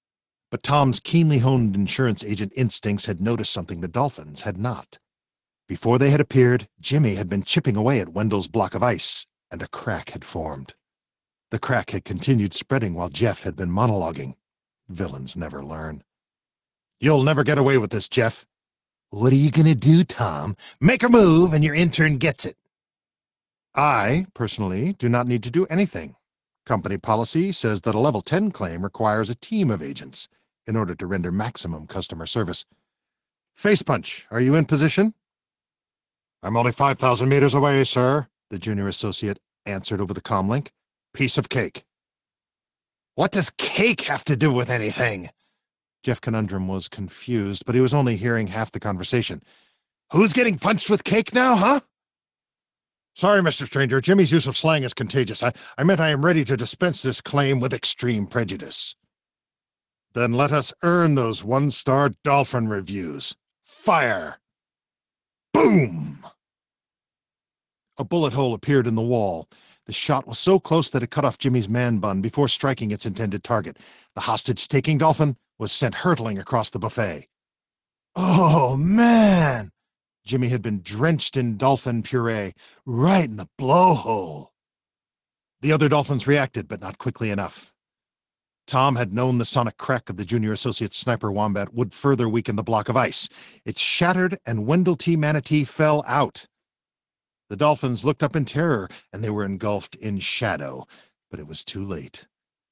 But Tom's keenly honed insurance agent instincts had noticed something the dolphins had not. Before they had appeared, Jimmy had been chipping away at Wendell's block of ice, and a crack had formed. The crack had continued spreading while Jeff had been monologuing. Villains never learn. "You'll never get away with this, Jeff." "What are you gonna do, Tom? Make a move and your intern gets it." "I, personally, do not need to do anything. Company policy says that a level 10 claim requires a team of agents in order to render maximum customer service. Face Punch, are you in position?" "I'm only 5,000 meters away, sir," the junior associate answered over the comlink. "Piece of cake." "What does cake have to do with anything?" Jeff Conundrum was confused, but he was only hearing half the conversation. "Who's getting punched with cake now, huh?" "Sorry, Mr. Stranger. Jimmy's use of slang is contagious. I meant I am ready to dispense this claim with extreme prejudice." "Then let us earn those one-star dolphin reviews. Fire!" Boom! A bullet hole appeared in the wall. The shot was so close that it cut off Jimmy's man bun before striking its intended target. The hostage-taking dolphin was sent hurtling across the buffet. "Oh, man!" Jimmy had been drenched in dolphin puree. "Right in the blowhole." The other dolphins reacted, but not quickly enough. Tom had known the sonic crack of the junior associate's sniper wombat would further weaken the block of ice. It shattered, and Wendell T. Manatee fell out. The dolphins looked up in terror, and they were engulfed in shadow, but it was too late.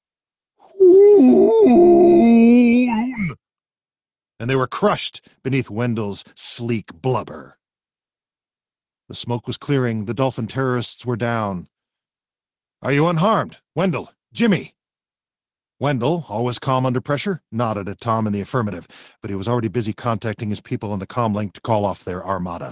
And they were crushed beneath Wendell's sleek blubber. The smoke was clearing. The dolphin terrorists were down. "Are you unharmed? Wendell, Jimmy?" Wendell, always calm under pressure, nodded at Tom in the affirmative, but he was already busy contacting his people on the comlink to call off their armada.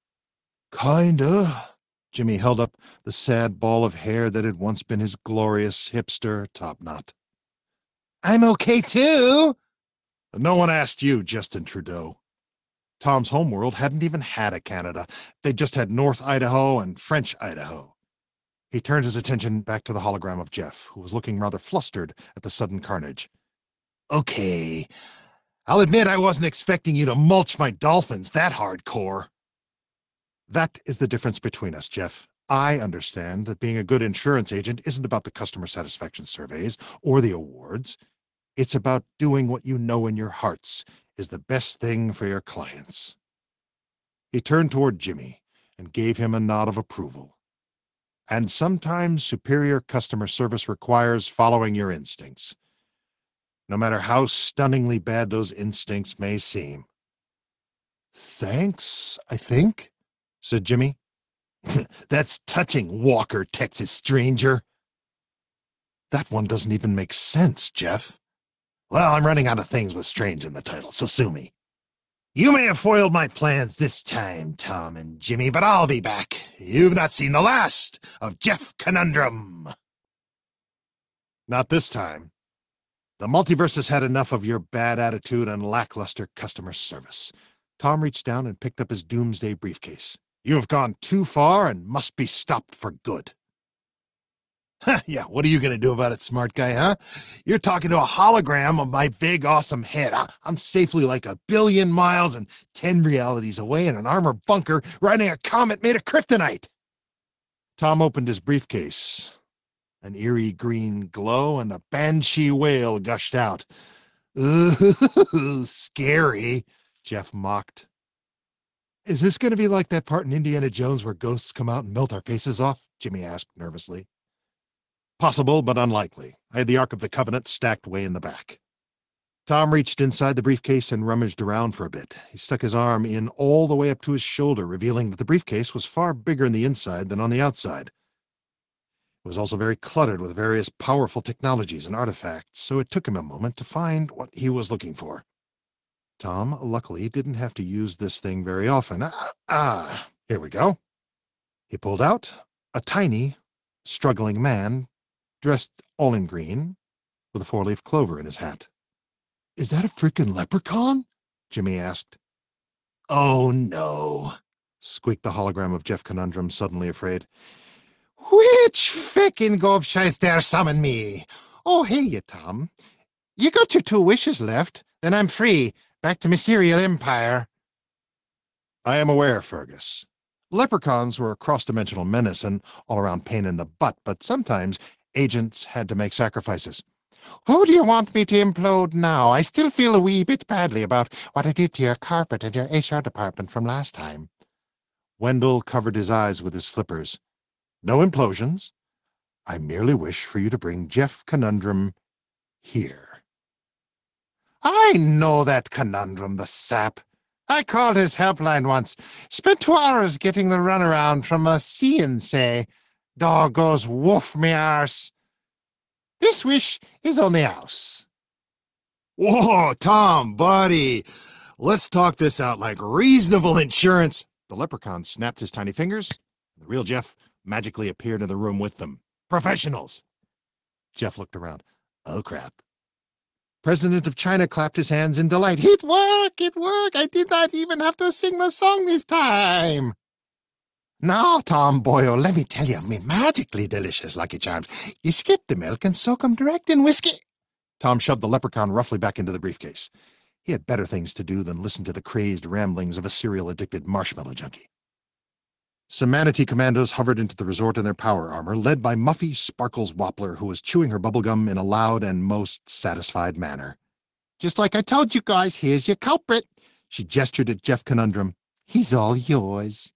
"Kinda." Jimmy held up the sad ball of hair that had once been his glorious hipster topknot. "I'm okay, too." "No one asked you, Justin Trudeau." Tom's homeworld hadn't even had a Canada. They just had North Idaho and French Idaho. He turned his attention back to the hologram of Jeff, who was looking rather flustered at the sudden carnage. "Okay. I'll admit I wasn't expecting you to mulch my dolphins that hardcore." "That is the difference between us, Jeff. I understand that being a good insurance agent isn't about the customer satisfaction surveys or the awards. It's about doing what you know in your hearts is the best thing for your clients." He turned toward Jimmy and gave him a nod of approval. "And sometimes superior customer service requires following your instincts, no matter how stunningly bad those instincts may seem." "Thanks, I think," said Jimmy. "That's touching, Walker, Texas Stranger." "That one doesn't even make sense, Jeff." "Well, I'm running out of things with strange in the title, so sue me. You may have foiled my plans this time, Tom and Jimmy, but I'll be back. You've not seen the last of Jeff Conundrum." "Not this time. The multiverse has had enough of your bad attitude and lackluster customer service." Tom reached down and picked up his doomsday briefcase. "You have gone too far and must be stopped for good." Yeah, what are you going to do about it, smart guy, huh? You're talking to a hologram of my big, awesome head. I'm safely like 1 billion miles and 10 realities away in an armored bunker riding a comet made of kryptonite. Tom opened his briefcase. An eerie green glow and a banshee wail gushed out. "Ooh, scary," Jeff mocked. "Is this going to be like that part in Indiana Jones where ghosts come out and melt our faces off?" Jimmy asked nervously. "Possible, but unlikely. I had the Ark of the Covenant stacked way in the back." Tom reached inside the briefcase and rummaged around for a bit. He stuck his arm in all the way up to his shoulder, revealing that the briefcase was far bigger on the inside than on the outside. It was also very cluttered with various powerful technologies and artifacts, so it took him a moment to find what he was looking for. Tom, luckily, didn't have to use this thing very often. Here we go. He pulled out a tiny, struggling man, dressed all in green, with a 4-leaf clover in his hat. "Is that a frickin' leprechaun?" Jimmy asked. "Oh, no," squeaked the hologram of Jeff Conundrum, suddenly afraid. "Which frickin' gobshite there summon me? Oh, hey, you, Tom. You got your 2 wishes left, then I'm free. Back to my serial empire. I am aware, Fergus. Leprechauns were a cross-dimensional menace and all-around pain in the butt, but sometimes agents had to make sacrifices. Who do you want me to implode now? I still feel a wee bit badly about what I did to your carpet and your HR department from last time. Wendell covered his eyes with his flippers. No implosions. I merely wish for you to bring Jeff Conundrum here. I know that Conundrum, the sap. I called his helpline once. Spent 2 hours getting the runaround from a see-and-say. Dog goes woof me arse. This wish is only house. Whoa, Tom, buddy. Let's talk this out like reasonable insurance. The leprechaun snapped his tiny fingers. The real Jeff magically appeared in the room with them. Professionals. Jeff looked around. Oh, crap. President of China clapped his hands in delight. It worked! It worked! I did not even have to sing the song this time. Now, Tom Boyle, let me tell you of me magically delicious Lucky Charms. You skip the milk and soak 'em direct in whiskey. Tom shoved the leprechaun roughly back into the briefcase. He had better things to do than listen to the crazed ramblings of a cereal-addicted marshmallow junkie. Some manatee commandos hovered into the resort in their power armor, led by Muffy Sparkles Wappler, who was chewing her bubblegum in a loud and most satisfied manner. Just like I told you guys, here's your culprit. She gestured at Jeff Conundrum. He's all yours.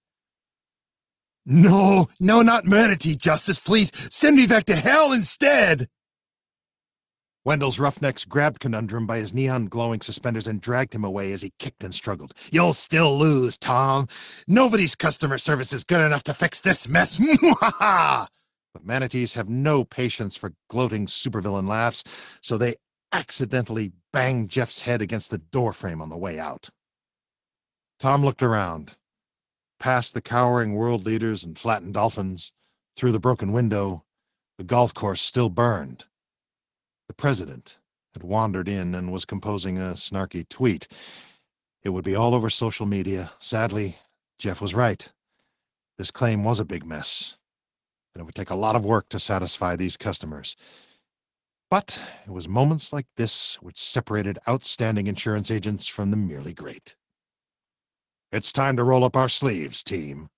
No, not Manatee Justice, please. Send me back to hell instead. Wendell's roughnecks grabbed Conundrum by his neon-glowing suspenders and dragged him away as he kicked and struggled. You'll still lose, Tom. Nobody's customer service is good enough to fix this mess. But manatees have no patience for gloating supervillain laughs, so they accidentally banged Jeff's head against the doorframe on the way out. Tom looked around, past the cowering world leaders and flattened dolphins, through the broken window. The golf course still burned. The president had wandered in and was composing a snarky tweet. It would be all over social media. Sadly, Jeff was right. This claim was a big mess, and it would take a lot of work to satisfy these customers. But it was moments like this which separated outstanding insurance agents from the merely great. It's time to roll up our sleeves, team.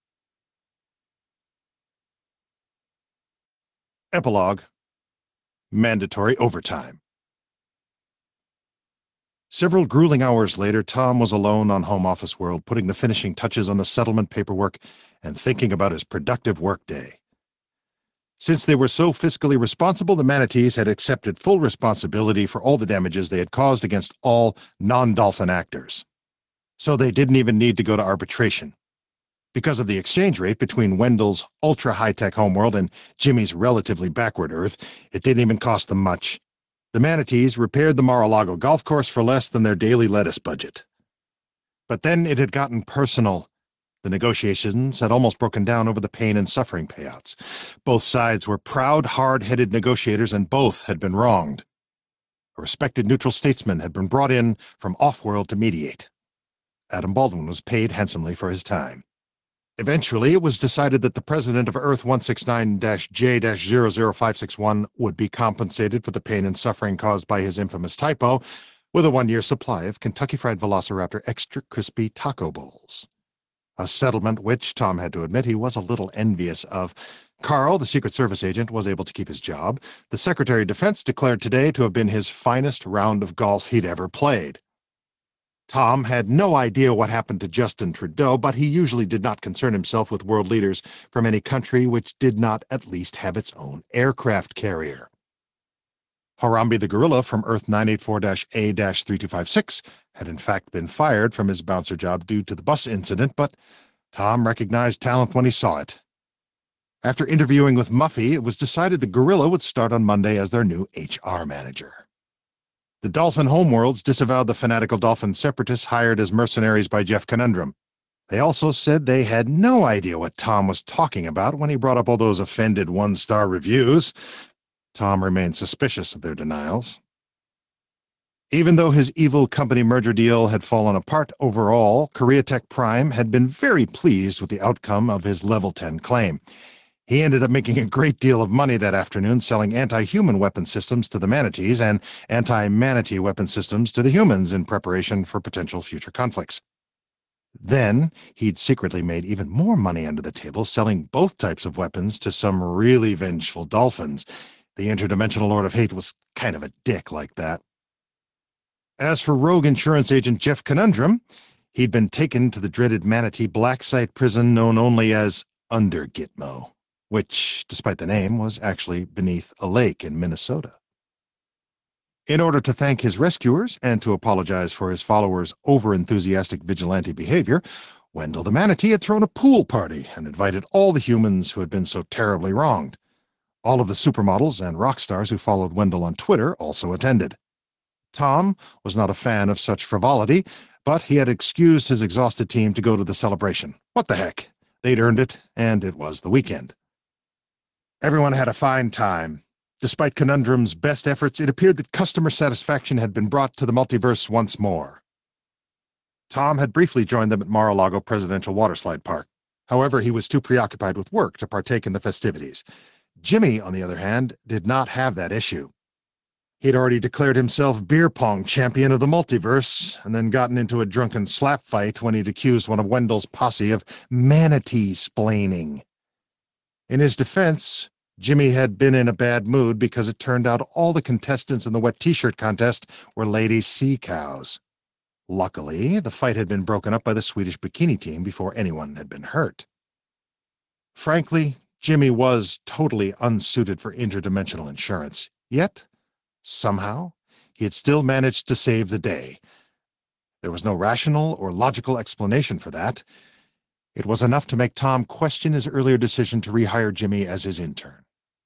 Epilogue. Mandatory overtime. Several grueling hours later, Tom was alone on Home Office World, putting the finishing touches on the settlement paperwork and thinking about his productive workday. Since they were so fiscally responsible, the manatees had accepted full responsibility for all the damages they had caused against all non-dolphin actors. So they didn't even need to go to arbitration. Because of the exchange rate between Wendell's ultra-high-tech homeworld and Jimmy's relatively backward Earth, it didn't even cost them much. The manatees repaired the Mar-a-Lago golf course for less than their daily lettuce budget. But then it had gotten personal. The negotiations had almost broken down over the pain and suffering payouts. Both sides were proud, hard-headed negotiators, and both had been wronged. A respected neutral statesman had been brought in from off-world to mediate. Adam Baldwin was paid handsomely for his time. Eventually, it was decided that the president of Earth 169-J-00561 would be compensated for the pain and suffering caused by his infamous typo with a 1-year supply of Kentucky Fried Velociraptor Extra Crispy Taco Bowls. A settlement which, Tom had to admit, he was a little envious of. Carl, the Secret Service agent, was able to keep his job. The Secretary of Defense declared today to have been his finest round of golf he'd ever played. Tom had no idea what happened to Justin Trudeau, but he usually did not concern himself with world leaders from any country which did not at least have its own aircraft carrier. Harambe the gorilla from Earth 984-A-3256 had in fact been fired from his bouncer job due to the bus incident, but Tom recognized talent when he saw it. After interviewing with Muffy, it was decided the gorilla would start on Monday as their new HR manager. The Dolphin homeworlds disavowed the fanatical Dolphin separatists hired as mercenaries by Jeff Conundrum. They also said they had no idea what Tom was talking about when he brought up all those offended 1-star reviews. Tom remained suspicious of their denials. Even though his evil company merger deal had fallen apart overall, Koreatech Prime had been very pleased with the outcome of his Level 10 claim. He ended up making a great deal of money that afternoon selling anti-human weapon systems to the manatees and anti-manatee weapon systems to the humans in preparation for potential future conflicts. Then, he'd secretly made even more money under the table selling both types of weapons to some really vengeful dolphins. The interdimensional Lord of Hate was kind of a dick like that. As for rogue insurance agent Jeff Conundrum, he'd been taken to the dreaded manatee black site prison known only as Under Gitmo, which, despite the name, was actually beneath a lake in Minnesota. In order to thank his rescuers and to apologize for his followers' over-enthusiastic vigilante behavior, Wendell the manatee had thrown a pool party and invited all the humans who had been so terribly wronged. All of the supermodels and rock stars who followed Wendell on Twitter also attended. Tom was not a fan of such frivolity, but he had excused his exhausted team to go to the celebration. What the heck? They'd earned it, and it was the weekend. Everyone had a fine time. Despite Conundrum's best efforts, it appeared that customer satisfaction had been brought to the multiverse once more. Tom had briefly joined them at Mar-a-Lago Presidential Waterslide Park. However, he was too preoccupied with work to partake in the festivities. Jimmy, on the other hand, did not have that issue. He'd already declared himself beer pong champion of the multiverse, and then gotten into a drunken slap fight when he'd accused one of Wendell's posse of manatee-splaining. In his defense, Jimmy had been in a bad mood because it turned out all the contestants in the wet t-shirt contest were lady sea cows. Luckily, the fight had been broken up by the Swedish bikini team before anyone had been hurt. Frankly, Jimmy was totally unsuited for interdimensional insurance, yet, somehow, he had still managed to save the day. There was no rational or logical explanation for that. It was enough to make Tom question his earlier decision to rehire Jimmy as his intern.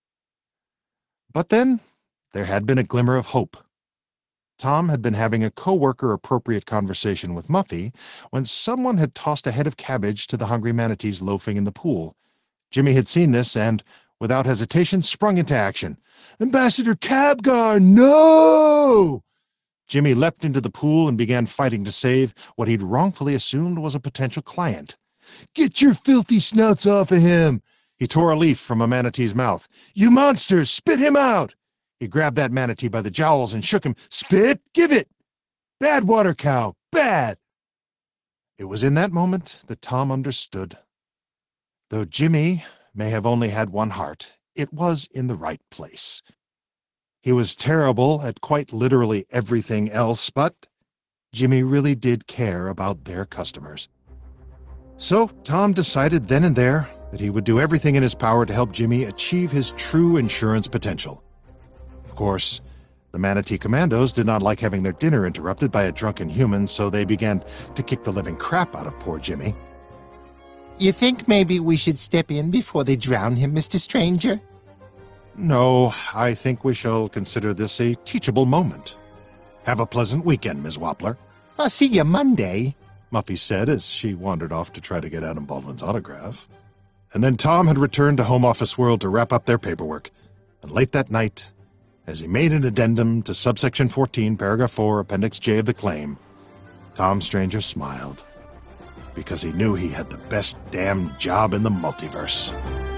But then, there had been a glimmer of hope. Tom had been having a co-worker-appropriate conversation with Muffy when someone had tossed a head of cabbage to the hungry manatees loafing in the pool. Jimmy had seen this and, without hesitation, sprung into action. Ambassador Cabgar, no! Jimmy leapt into the pool and began fighting to save what he'd wrongfully assumed was a potential client. Get your filthy snouts off of him! He tore a leaf from a manatee's mouth. You monsters, spit him out! He grabbed that manatee by the jowls and shook him. Spit? Give it! Bad water cow, bad! It was in that moment that Tom understood. Though Jimmy may have only had one heart, it was in the right place. He was terrible at quite literally everything else, but Jimmy really did care about their customers. So Tom decided then and there that he would do everything in his power to help Jimmy achieve his true insurance potential. Of course, the Manatee Commandos did not like having their dinner interrupted by a drunken human, so they began to kick the living crap out of poor Jimmy. You think maybe we should step in before they drown him, Mr. Stranger? No, I think we shall consider this a teachable moment. Have a pleasant weekend, Ms. Wappler. I'll see you Monday, Muffy said as she wandered off to try to get Adam Baldwin's autograph. And then Tom had returned to Home Office World to wrap up their paperwork. And late that night, as he made an addendum to subsection 14, paragraph 4, appendix J of the claim, Tom Stranger smiled, because he knew he had the best damn job in the multiverse.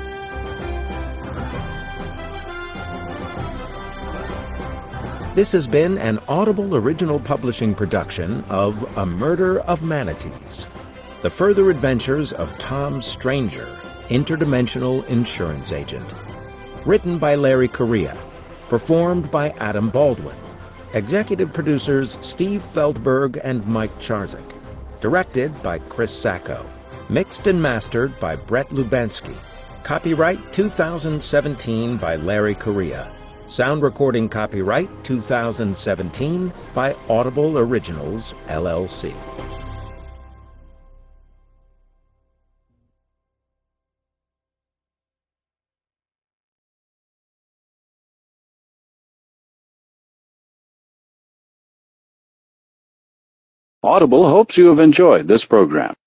This has been an Audible original publishing production of A Murder of Manatees, The Further Adventures of Tom Stranger, Interdimensional Insurance Agent. Written by Larry Correia. Performed by Adam Baldwin. Executive producers Steve Feldberg and Mike Charzik. Directed by Chris Sacco. Mixed and mastered by Brett Lubansky. Copyright 2017 by Larry Correia. Sound recording copyright 2017 by Audible Originals, LLC. Audible hopes you have enjoyed this program.